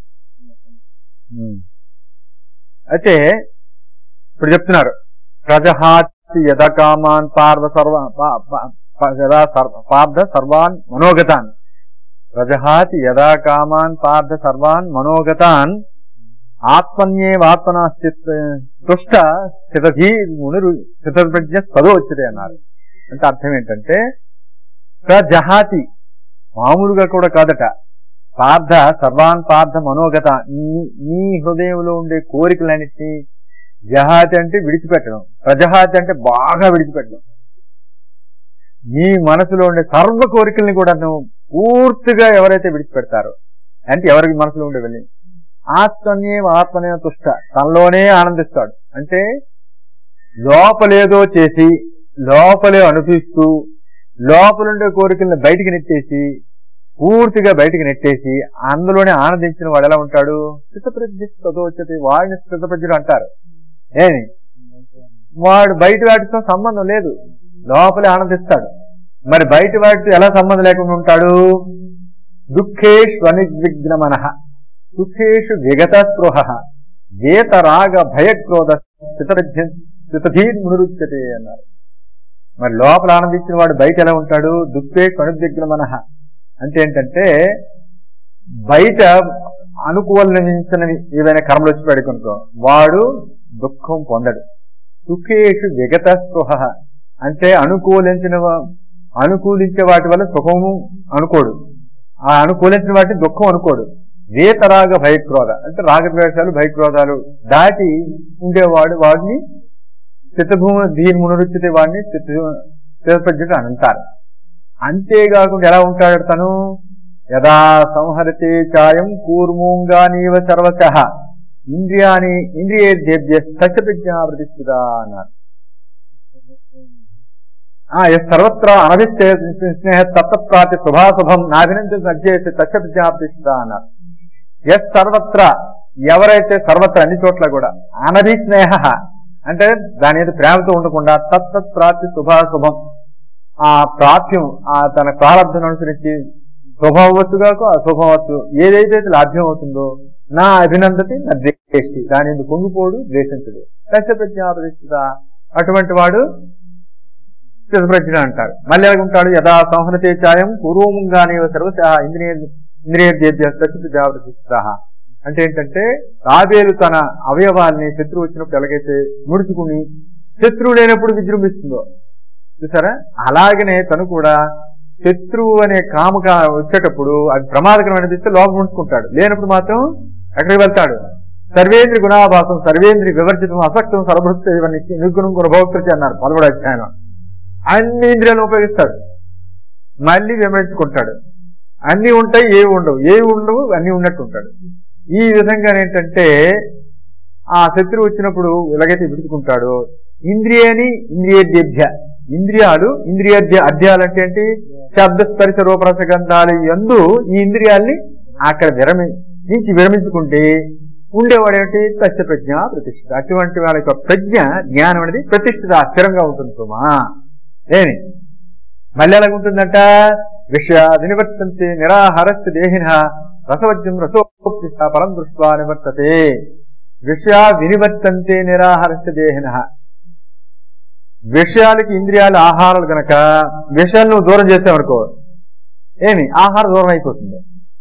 అయితే ఇప్పుడు చెప్తున్నారు, ప్రజహాతి యథా కామాన్ పార్థ సర్వాన్ మనోగతాన్. ప్రజహాతి యథా కామాన్ పార్థ సర్వాన్ మనోగతాన్ ఆత్మన్యేవాత్మన తుష్ట స్థితప్రజ్ఞ పదోచ్యతే అన్నారు. అంటే అర్థం ఏంటంటే ప్రజహాతి మామూలుగా కూడా కాదట, పార్థ సర్వాన్ పార్థ మనోగత, నీ హృదయంలో ఉండే కోరికలన్నింటినీ, జహాతి అంటే విడిచిపెట్టడం, ప్రజహాతి అంటే బాగా విడిచిపెట్టడం. నీ మనసులో ఉండే సర్వ కోరికల్ని కూడా నువ్వు పూర్తిగా ఎవరైతే విడిచిపెడతారో, అంటే ఎవరికి మనసులో ఉండే వెళ్ళి ఆత్మనే తుష్ట, తనలోనే ఆనందిస్తాడు. అంటే లోపలేదో చేసి లోపలే అనిపిస్తూ లోపలుండే కోరికల్ని బయటికి నెట్టేసి పూర్తిగా బయటికి నెట్టేసి అందులోనే ఆనందించిన వాడు ఎలా ఉంటాడు? స్థితప్రజ్ఞ తదోచ్యతే, వాడిని స్థితప్రజ్ఞుడు అంటారు. ఏమి వాడు బయట వాటితో సంబంధం లేదు, లోపలే ఆనందిస్తాడు. మరి బయట వాటితో ఎలా సంబంధం లేకుండా ఉంటాడు? దుఃఖేషు అనిర్విఘ్న మనః, సుఖేషు విగత స్పృహ, వేతరాగ భయక్రోధ స్థితధీర్మునురుచ్యతే అన్నారు. మరి లోపల ఆనందించిన వాడు బయట ఎలా ఉంటాడు? దుఃఖేషు అనిర్విఘ్న మనః అంటే ఏంటంటే బయట అనుకూలించినవి ఏదైనా కర్మలు వచ్చి పెడుకుంటో వాడు దుఃఖం పొందడు. సుఖేషు విగత స్పృహ అంటే అనుకూలించే వాటి వల్ల సుఖము అనుకోడు, ఆ అనుకూలించిన వాటిని దుఃఖం అనుకోడు. వేతరాగ భయక్రోధ అంటే రాగద్వేషాలు భయక్రోధాలు దాటి ఉండేవాడు వాడిని స్థితధీర్మునురుచితే, వాడిని స్థితప్రజ్ఞుడు అని అంటారు. అంతేకాకుండా ఎలా ఉంటాడు తను? యదా సంహరతే చాయం కూర్మూంగానీవ సర్వశః ఇంద్రియేభ్య ప్రజ్ఞా ప్రతిష్ఠిత అన్నారు. సర్వత్ర అనభిస్తే స్నేహ తత్ప్రాతి శుభాశుభం నాభినందన అధ్యయతే తస్య ప్రజ్ఞా ప్రతిష్ఠిత అన్నారు. సర్వత్ర ఎవరైతే సర్వత్ర అన్ని చోట్ల కూడా అనభిస్నేహ అంటే దాని మీద ప్రేమతో ఉండకుండా తత్ప్రాతి శుభాశుభం ఆ ప్రాప్యం తన ప్రారంభం అనుసరించి శుభవచ్చు అశుభవచ్చు ఏదైతే లాభ్యం అవుతుందో నా అభినందతి నా ద్వేష్టి, దాని ఎందుకు పొంగిపోడు, ద్వేషించడు. తస్య ప్రజ్ఞా ప్రతిష్ఠిత, అటువంటి వాడు స్థితప్రజ్ఞుడు అంటారు. మళ్ళీ ఎలాగుంటాడు? యథా సంహరతే చాయం పూర్వముగానే సర్వశః ఇంద్రియేభ్య తస్య ప్రజ్ఞా ప్రతిష్ఠిత అంటే ఏంటంటే తాబేలు తన అవయవాల్ని శత్రువు వచ్చినప్పుడు ఎలాగైతే ముడుచుకుని శత్రువు లేనప్పుడు విజృంభిస్తుందో చూసారా, అలాగనే తను కూడా శత్రువు అనే కాముక వచ్చేటప్పుడు అది ప్రమాదకరం అనిపిస్తే లోపల ఉంచుకుంటాడు, లేనప్పుడు మాత్రం ఎక్కడికి వెళ్తాడు? సర్వేంద్రి గుణాభాసం సర్వేంద్రి వివర్జితం అసక్తం సర్వభృత్తి నిర్గుణం గుణభోక్తృతి అన్నారు 11వ అధ్యాయం. అన్ని ఇంద్రియాలు ఉపయోగిస్తాడు, మళ్ళీ విమర్శించుకుంటాడు. అన్ని ఉంటాయి, ఏవి ఉండవు, అన్ని ఉన్నట్టు ఉంటాడు. ఈ విధంగా ఏంటంటే ఆ శత్రువు వచ్చినప్పుడు ఎలాగైతే విడుచుకుంటాడో ఇంద్రియేభ్య ఇంద్రియాలు అధ్యాయాలు అంటే ఏంటి? శబ్ద స్పర్శ రూపరసగంధాలు యందు ఈ ఇంద్రియాల్ని అక్కడ విరమించుకుంటే ఉండేవాడు ఏమిటి? తస్య ప్రజ్ఞ ప్రతిష్ఠిత. అటువంటి వాళ్ళ యొక్క ప్రజ్ఞ జ్ఞానం అనేది ప్రతిష్ఠిత, స్థిరంగా ఉంటుంది సుమా. ఏమి మళ్ళీ ఎలాగుంటుందంట? విషయ వినివర్తంతే నిరాహారస్య దేహిన రసవజ్యం రసోప్తిష్ట పరం దృష్ట్వా నివర్తతే. విషయ వినివర్తంతే నిరాహారస్య దేహిన. విషయాలకి ఇంద్రియాలు ఆహారాలు కనుక విషయాలు నువ్వు దూరం చేసావనుకో, ఏమి ఆహారం దూరం అయిపోతుంది.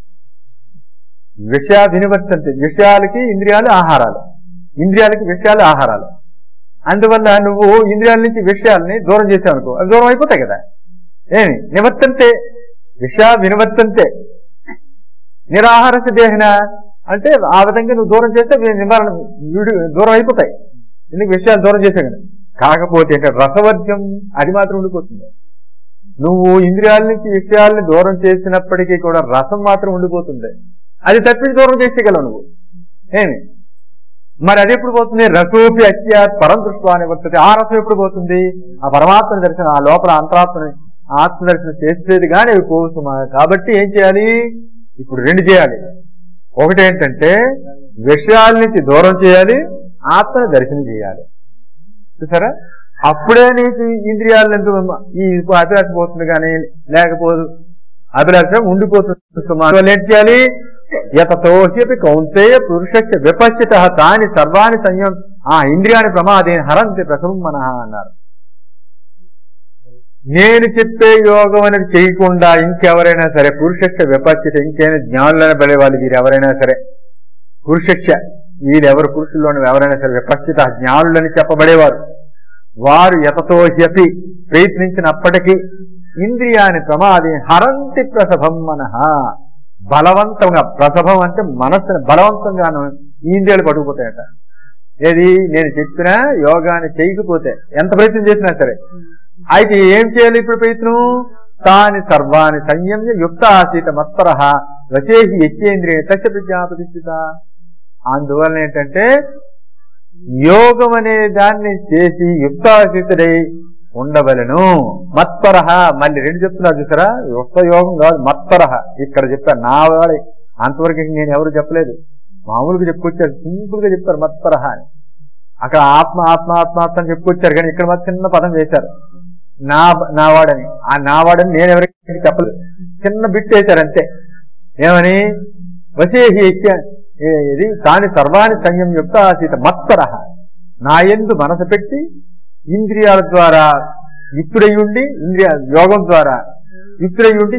విషయ వినివర్తంతే, విషయాలకి ఇంద్రియాలు ఆహారాలు, ఇంద్రియాలకి విషయాలు ఆహారాలు. అందువల్ల నువ్వు ఇంద్రియాల నుంచి విషయాలని దూరం చేసావనుకో, అవి దూరం అయిపోతాయి కదా. ఏమి నివర్తంతే, విషయ వినివర్తంతే నిరాహారస్య దేహిన అంటే ఆ విధంగా నువ్వు దూరం చేస్తే నివారణ దూరం అయిపోతాయి. ఎందుకు? విషయాలు దూరం చేసే కదా. కాకపోతే రసవర్గం అది మాత్రం ఉండిపోతుంది. నువ్వు ఇంద్రియాల నుంచి విషయాల్ని దూరం చేసినప్పటికీ కూడా రసం మాత్రం ఉండిపోతుంది. అది తప్పించి దూరం చేసేయగలవు నువ్వు. ఏమి మరి అది ఎప్పుడు పోతుంది? రసోపి అస్యాత్ పరం దృష్ట్వా నివర్తతే. ఆ రసం ఎప్పుడు పోతుంది? ఆ పరమాత్మని దర్శనం, ఆ లోపల అంతరాత్మని ఆత్మదర్శనం చేసేది కానీ అవి పోసుమా. కాబట్టి ఏం చేయాలి? ఇప్పుడు రెండు చేయాలి. ఒకటేంటంటే విషయాల నుంచి దూరం చేయాలి, ఆత్మని దర్శనం చేయాలి. చూసారా? అప్పుడే నీకు ఇంద్రియాల ఈ అభిలాష పోతుంది, కానీ లేకపోదు అభిలాష ఉండిపోతుంది. ఏం చేయాలి? యతతోహ్యపి కౌంతేయ పురుషస్య విపశ్చిత తాని సర్వాణి సంయం ఆ ఇంద్రియాన్ని ప్రమాదే హరంతి ప్రసమ్మన అన్నారు. నేను చెప్పే యోగం అనేది చేయకుండా ఇంకెవరైనా సరే పురుషస్య విపశ్చిత, ఇంకైనా జ్ఞానులను పడేవాళ్ళు వీరు ఎవరైనా సరే, పురుషస్య వీరెవరు పురుషుల్లోని ఎవరైనా సరే విపశ్చిత జ్ఞానులని చెప్పబడేవారు, వారు యతతోహ్యపి ప్రయత్నించినప్పటికీ ఇంద్రియాన్ని ప్రమాదే హరంతి ప్రసభం మనః. బలవంతంగా, ప్రసభం అంటే మనస్సుని బలవంతంగా ఈ ఇంద్రియాలు పట్టుకుపోతాయట. ఏది? నేను చెప్పిన యోగాన్ని చేయకపోతే ఎంత ప్రయత్నం చేసినా సరే. అయితే ఏం చేయాలి ఇప్పుడు ప్రయత్నం? తాని సర్వాణి సంయమ్య యుక్త ఆసీత మత్పర వశేహి యస్యేంద్రియ తస్య ప్రజ్ఞా ప్రతిష్ఠిత. అందువలన ఏంటంటే యోగం అనే దాన్ని చేసి యుక్తాసీతుడై ఉండవలను. మత్పర, మళ్ళీ రెండు చెప్తున్నారు చూసారా? యుక్త యోగం కాదు, మత్పర. ఇక్కడ చెప్పారు నా వాడి, అంతవరకు నేను ఎవరు చెప్పలేదు, మామూలుగా చెప్పుకొచ్చారు, సింపుల్ గా చెప్తారు మత్పర అని. అక్కడ ఆత్మ ఆత్మ ఆత్మ ఆత్మ అని చెప్పుకొచ్చారు, కానీ ఇక్కడ మాత్రం చిన్న పదం వేశారు నావాడని. ఆ నావాడని నేను ఎవరికి చెప్పలేదు, చిన్న బిట్ వేశారు అంతే. ఏమని? వశేహి ఇది తాని సర్వాణి సంయం యుక్త ఆసీత మత్పర, నా యందు మనసు పెట్టి ఇంద్రియాల ద్వారా యుక్తుడయ్యుండి, ఇంద్రియ యోగం ద్వారా యుక్తుడయ్యుండి,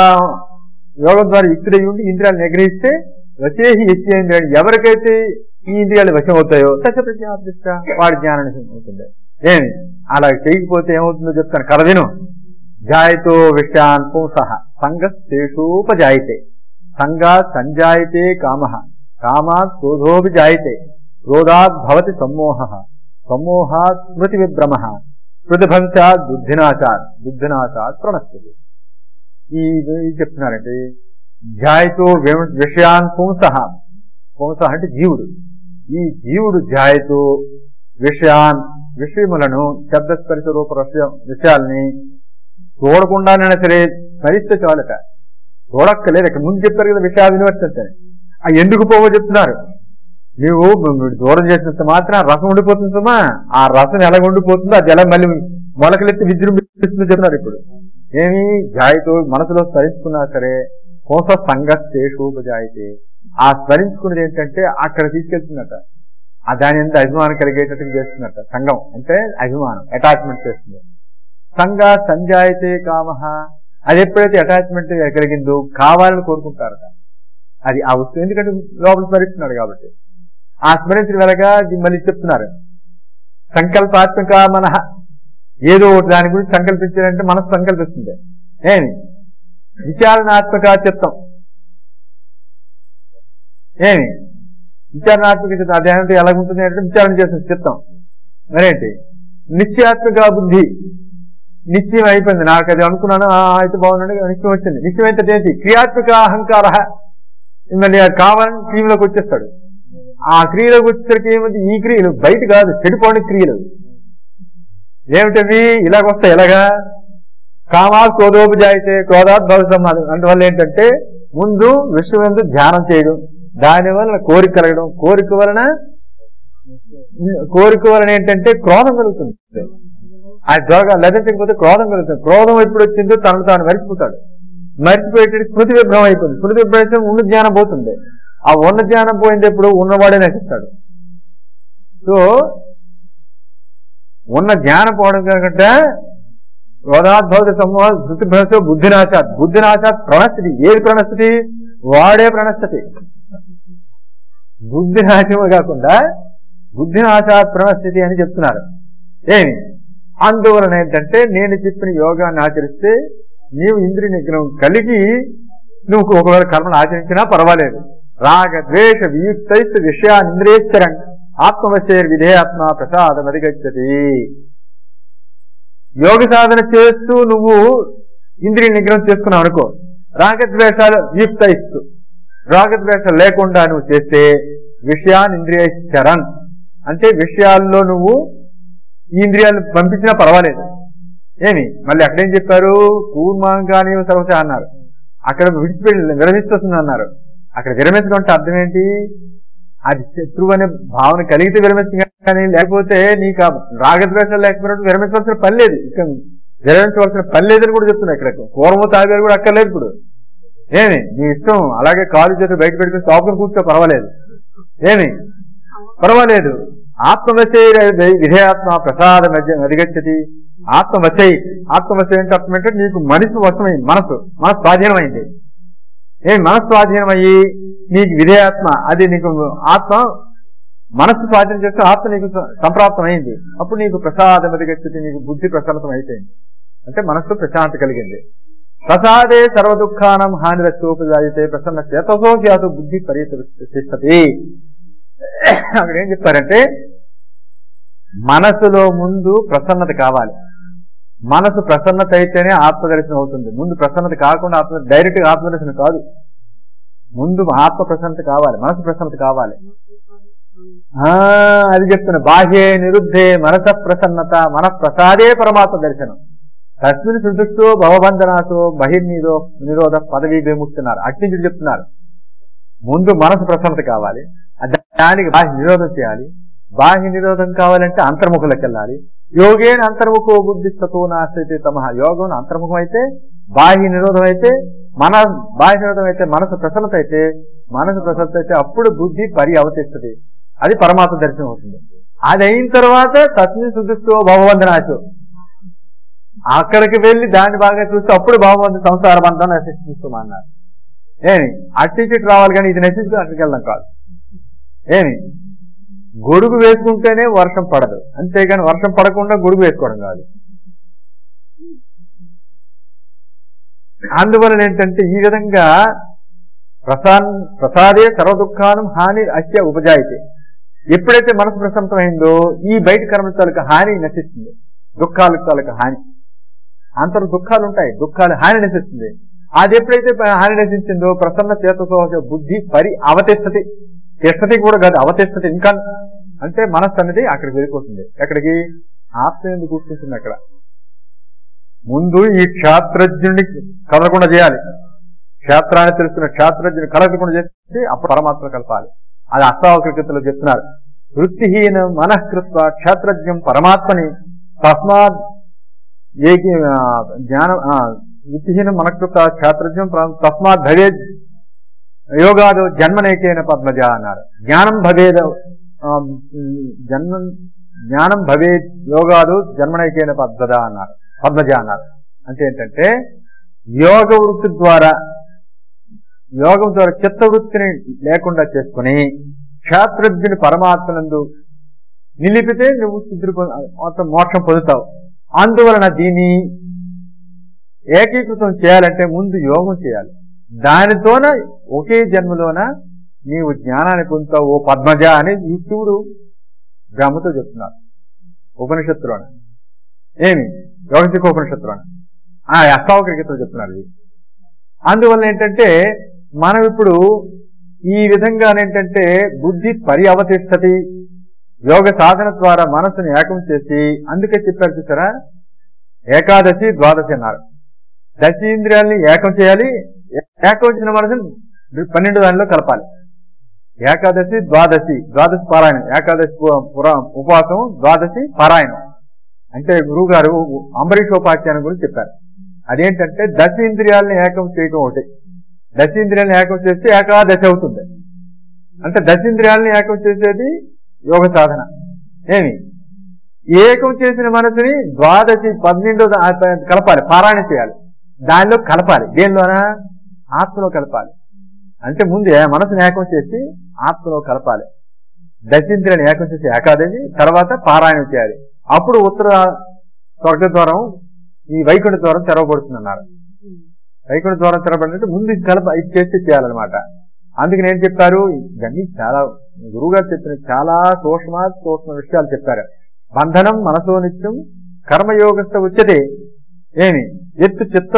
యోగం ద్వారా యుక్తుడయ్యుండి ఇంద్రియాలు నిగ్రహిస్తే వశేహి యస్యేంద్రియాలు, ఎవరికైతే ఈ ఇంద్రియాలు వశం అవుతాయో తస్య ప్రజ్ఞా ప్రతిష్ఠ, వాడి జ్ఞానాన్ని అవుతుంది. ఏమి అలా చేయకపోతే ఏమవుతుందో చెప్తాను, కథ విను. జాయతో విషయాన్ పుంసః సంగస్తేషోపజాయతే, సంగా సంజాయతే కామః, కామాత్ క్రోధోపి జాయతే, క్రోధాత్ భవతి సమ్మోహః, సమ్మోహాత్ స్మృతి విభ్రమః, స్మృతిభంశాత్ బుద్ధినాశాత్, బుద్ధినాశాత్ ప్రణశ్యతి. ఈ చెప్తున్నారంటే ధ్యాయతో విషయాన్ పుంసః, పుంసః అంటే జీవుడు. ఈ జీవుడు ధ్యాయతో విషయాన్, విషయములను శబ్దస్పరిశ రూప విషయాల్ని చూడకుండానైనా సరే స్మరిస్తే చాలట, చూడక్కలేదు. ఇక్కడ ముందు చెప్పారు కదా విషయా వినివర్తంతే. ఆ ఎందుకు పోవో చెప్తున్నారు. నీవు దూరం చేసినంత మాత్రం రసం ఉండిపోతుందమ్మా. ఆ రసం ఎలా ఉండిపోతుందో అది ఎలా మళ్ళీ మొలకలెత్తి విజృంభిస్తుందో చెప్తున్నారు. ఇప్పుడు ఏమి జాయితో మనసులో స్మరించుకున్నా సరే కోస సంగస్తేషోపజాయితే, ఆ స్మరించుకున్నది ఏంటంటే అక్కడ తీసుకెళ్తున్నట్ట, ఆ దాని ఎంత అభిమానం కలిగేటట్టు చేస్తున్నట్ట. సంఘం అంటే అభిమానం, అటాచ్మెంట్ చేస్తుంది. సంగ సంజాయితే కామః, అది ఎప్పుడైతే అటాచ్మెంట్ కలిగిందో కావాలని కోరుకుంటారట. అది ఆ వస్తువు, ఎందుకంటే లోపల స్మరిస్తున్నాడు కాబట్టి. ఆ స్మరించిన వెలగా మళ్ళీ చెప్తున్నారు సంకల్పాత్మక మనః, ఏదో ఒకటి దాని గురించి సంకల్పించాలంటే మనసు సంకల్పిస్తుంది. ఏమి విచారణాత్మక చిత్తం, ఏమి విచారణాత్మక చిత్తం, అదేంటే ఎలాగుంటుంది అంటే విచారణ చేస్తుంది చిత్తం. మరేంటి నిశ్చయాత్మక బుద్ధి, నిశ్చయం అయిపోయింది, నాకు అది అనుకున్నాను అయితే బాగున్నాడు, నిశ్చయం వచ్చింది. నిశ్చయం అయితే ఏంటి? క్రియాత్మక అహంకార, మళ్ళీ అది కావాలని క్రియలోకి వచ్చేస్తాడు. ఆ క్రియలోకి వచ్చేసరికి ఏమిటి? ఈ క్రియలు బయట కాదు, చెడిపోని క్రియలు. ఏమిటవి? ఇలాగొస్తాయి. ఎలాగా? కామా క్రోధోపజాయితే, క్రోధాత్ భవ సమాధి. అందువల్ల ఏంటంటే ముందు విషయం ధ్యానం చేయడం, దాని వలన కోరిక కలగడం, కోరిక వలన ఏంటంటే క్రోధం కలుగుతుంది. ఆ జోగా లభించకపోతే క్రోధం కలుగుతుంది. క్రోధం ఎప్పుడు వచ్చిందో తనను తాను మరిచిపోతాడు. మరిచిపోయేటప్పుడు స్మృతి విభ్రమం అయిపోతుంది. స్మృతి విభ్రమం ఉన్న జ్ఞానం పోతుంది. ఆ ఉన్న జ్ఞానం పోయింది ఎప్పుడు ఉన్నవాడే నశిస్తాడు. సో ఉన్న జ్ఞానం పోవడం కాకుండా క్రోధాద్భవత సమూహ ధృతి భ్రమశో బుద్ధినాశాత్. బుద్ధినాశాత్ ప్రణస్థితి. ఏది ప్రణస్థితి? వాడే ప్రణస్థితి. బుద్ధినాశమే కాకుండా బుద్ధినాశాత్ ప్రణస్థితి అని చెప్తున్నారు. ఏమి అందువలన ఏంటంటే నేను చెప్పిన యోగాన్ని ఆచరిస్తే నీవు ఇంద్రియ నిగ్రహం కలిగి నువ్వు ఒకవేళ కర్మను ఆచరించినా పర్వాలేదు. రాగ ద్వేష వియుక్తైత్ విషయానింద్రియేశ్వరం ఆత్మవశేర్ విధేయాత్మ ప్రసాదం అధిగచ్చతి. యోగ సాధన చేస్తూ నువ్వు ఇంద్రియ నిగ్రహం చేసుకున్నావు అనుకో, రాగద్వేషాలు వియుక్తయిస్తూ రాగద్వేషాలు లేకుండా నువ్వు చేస్తే విషయానింద్రియేశ్వరన్ అంటే విషయాల్లో నువ్వు ఈ ఇంద్రియాలను పంపించినా పర్వాలేదు. ఏమి మళ్ళీ అక్కడేం చెప్పారు? కూర్మాంగాని సర్వశ అన్నారు. అక్కడ విరమిస్తుంది అన్నారు. అక్కడ విరమించడం అంటే అర్థం ఏంటి? అది శత్రువు అనే భావన కలిగితే విరమించగా, కానీ లేకపోతే నీకు ఆ రాగద్వేషాలు లేకపోయినట్టు విరమించవలసిన పని లేదు. ఇక్కడ విరమించవలసిన పని లేదని కూడా చెప్తున్నా. ఇక్కడ పూర్వము తాగారు కూడా అక్కర్లేదు. ఇప్పుడు ఏమి నీ ఇష్టం, అలాగే కాలు చేతులు బయట పెట్టుకుని తాపుకుని కూర్చో పర్వాలేదు. ఏమి పర్వాలేదు. ఆత్మవశై విధేయాత్మ ప్రసాదం అధిగచ్చతి. ఆత్మవశై అంటే అర్థం ఏంటంటే నీకు మనసు వశమైంది. మనసు స్వాధీనమైంది. మనసు స్వాధీనమయ్యి నీకు విధేయాత్మ, అది నీకు ఆత్మ మనస్సు స్వాధీనం చేస్తే ఆత్మ నీకు సంప్రాప్తమైంది. అప్పుడు నీకు ప్రసాదం అధిగచ్చతి, నీకు బుద్ధి ప్రసన్నతం అయిపోయింది. అంటే మనస్సు ప్రశాంతి కలిగింది. ప్రసాదే సర్వదుఃఖానం హానిరచోపజాయితే ప్రసన్న చేతసో జాతు బుద్ధి పరితిష్టతి. అక్కడ ఏం చెప్పారంటే మనసులో ముందు ప్రసన్నత కావాలి. మనసు ప్రసన్నత అయితేనే ఆత్మదర్శనం అవుతుంది. ముందు ప్రసన్నత కాకుండా డైరెక్ట్ గా ఆత్మదర్శనం కాదు. ముందు ఆత్మ ప్రసన్నత కావాలి, మనసు ప్రసన్నత కావాలి. అది చెప్తున్నా. బాహ్యే నిరుద్ధే మనస ప్రసన్నత మన ప్రసాదే పరమాత్మ దర్శనం. తస్మిన్ సుదృష్టో భవబంధనాసో బహిర్నిరో నిరోధ పదవీ విముక్తున్నారు. అట్టించుడు చెప్తున్నారు. ముందు మనసు ప్రసన్నత కావాలి, దానికి బాహ్య నిరోధం చేయాలి. బాహ్య నిరోధం కావాలంటే అంతర్ముఖులకు వెళ్ళాలి. యోగేన అంతర్ముఖో బుద్ధి తతో నాశైతే తమః. యోగం అంతర్ముఖం అయితే, బాహ్య నిరోధం అయితే, బాహ్య నిరోధం అయితే మనసు ప్రసన్నత అయితే అప్పుడు బుద్ధి అవతిస్తుంది. అది పరమాత్మ దర్శనం అవుతుంది. అది అయిన తర్వాత తస్మిన్ సుదృష్టో భవబంధనాశో, అక్కడికి వెళ్ళి దాన్ని బాగా చూస్తే అప్పుడు భవబంధ సంసార బంధం నశిస్తుందన్నారు. అట్టించిట్ రావాలి, కానీ ఇది నశించుకుని అక్కడికి వెళ్దాం కాదు. గొడుగు వేసుకుంటేనే వర్షం పడదు, అంతేగాని వర్షం పడకుండా గొడుగు వేసుకోవడం కాదు. అందువలన ఏంటంటే ఈ విధంగా ప్రసాదే సర్వదుఃఖానం హాని అస్య ఉపజాయితే. ఎప్పుడైతే మనసు ప్రశాంతమైందో ఈ బయట కర్మ తాలూకా హాని నశిస్తుంది. దుఃఖాల తాలూకా హాని, అంతర్ దుఃఖాలు ఉంటాయి, దుఃఖాలు హాని నశిస్తుంది. అది ఎప్పుడైతే హాని నశించిందో ప్రసన్న చేతతో బుద్ధి అవతిష్టతి. తిష్టతి కూడా కాదు, అవతిష్టతి. ఇంకా అంటే మనస్సు అనేది అక్కడికి వెళ్ళిపోతుంది. ఎక్కడికి? ఆత్మ ఎందుకు కూర్చుంటుంది. అక్కడ ముందు ఈ క్షాత్రజ్ఞుడిని కదలకుండా చేయాలి. క్షేత్రాన్ని తెలుసుకున్న క్షాత్రజ్ఞుని కదలకుండా చేసి అప్పుడు పరమాత్మ కలపాలి. అది అష్టావక్రకృతిలో చెప్తున్నారు. వృత్తిహీన మనఃకృత్వ క్షేత్రజ్ఞం పరమాత్మని తస్మాత్ జ్ఞానం వృత్తిహీన మనఃకృత క్షేత్రజ్ఞం తస్మాత్ భవేద్ యోగాదు జన్మనేకేన పద్మజ అన్నారు. జ్ఞానం భవేద్ యోగాదు జన్మనేకేన పద్మజ అన్నారు. అంటే ఏంటంటే యోగం ద్వారా చిత్తవృత్తిని లేకుండా చేసుకుని క్షేత్రజ్ఞుని పరమాత్మనందు నిలిపితే నువ్వు మోక్షం పొందుతావు. అందువలన దీన్ని ఏకీకృతం చేయాలంటే ముందు యోగం చేయాలి. దానితోన ఒకే జన్మలోన నీవు జ్ఞానాన్ని పొందుతావు ఓ పద్మజ అని ఈ శివుడు బ్రహ్మతో చెప్తున్నారు ఉపనిషత్తులోన. యోగశిఖ ఉపనిషత్తులోన అష్టావక్రగీతలో చెప్తున్నారు ఇది. అందువల్ల ఏంటంటే మనం ఇప్పుడు ఈ విధంగానేంటంటే బుద్ధి అవతిష్టతి. యోగ సాధన ద్వారా మనసుని ఏకం చేసి, అందుకే చెప్పారు చూసారా, ఏకాదశి ద్వాదశి అన్నారు. దశేంద్రియాల్ని ఏకం చేయాలి, ఏకం చేసిన మనసుని 12 దానిలో కలపాలి. ఏకాదశి ద్వాదశి పారాయణం, ఏకాదశి ఉపవాసం, ద్వాదశి పారాయణం. అంటే గురువు గారు అంబరీషోపాఖ్యానం గురించి చెప్పారు. అదేంటంటే దశేంద్రియాలను ఏకం చేయటం ఒకటి. దశేంద్రియాలను ఏకం చేస్తే ఏకాదశి అవుతుంది. అంటే దశేంద్రియాలను ఏకం చేసేది యోగ సాధన. ఏమి ఏకం చేసిన మనసుని ద్వాదశి 12 కలపాలి, పారాయణ చేయాలి, దానిలో కలపాలి. దేనిలోనా? ఆత్మలో కలపాలి. అంటే ముందు మనసుని ఏకం చేసి ఆత్మలో కలపాలి. దశేంద్రియాలను ఏకం చేసి ఏకాదశి, తర్వాత పారాయణం చేయాలి. అప్పుడు ఉత్తర స్వర్గ ద్వారం, ఈ వైకుంఠ ద్వారం తెరవబడుతుంది అన్నారు. వైకుంఠ ద్వారం తెరవబడినట్టు ముందు ఇది చేసి చేయాలన్నమాట. అందుకని ఏం చెప్పారు? ఇవన్నీ చాలా గురువుగారు చెప్పిన చాలా సూక్ష్మ విషయాలు చెప్పారు. బంధనం మనసో నిత్యం కర్మయోగస్థ ఉచ్యతే. ఏమి ఎత్తు చిత్త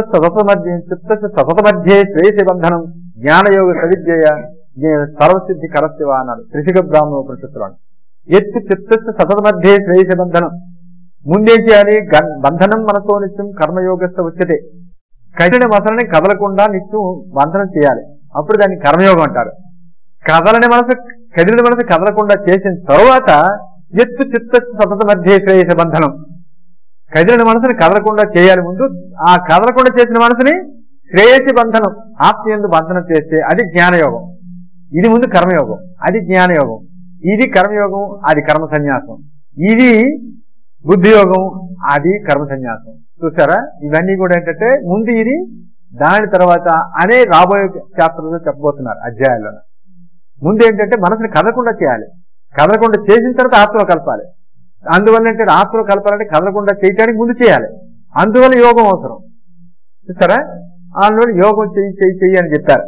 సతత మధ్యే శ్రేయసి బంధనం జ్ఞానయోగ సవిద్యయ సర్వసిద్ధి కరస్యవ అన్నారు త్రిశిఖ బ్రాహ్మణోపనిషత్తులో. ఎత్తు చిత్త సతత మధ్యే శ్రేయసి బంధనం. ముందేం చేయాలి? బంధనం మనసో నిత్యం కర్మయోగస్థ ఉచ్యతే. కఠిన మనసుని కదలకుండా నిత్యం బంధనం చేయాలి. అప్పుడు దాన్ని కర్మయోగం అంటారు. కదిలిన మనసు కదలకుండా చేసిన తరువాత ఎత్తు చిత్త సతత మధ్య శ్రేయస బంధనం. కదిలిన మనసుని కదలకుండా చేయాలి ముందు. ఆ కదలకుండా చేసిన మనసుని శ్రేయసి బంధనం, ఆత్మయందు బంధనం చేస్తే అది జ్ఞానయోగం. ఇది ముందు కర్మయోగం, అది జ్ఞానయోగం. ఇది కర్మయోగం, అది కర్మ సన్యాసం. ఇది బుద్ధియోగం, అది కర్మ సన్యాసం. చూసారా? ఇవన్నీ కూడా ఏంటంటే ముందు ఇది, దాని తర్వాత అనే రాబోయే చాప్టర్లో చెప్పబోతున్నారు అధ్యాయాల్లో. ముందు ఏంటంటే మనసుని కదలకుండా చేయాలి, కదలకుండా చేసిన తర్వాత ఆత్మలో కలపాలి. అందువల్ల ఏంటంటే ఆత్మలో కలపాలంటే కదలకుండా చేయటానికి ముందు చేయాలి. అందువల్ల యోగం అవసరం. చూస్తారా? అందువల్ల యోగం చెయ్యి అని చెప్పారు.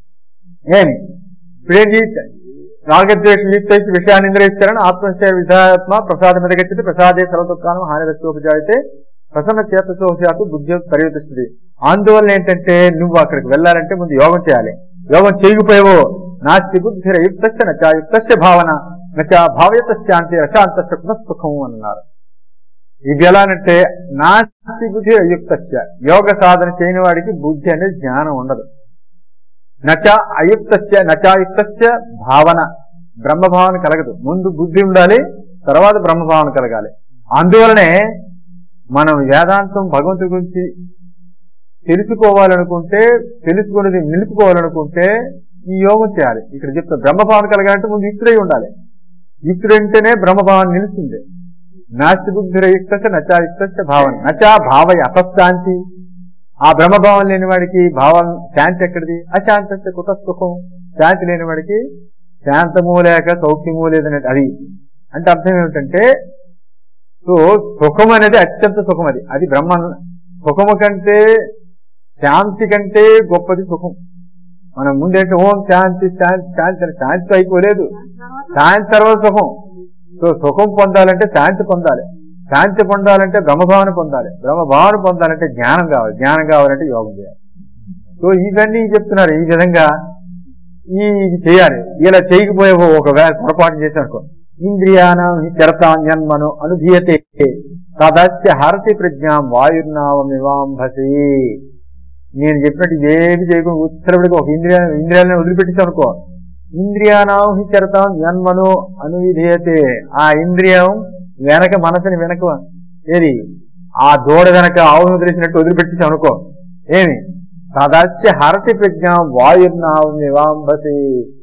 ఏమి ఇప్పుడేంటి? రాగద్వేషం యుక్తైతే విషయాన్ని ఇంద్రియిస్తారని ఆత్మశయ విధాత్మ ప్రసాద మీద గచ్చితే ప్రసాదే సర్వదుఃఖానం హానిరస్తోపజాయితే ప్రసన్న చేతసోహశాతు బుద్ధి పరివర్తిస్తుంది. అందువల్ల ఏంటంటే నువ్వు అక్కడికి వెళ్ళాలంటే ముందు యోగం చేయాలి. యోగం చేయకపోయేవో నాస్తి బుద్ధిర యుక్తస్య నచా యుక్తస్య భావన నచా భావయత శాంతి రశాంతస్య పునఃసుఖం అన్నారు. ఇది ఎలానంటే నాస్తి బుద్ధిర యుక్తస్య, యోగ సాధన చేయని వాడికి బుద్ధి అనేది జ్ఞానం ఉండదు. నచా అయుక్తస్య నచాయుక్తస్య భావన, బ్రహ్మభావన కలగదు. ముందు బుద్ధి ఉండాలి, తర్వాత బ్రహ్మభావన కలగాలి. అందువలనే మనం వేదాంతం భగవంతుడి గురించి తెలుసుకోవాలనుకుంటే, తెలుసుకున్నది నిలుపుకోవాలనుకుంటే ఈ యోగం చేయాలి. ఇక్కడ చెప్తా బ్రహ్మభావన కలగాలంటే ముందు యుక్తుడై ఉండాలి. యుక్తుడంటేనే బ్రహ్మభావన నిలుస్తుంది. నాస్తి బుద్ధిర యుక్తస్య నచాయుక్తస్య భావన నచా భావయ అపశాంతి. ఆ బ్రహ్మభావం లేని వాడికి భావం శాంతి ఎక్కడిది? అశాంతస్య కుతసుఖం. శాంతి లేని వాడికి శాంతము లేక సౌఖ్యము లేదనేది. అది అంటే అర్థం ఏమిటంటే, సో సుఖం అనేది అత్యంత సుఖం. అది బ్రహ్మ సుఖము కంటే, శాంతి కంటే గొప్పది సుఖం. మనం ముందేంటే ఓం శాంతి శాంతి శాంతి అని శాంతి అయిపోలేదు, శాంతి తర్వాత సుఖం. సో సుఖం పొందాలంటే శాంతి పొందాలి, శాంతి పొందాలంటే బ్రహ్మభావన పొందాలి, బ్రహ్మభావన పొందాలంటే జ్ఞానం కావాలి, జ్ఞానం కావాలంటే యోగం చేయాలి. సో ఇవన్నీ చెప్తున్నారు. ఈ విధంగా ఇది చేయాలి. ఇలా చేయకపోయేవో ఒకవేళ పొరపాటు చేశానుకో, ఇంద్రియాణం చరతాన్యన్మను అనుధీయతే తదస్య హరతి ప్రజ్ఞాం వాయుర్నావమివాంభసి. నేను చెప్పినట్టు ఇదేమి చేయకుండా ఉత్తరపడికి ఒక ఇంద్రియాలను వదిలిపెట్టేసాం అనుకో, ఇంద్రియాణం చరతాం యన్మను అనువిధేయతే. ఆ ఇంద్రియం వెనక మనసుని వెనక ఏది ఆ దూడ వెనక ఆవును వదిలేసినట్టు వదిలిపెట్టేసాం అనుకో, ఏమి తదస్య హరతి ప్రజ్ఞాం వాయుర్నావమివాంభసి.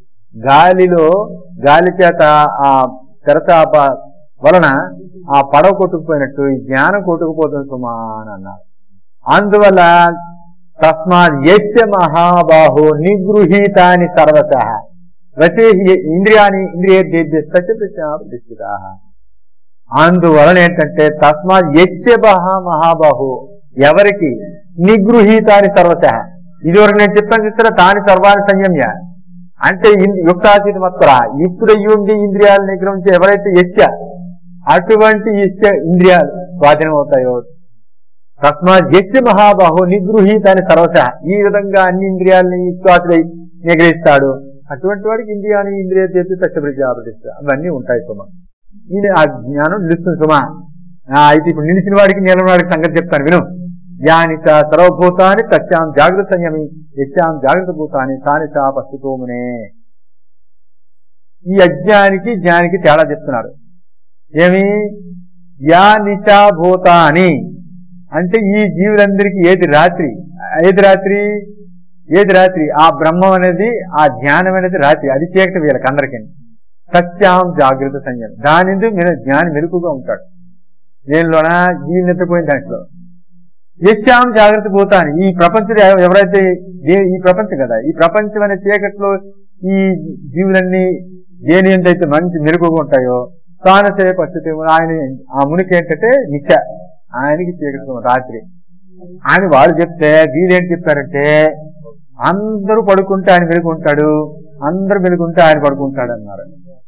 గాలి చేత ఆ తెరచాప వలన ఆ పడవ కొట్టుకుపోయినట్టు ఈ జ్ఞానం కొట్టుకుపోతుంది సుమా అని అన్నారు. అందువల్ల తస్మాత్ యస్య మహాబాహో నిగృహీతాని సర్వశః వశేహి ఇంద్రియాని ఇంద్రియేభ్యస్తశ. అందువలన ఏంటంటే తస్మాత్ యస్య మహాబాహు, ఎవరికి నిగృహీతాని సర్వశః. ఇదివరకు నేను చెప్పాను చూస్తారా, తాని సర్వాన్ని సంయమ్య అంటే యుక్తాచిత మత్పర, యుక్తుడయ్యుండి ఇంద్రియాలు నిగ్రహించి ఎవరైతే యస్య అటువంటి యస్య ఇంద్రియాలు స్వాధీనం అవుతాయో, తస్మాత్ యస్య మహాబాహు నిగృహీతాని సర్వశః, ఈ విధంగా అన్ని ఇంద్రియాలని యుక్తాచుడై నిగ్రహిస్తాడు, అటువంటి వాడికి ఇంద్రియాన్ని ఇంద్రియ చేతి తక్షప్రజాపతిస్తా అవన్నీ ఉంటాయి సుమ. ఇది ఆ జ్ఞానం నిలుస్తుంది సుమ. అయితే ఇప్పుడు నిలిచిన వాడికి నిలబడిన వాడికి సంగతి చెప్తాను విను. యాని స సర్వభూతాన్ని తస్యాం జాగృత సంయమి యస్యాం జాగృత భూతాన్ని తాని సా పస్తుతోమునే. ఈ అజ్ఞానికి జ్ఞానికి తేడా చెప్తున్నారు. ఏమి? యా నిశాభూతాని అంటే ఈ జీవులందరికీ ఏది రాత్రి, ఏది రాత్రి ఆ బ్రహ్మం అనేది, ఆ జ్ఞానం అనేది రాత్రి, అది చీకటి వీళ్ళకి అందరికీ. తస్యాం జాగ్రత్త సంజ్ఞం, దాని జ్ఞాని మెరుకుగా ఉంటాడు. దేనిలోనా? ఈ నిద్రపోయిన దాంట్లో. యశ్యాం జాగ్రత్త భూతాన్ని, ఈ ప్రపంచం ఎవరైతే, ఈ ప్రపంచం కదా, ఈ ప్రపంచం అనే చీకట్లో ఈ జీవులన్నీ దేని ఎంతైతే మంచి మెరుగుగా ఉంటాయో తానసే పరిస్థితి. ఆయన ఆ మునికి ఏంటంటే నిశ, ఆయనకి చీకటి రాత్రి అని వాళ్ళు చెప్తే, వీళ్ళేంటి చెప్తారంటే అందరూ పడుకుంటే ఆయన మెరుగుంటాడు, అందరూ మెరుగుంటే ఆయన పడుకుంటాడు అన్నారు.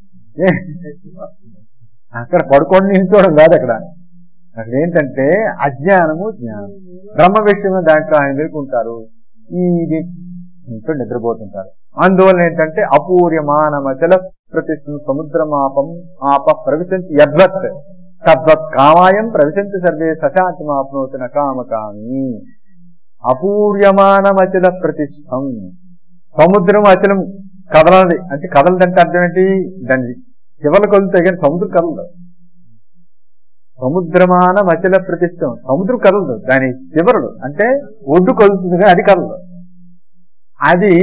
అక్కడ పడుకోండి నిల్చోవడం కాదు, అక్కడ ఏంటంటే అజ్ఞానము జ్ఞానం. బ్రహ్మ విషయంలో దాంట్లో ఆయన మెరుగుంటారు, ఈ ఇంట్లో నిద్రపోతుంటారు. అందువల్ల ఏంటంటే అపూర్యమానమచల ప్రతిష్ఠం సముద్రమాపం ఆప ప్రవిశంతి యద్వత్ తద్వత్ కామాయం ప్రవిశంతి సర్వే సశాంతిమాప్నోతి కామకామి. అపూర్యమానమచల ప్రతిష్టం, సముద్రం అచలం కదలది అంటే కదలదంటే అర్థం ఏంటి? దాన్ని చివరి కదులుతాయి కానీ సముద్రం కదలదు. సముద్రమానం అచల ప్రతిష్టం, సముద్రం కదలదు, దాని చివరుడు అంటే ఒడ్డు కదులుతుంది కానీ అది కదలదు. అది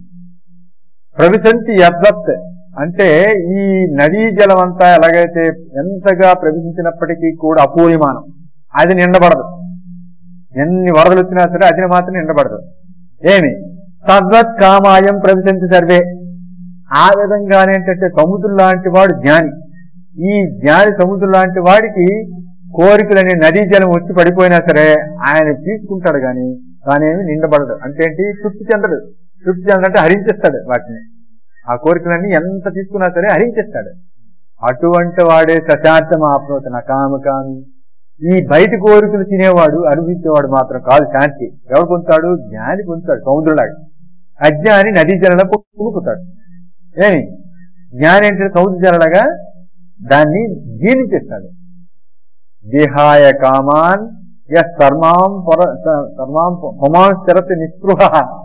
ప్రవిశంతి యద్వత్ అంటే ఈ నదీ జలం అంతా ఎలాగైతే ఎంతగా ప్రవేశించినప్పటికీ కూడా అపూర్యమానం, అది నిండబడదు. ఎన్ని వరదలు వచ్చినా సరే అది మాత్రం నిండబడదు. ఏమి? తద్వత్ కామాయం ప్రవిశంతి సర్వే. ఆ విధంగానేంటంటే సముద్రం లాంటి వాడు జ్ఞాని. ఈ జ్ఞాని సముద్రం లాంటి వాడికి కోరికలని నదీ జలం వచ్చి పడిపోయినా సరే ఆయన తీసుకుంటాడు కానీ తానేమి నిండబడదు. అంటే ఏంటి? తృప్తి చెందడు. తృప్తి చెందంటే హరించేస్తాడు వాటిని. ఆ కోరికలన్నీ ఎంత తీసుకున్నా సరే హరించేస్తాడు. అటువంటి వాడే సశాంతం ఆప్నోతి నకామకామి. ఈ బయట కోరికలు తినేవాడు అనుభవించేవాడు మాత్రం కాదు శాంతి. ఎవరు పొందుతాడు? జ్ఞాని పొందుతాడు సముద్రంలాగా. అజ్ఞాని నదీ జలంలో కొనుక్కుతాడు. ఏమి? జ్ఞాని అంటే సముద్ర జలలాగా దాన్ని జీర్ణించేస్తాడు. విహాయ కామాన్ సర్మాం పుమాన్ శరత్ నిస్పృహ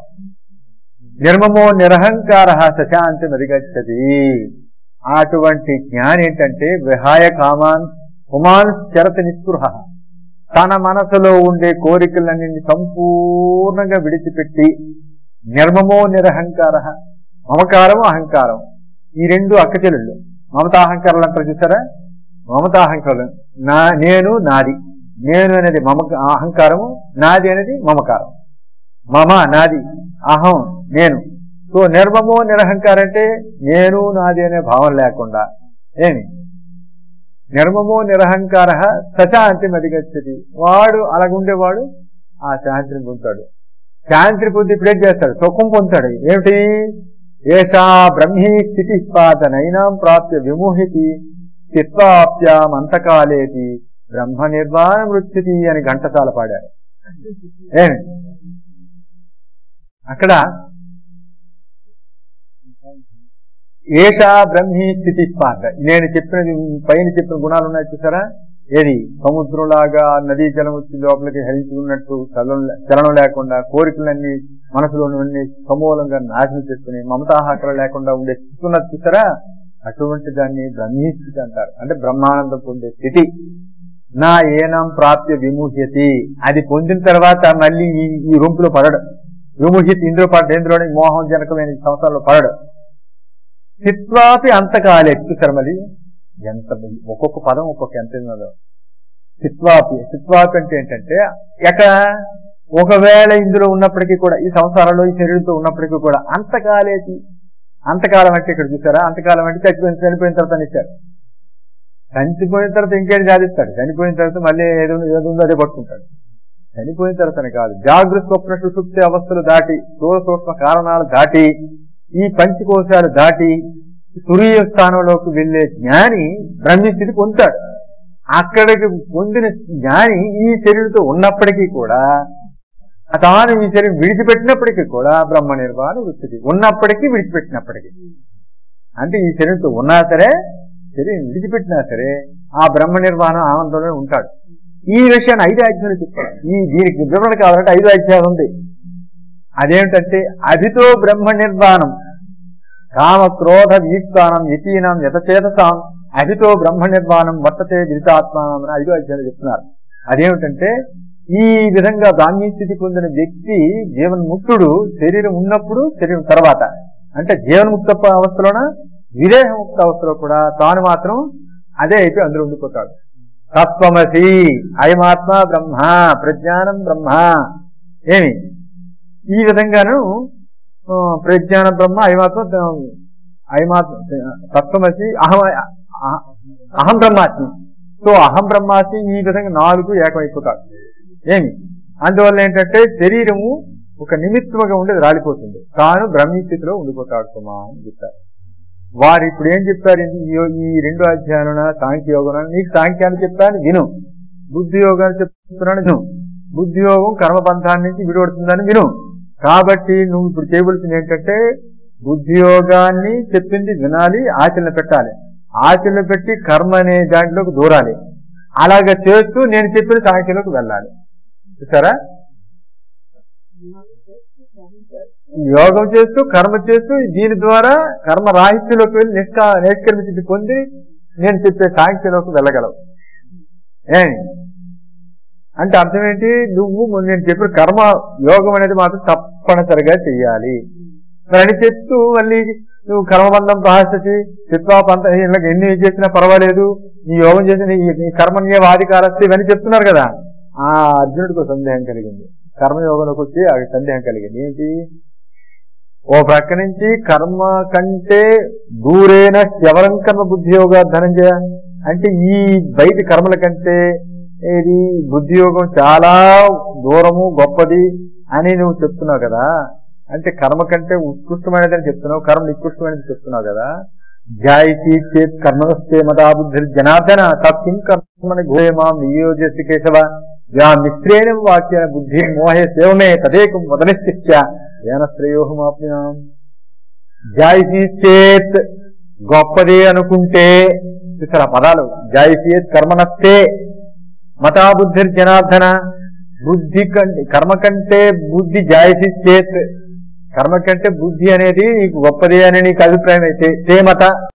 నిర్మమో నిరహంకార శశాంతి అధిగచ్చతి. అటువంటి జ్ఞాని ఏంటంటే విహాయ కామాన్ పుమాన్ శరత్ నిస్పృహ, తన మనసులో ఉండే కోరికలన్నీ సంపూర్ణంగా విడిచిపెట్టి నిర్మమో నిరహంకార, మమకారం అహంకారం ఈ రెండు అక్కచెల్లెళ్ళు. మమతాహంకారాలు అంటారు చూసారా? మమతాహంకారం నేను నాది, నేను అనేది అహంకారము, నాది అనేది మమకారం. మమ నాది, అహం నేను. సో నిర్మమో నిరహంకారం అంటే నేను నాది అనే భావం లేకుండా. ఏమి? నిర్మమో నిరహంకార సశాంతి అధిగచ్చతి. వాడు అలాగుండేవాడు ఆ శాంతిని పొందుతాడు. శాంతిని పొంది ఇప్పుడేం చేస్తాడు? సుఖం పొందుతాడు. ఏమిటి? ఏషా బ్రహ్మీ స్థితి పాతనైనాం ప్రాప్య విమోహితి స్థిత్వాప్యామంతకాలేతి బ్రహ్మ నిర్వాణ మృత్యుతి అని ఘంటసాల పాడారు. ఏమి? అక్కడ ఏషా బ్రహ్మీ స్థితి పాత, నేను చెప్పినది పైన చెప్పిన గుణాలు ఉన్నాయి చూసారా? ఏది? సముద్రంలాగా నదీ జలం వచ్చి లోపలికి హరించుకున్నట్టు చలనం లేకుండా కోరికలన్నీ మనసులోని సమూలంగా నాశనం చేసుకుని మమతాహాకరం లేకుండా ఉండే స్థితి ఉన్నది చూసారా? అటువంటి దాన్ని బ్రహ్మీ స్థితి అంటారు. అంటే బ్రహ్మానందం పొందే స్థితి. నా ఏనం ప్రాప్య విముహ్యతి, అది పొందిన తర్వాత మళ్ళీ ఈ రొంపులో పడడు. విముహ్యతి ఇంద్రోని మోహం జనకమైన సంవత్సరాల్లో పడడు. స్థిత్వాపి అంతకాలే. చూసారు మళ్ళీ ఎంత ఒక్కొక్క పదం ఒక్కొక్క ఎంత ఉన్నదో. స్థిత్వాపి అంటే ఏంటంటే ఒకవేళ ఇందులో ఉన్నప్పటికీ కూడా, ఈ సంసారంలో ఈ శరీరంతో ఉన్నప్పటికీ కూడా అంతకాలేది. అంతకాలం అంటే ఇక్కడ చూసారా? అంతకాలం అంటే చనిపోయిన తర్వాత అనేసారు. చనిపోయిన తర్వాత ఇంకేం సాధిస్తాడు? చనిపోయిన తర్వాత మళ్ళీ ఏదో అదే పట్టుకుంటాడు. చనిపోయిన తర్వాతనే కాదు, జాగృత స్వప్న సుషుప్తి అవస్థలు దాటి, స్థూల సూక్ష్మ కారణాలు దాటి, ఈ పంచకోశాలు దాటి తురీయ స్థానంలోకి వెళ్లే జ్ఞాని బ్రహ్మస్థితి పొందుతాడు. అక్కడికి పొందిన జ్ఞాని ఈ శరీరంతో ఉన్నప్పటికీ కూడా, తాను ఈ శరీరం విడిచిపెట్టినప్పటికీ కూడా బ్రహ్మ నిర్వాణ వృత్తి ఉన్నప్పటికీ విడిచిపెట్టినప్పటికీ, అంటే ఈ శరీరంతో ఉన్నా సరే శరీరం విడిచిపెట్టినా సరే ఆ బ్రహ్మ నిర్వాణ ఆనందంలో ఉంటాడు. ఈ విషయాన్ని 5 అధ్యాయాలు చెప్తారు. దీనికి వివరణ కావాలంటే 5 అధ్యాయాలు ఉంది. అదేమిటంటే అదితో బ్రహ్మ నిర్వాణం కామ క్రోధ వీక్తానం యతీనం యతచేతసాం అహితో బ్రహ్మ నిర్వాణం వర్తతే విదితాత్మానం అని 5వ అధ్యాయంలో చెప్తున్నారు. అదేమిటంటే ఈ విధంగా బ్రాహ్మీ స్థితి పొందిన వ్యక్తి జీవన్ముక్తుడు శరీరం ఉన్నప్పుడు, శరీరం తర్వాత అంటే జీవన్ముక్త అవస్థలోన విదేహముక్త అవస్థలో కూడా తాను మాత్రం అదే అయిపోయి అందులో ఉండిపోతాడు. తత్వమసి అయమాత్మ బ్రహ్మ ప్రజ్ఞానం బ్రహ్మ ఏమి ఈ విధంగాను ప్రజ్ఞాన బ్రహ్మ అయమాత్మ తత్వమసి అహం బ్రహ్మాస్మి. సో అహం బ్రహ్మాస్మి ఈ విధంగా 4 ఏకమైపోతాడు. ఏమి అందువల్ల ఏంటంటే శరీరము ఒక నిమిత్తముగా ఉండేది రాలిపోతుంది, తాను బ్రహ్మీ స్థితిలో ఉండిపోతాడు సుమా అని చెప్తారు. వారు ఇప్పుడు ఏం చెప్తారు? ఈ 2వ అధ్యాయం సాంఖ్యయోగం, నీకు సాంఖ్యాన్ని చెప్తాను విను, బుద్ధి యోగాన్ని చెప్తున్నాను విను, బుద్ధి యోగం కర్మబంధాన్ని నుంచి విడిపడుతుందని విను. కాబట్టి నువ్వు ఇప్పుడు చేయవలసింది ఏంటంటే బుద్ధి యోగాన్ని చెప్పింది వినాలి, ఆచరణ పెట్టాలి, ఆచరణ పెట్టి కర్మ అనే దాంట్లోకి దూరాలి. అలాగ చేస్తూ నేను చెప్పిన సాంఖ్యంలోకి వెళ్ళాలి. చూసారా, యోగం చేస్తూ కర్మ చేస్తూ దీని ద్వారా కర్మ రాహిత్యంలోకి వెళ్ళి నిష్కర్మించి పొంది నేను చెప్పే సాంఖ్యంలోకి వెళ్ళగలవు. అంటే అర్థం ఏంటి? నువ్వు నేను చెప్పిన కర్మ యోగం అనేది మాత్రం తప్పనిసరిగా చెయ్యాలి. మరి అని చెప్తూ మళ్ళీ నువ్వు కర్మబంధం ప్రహాసేసి చిత్వాపంత ఎన్ని చేసినా పర్వాలేదు, నీ యోగం చేసి నీ కర్మణ్య వాదికారస్తే ఇవన్నీ చెప్తున్నారు కదా. ఆ అర్జునుడికి సందేహం కలిగింది, కర్మయోగంలోకి వచ్చి ఆ సందేహం కలిగింది. ఏంటి? ఓ ప్రక్క నుంచి కర్మ కంటే దూరేన ఎవరం కర్మ బుద్ధి యోగ ధనంజయ అంటే ఈ బయటి కర్మల కంటే ఇది బుద్ధి యోగం చాలా దూరము గొప్పది అని నువ్వు చెప్తున్నావు కదా. అంటే కర్మ కంటే ఉత్కృష్టమైనది అని చెప్తున్నావు, కర్మ నికృష్టమైనది చెప్తున్నావు కదా. జాయిషీ చేత్ కర్మస్తే మదా బుద్ధి జనార్దన తత్కిం కర్మని గోయమాం నియోజసి కేశవ యా మిశ్రేణ వాక్య బుద్ధి మోహే సేవమే తదేకం వదనిశ్చిష్ట శ్రేయోహమాప్యాం. జాయిషీ చేత్ గొప్పది అనుకుంటే చూసారా పదాలు, జాయిషీత్ కర్మనస్తే మతా బుద్ధి జనార్దన బుద్ధి కంటే కర్మ కంటే బుద్ధి జాయిషీ చేత్ కర్మ కంటే బుద్ధి అనేది నీకు గొప్పది అని నీకు అభిప్రాయం అయితే మత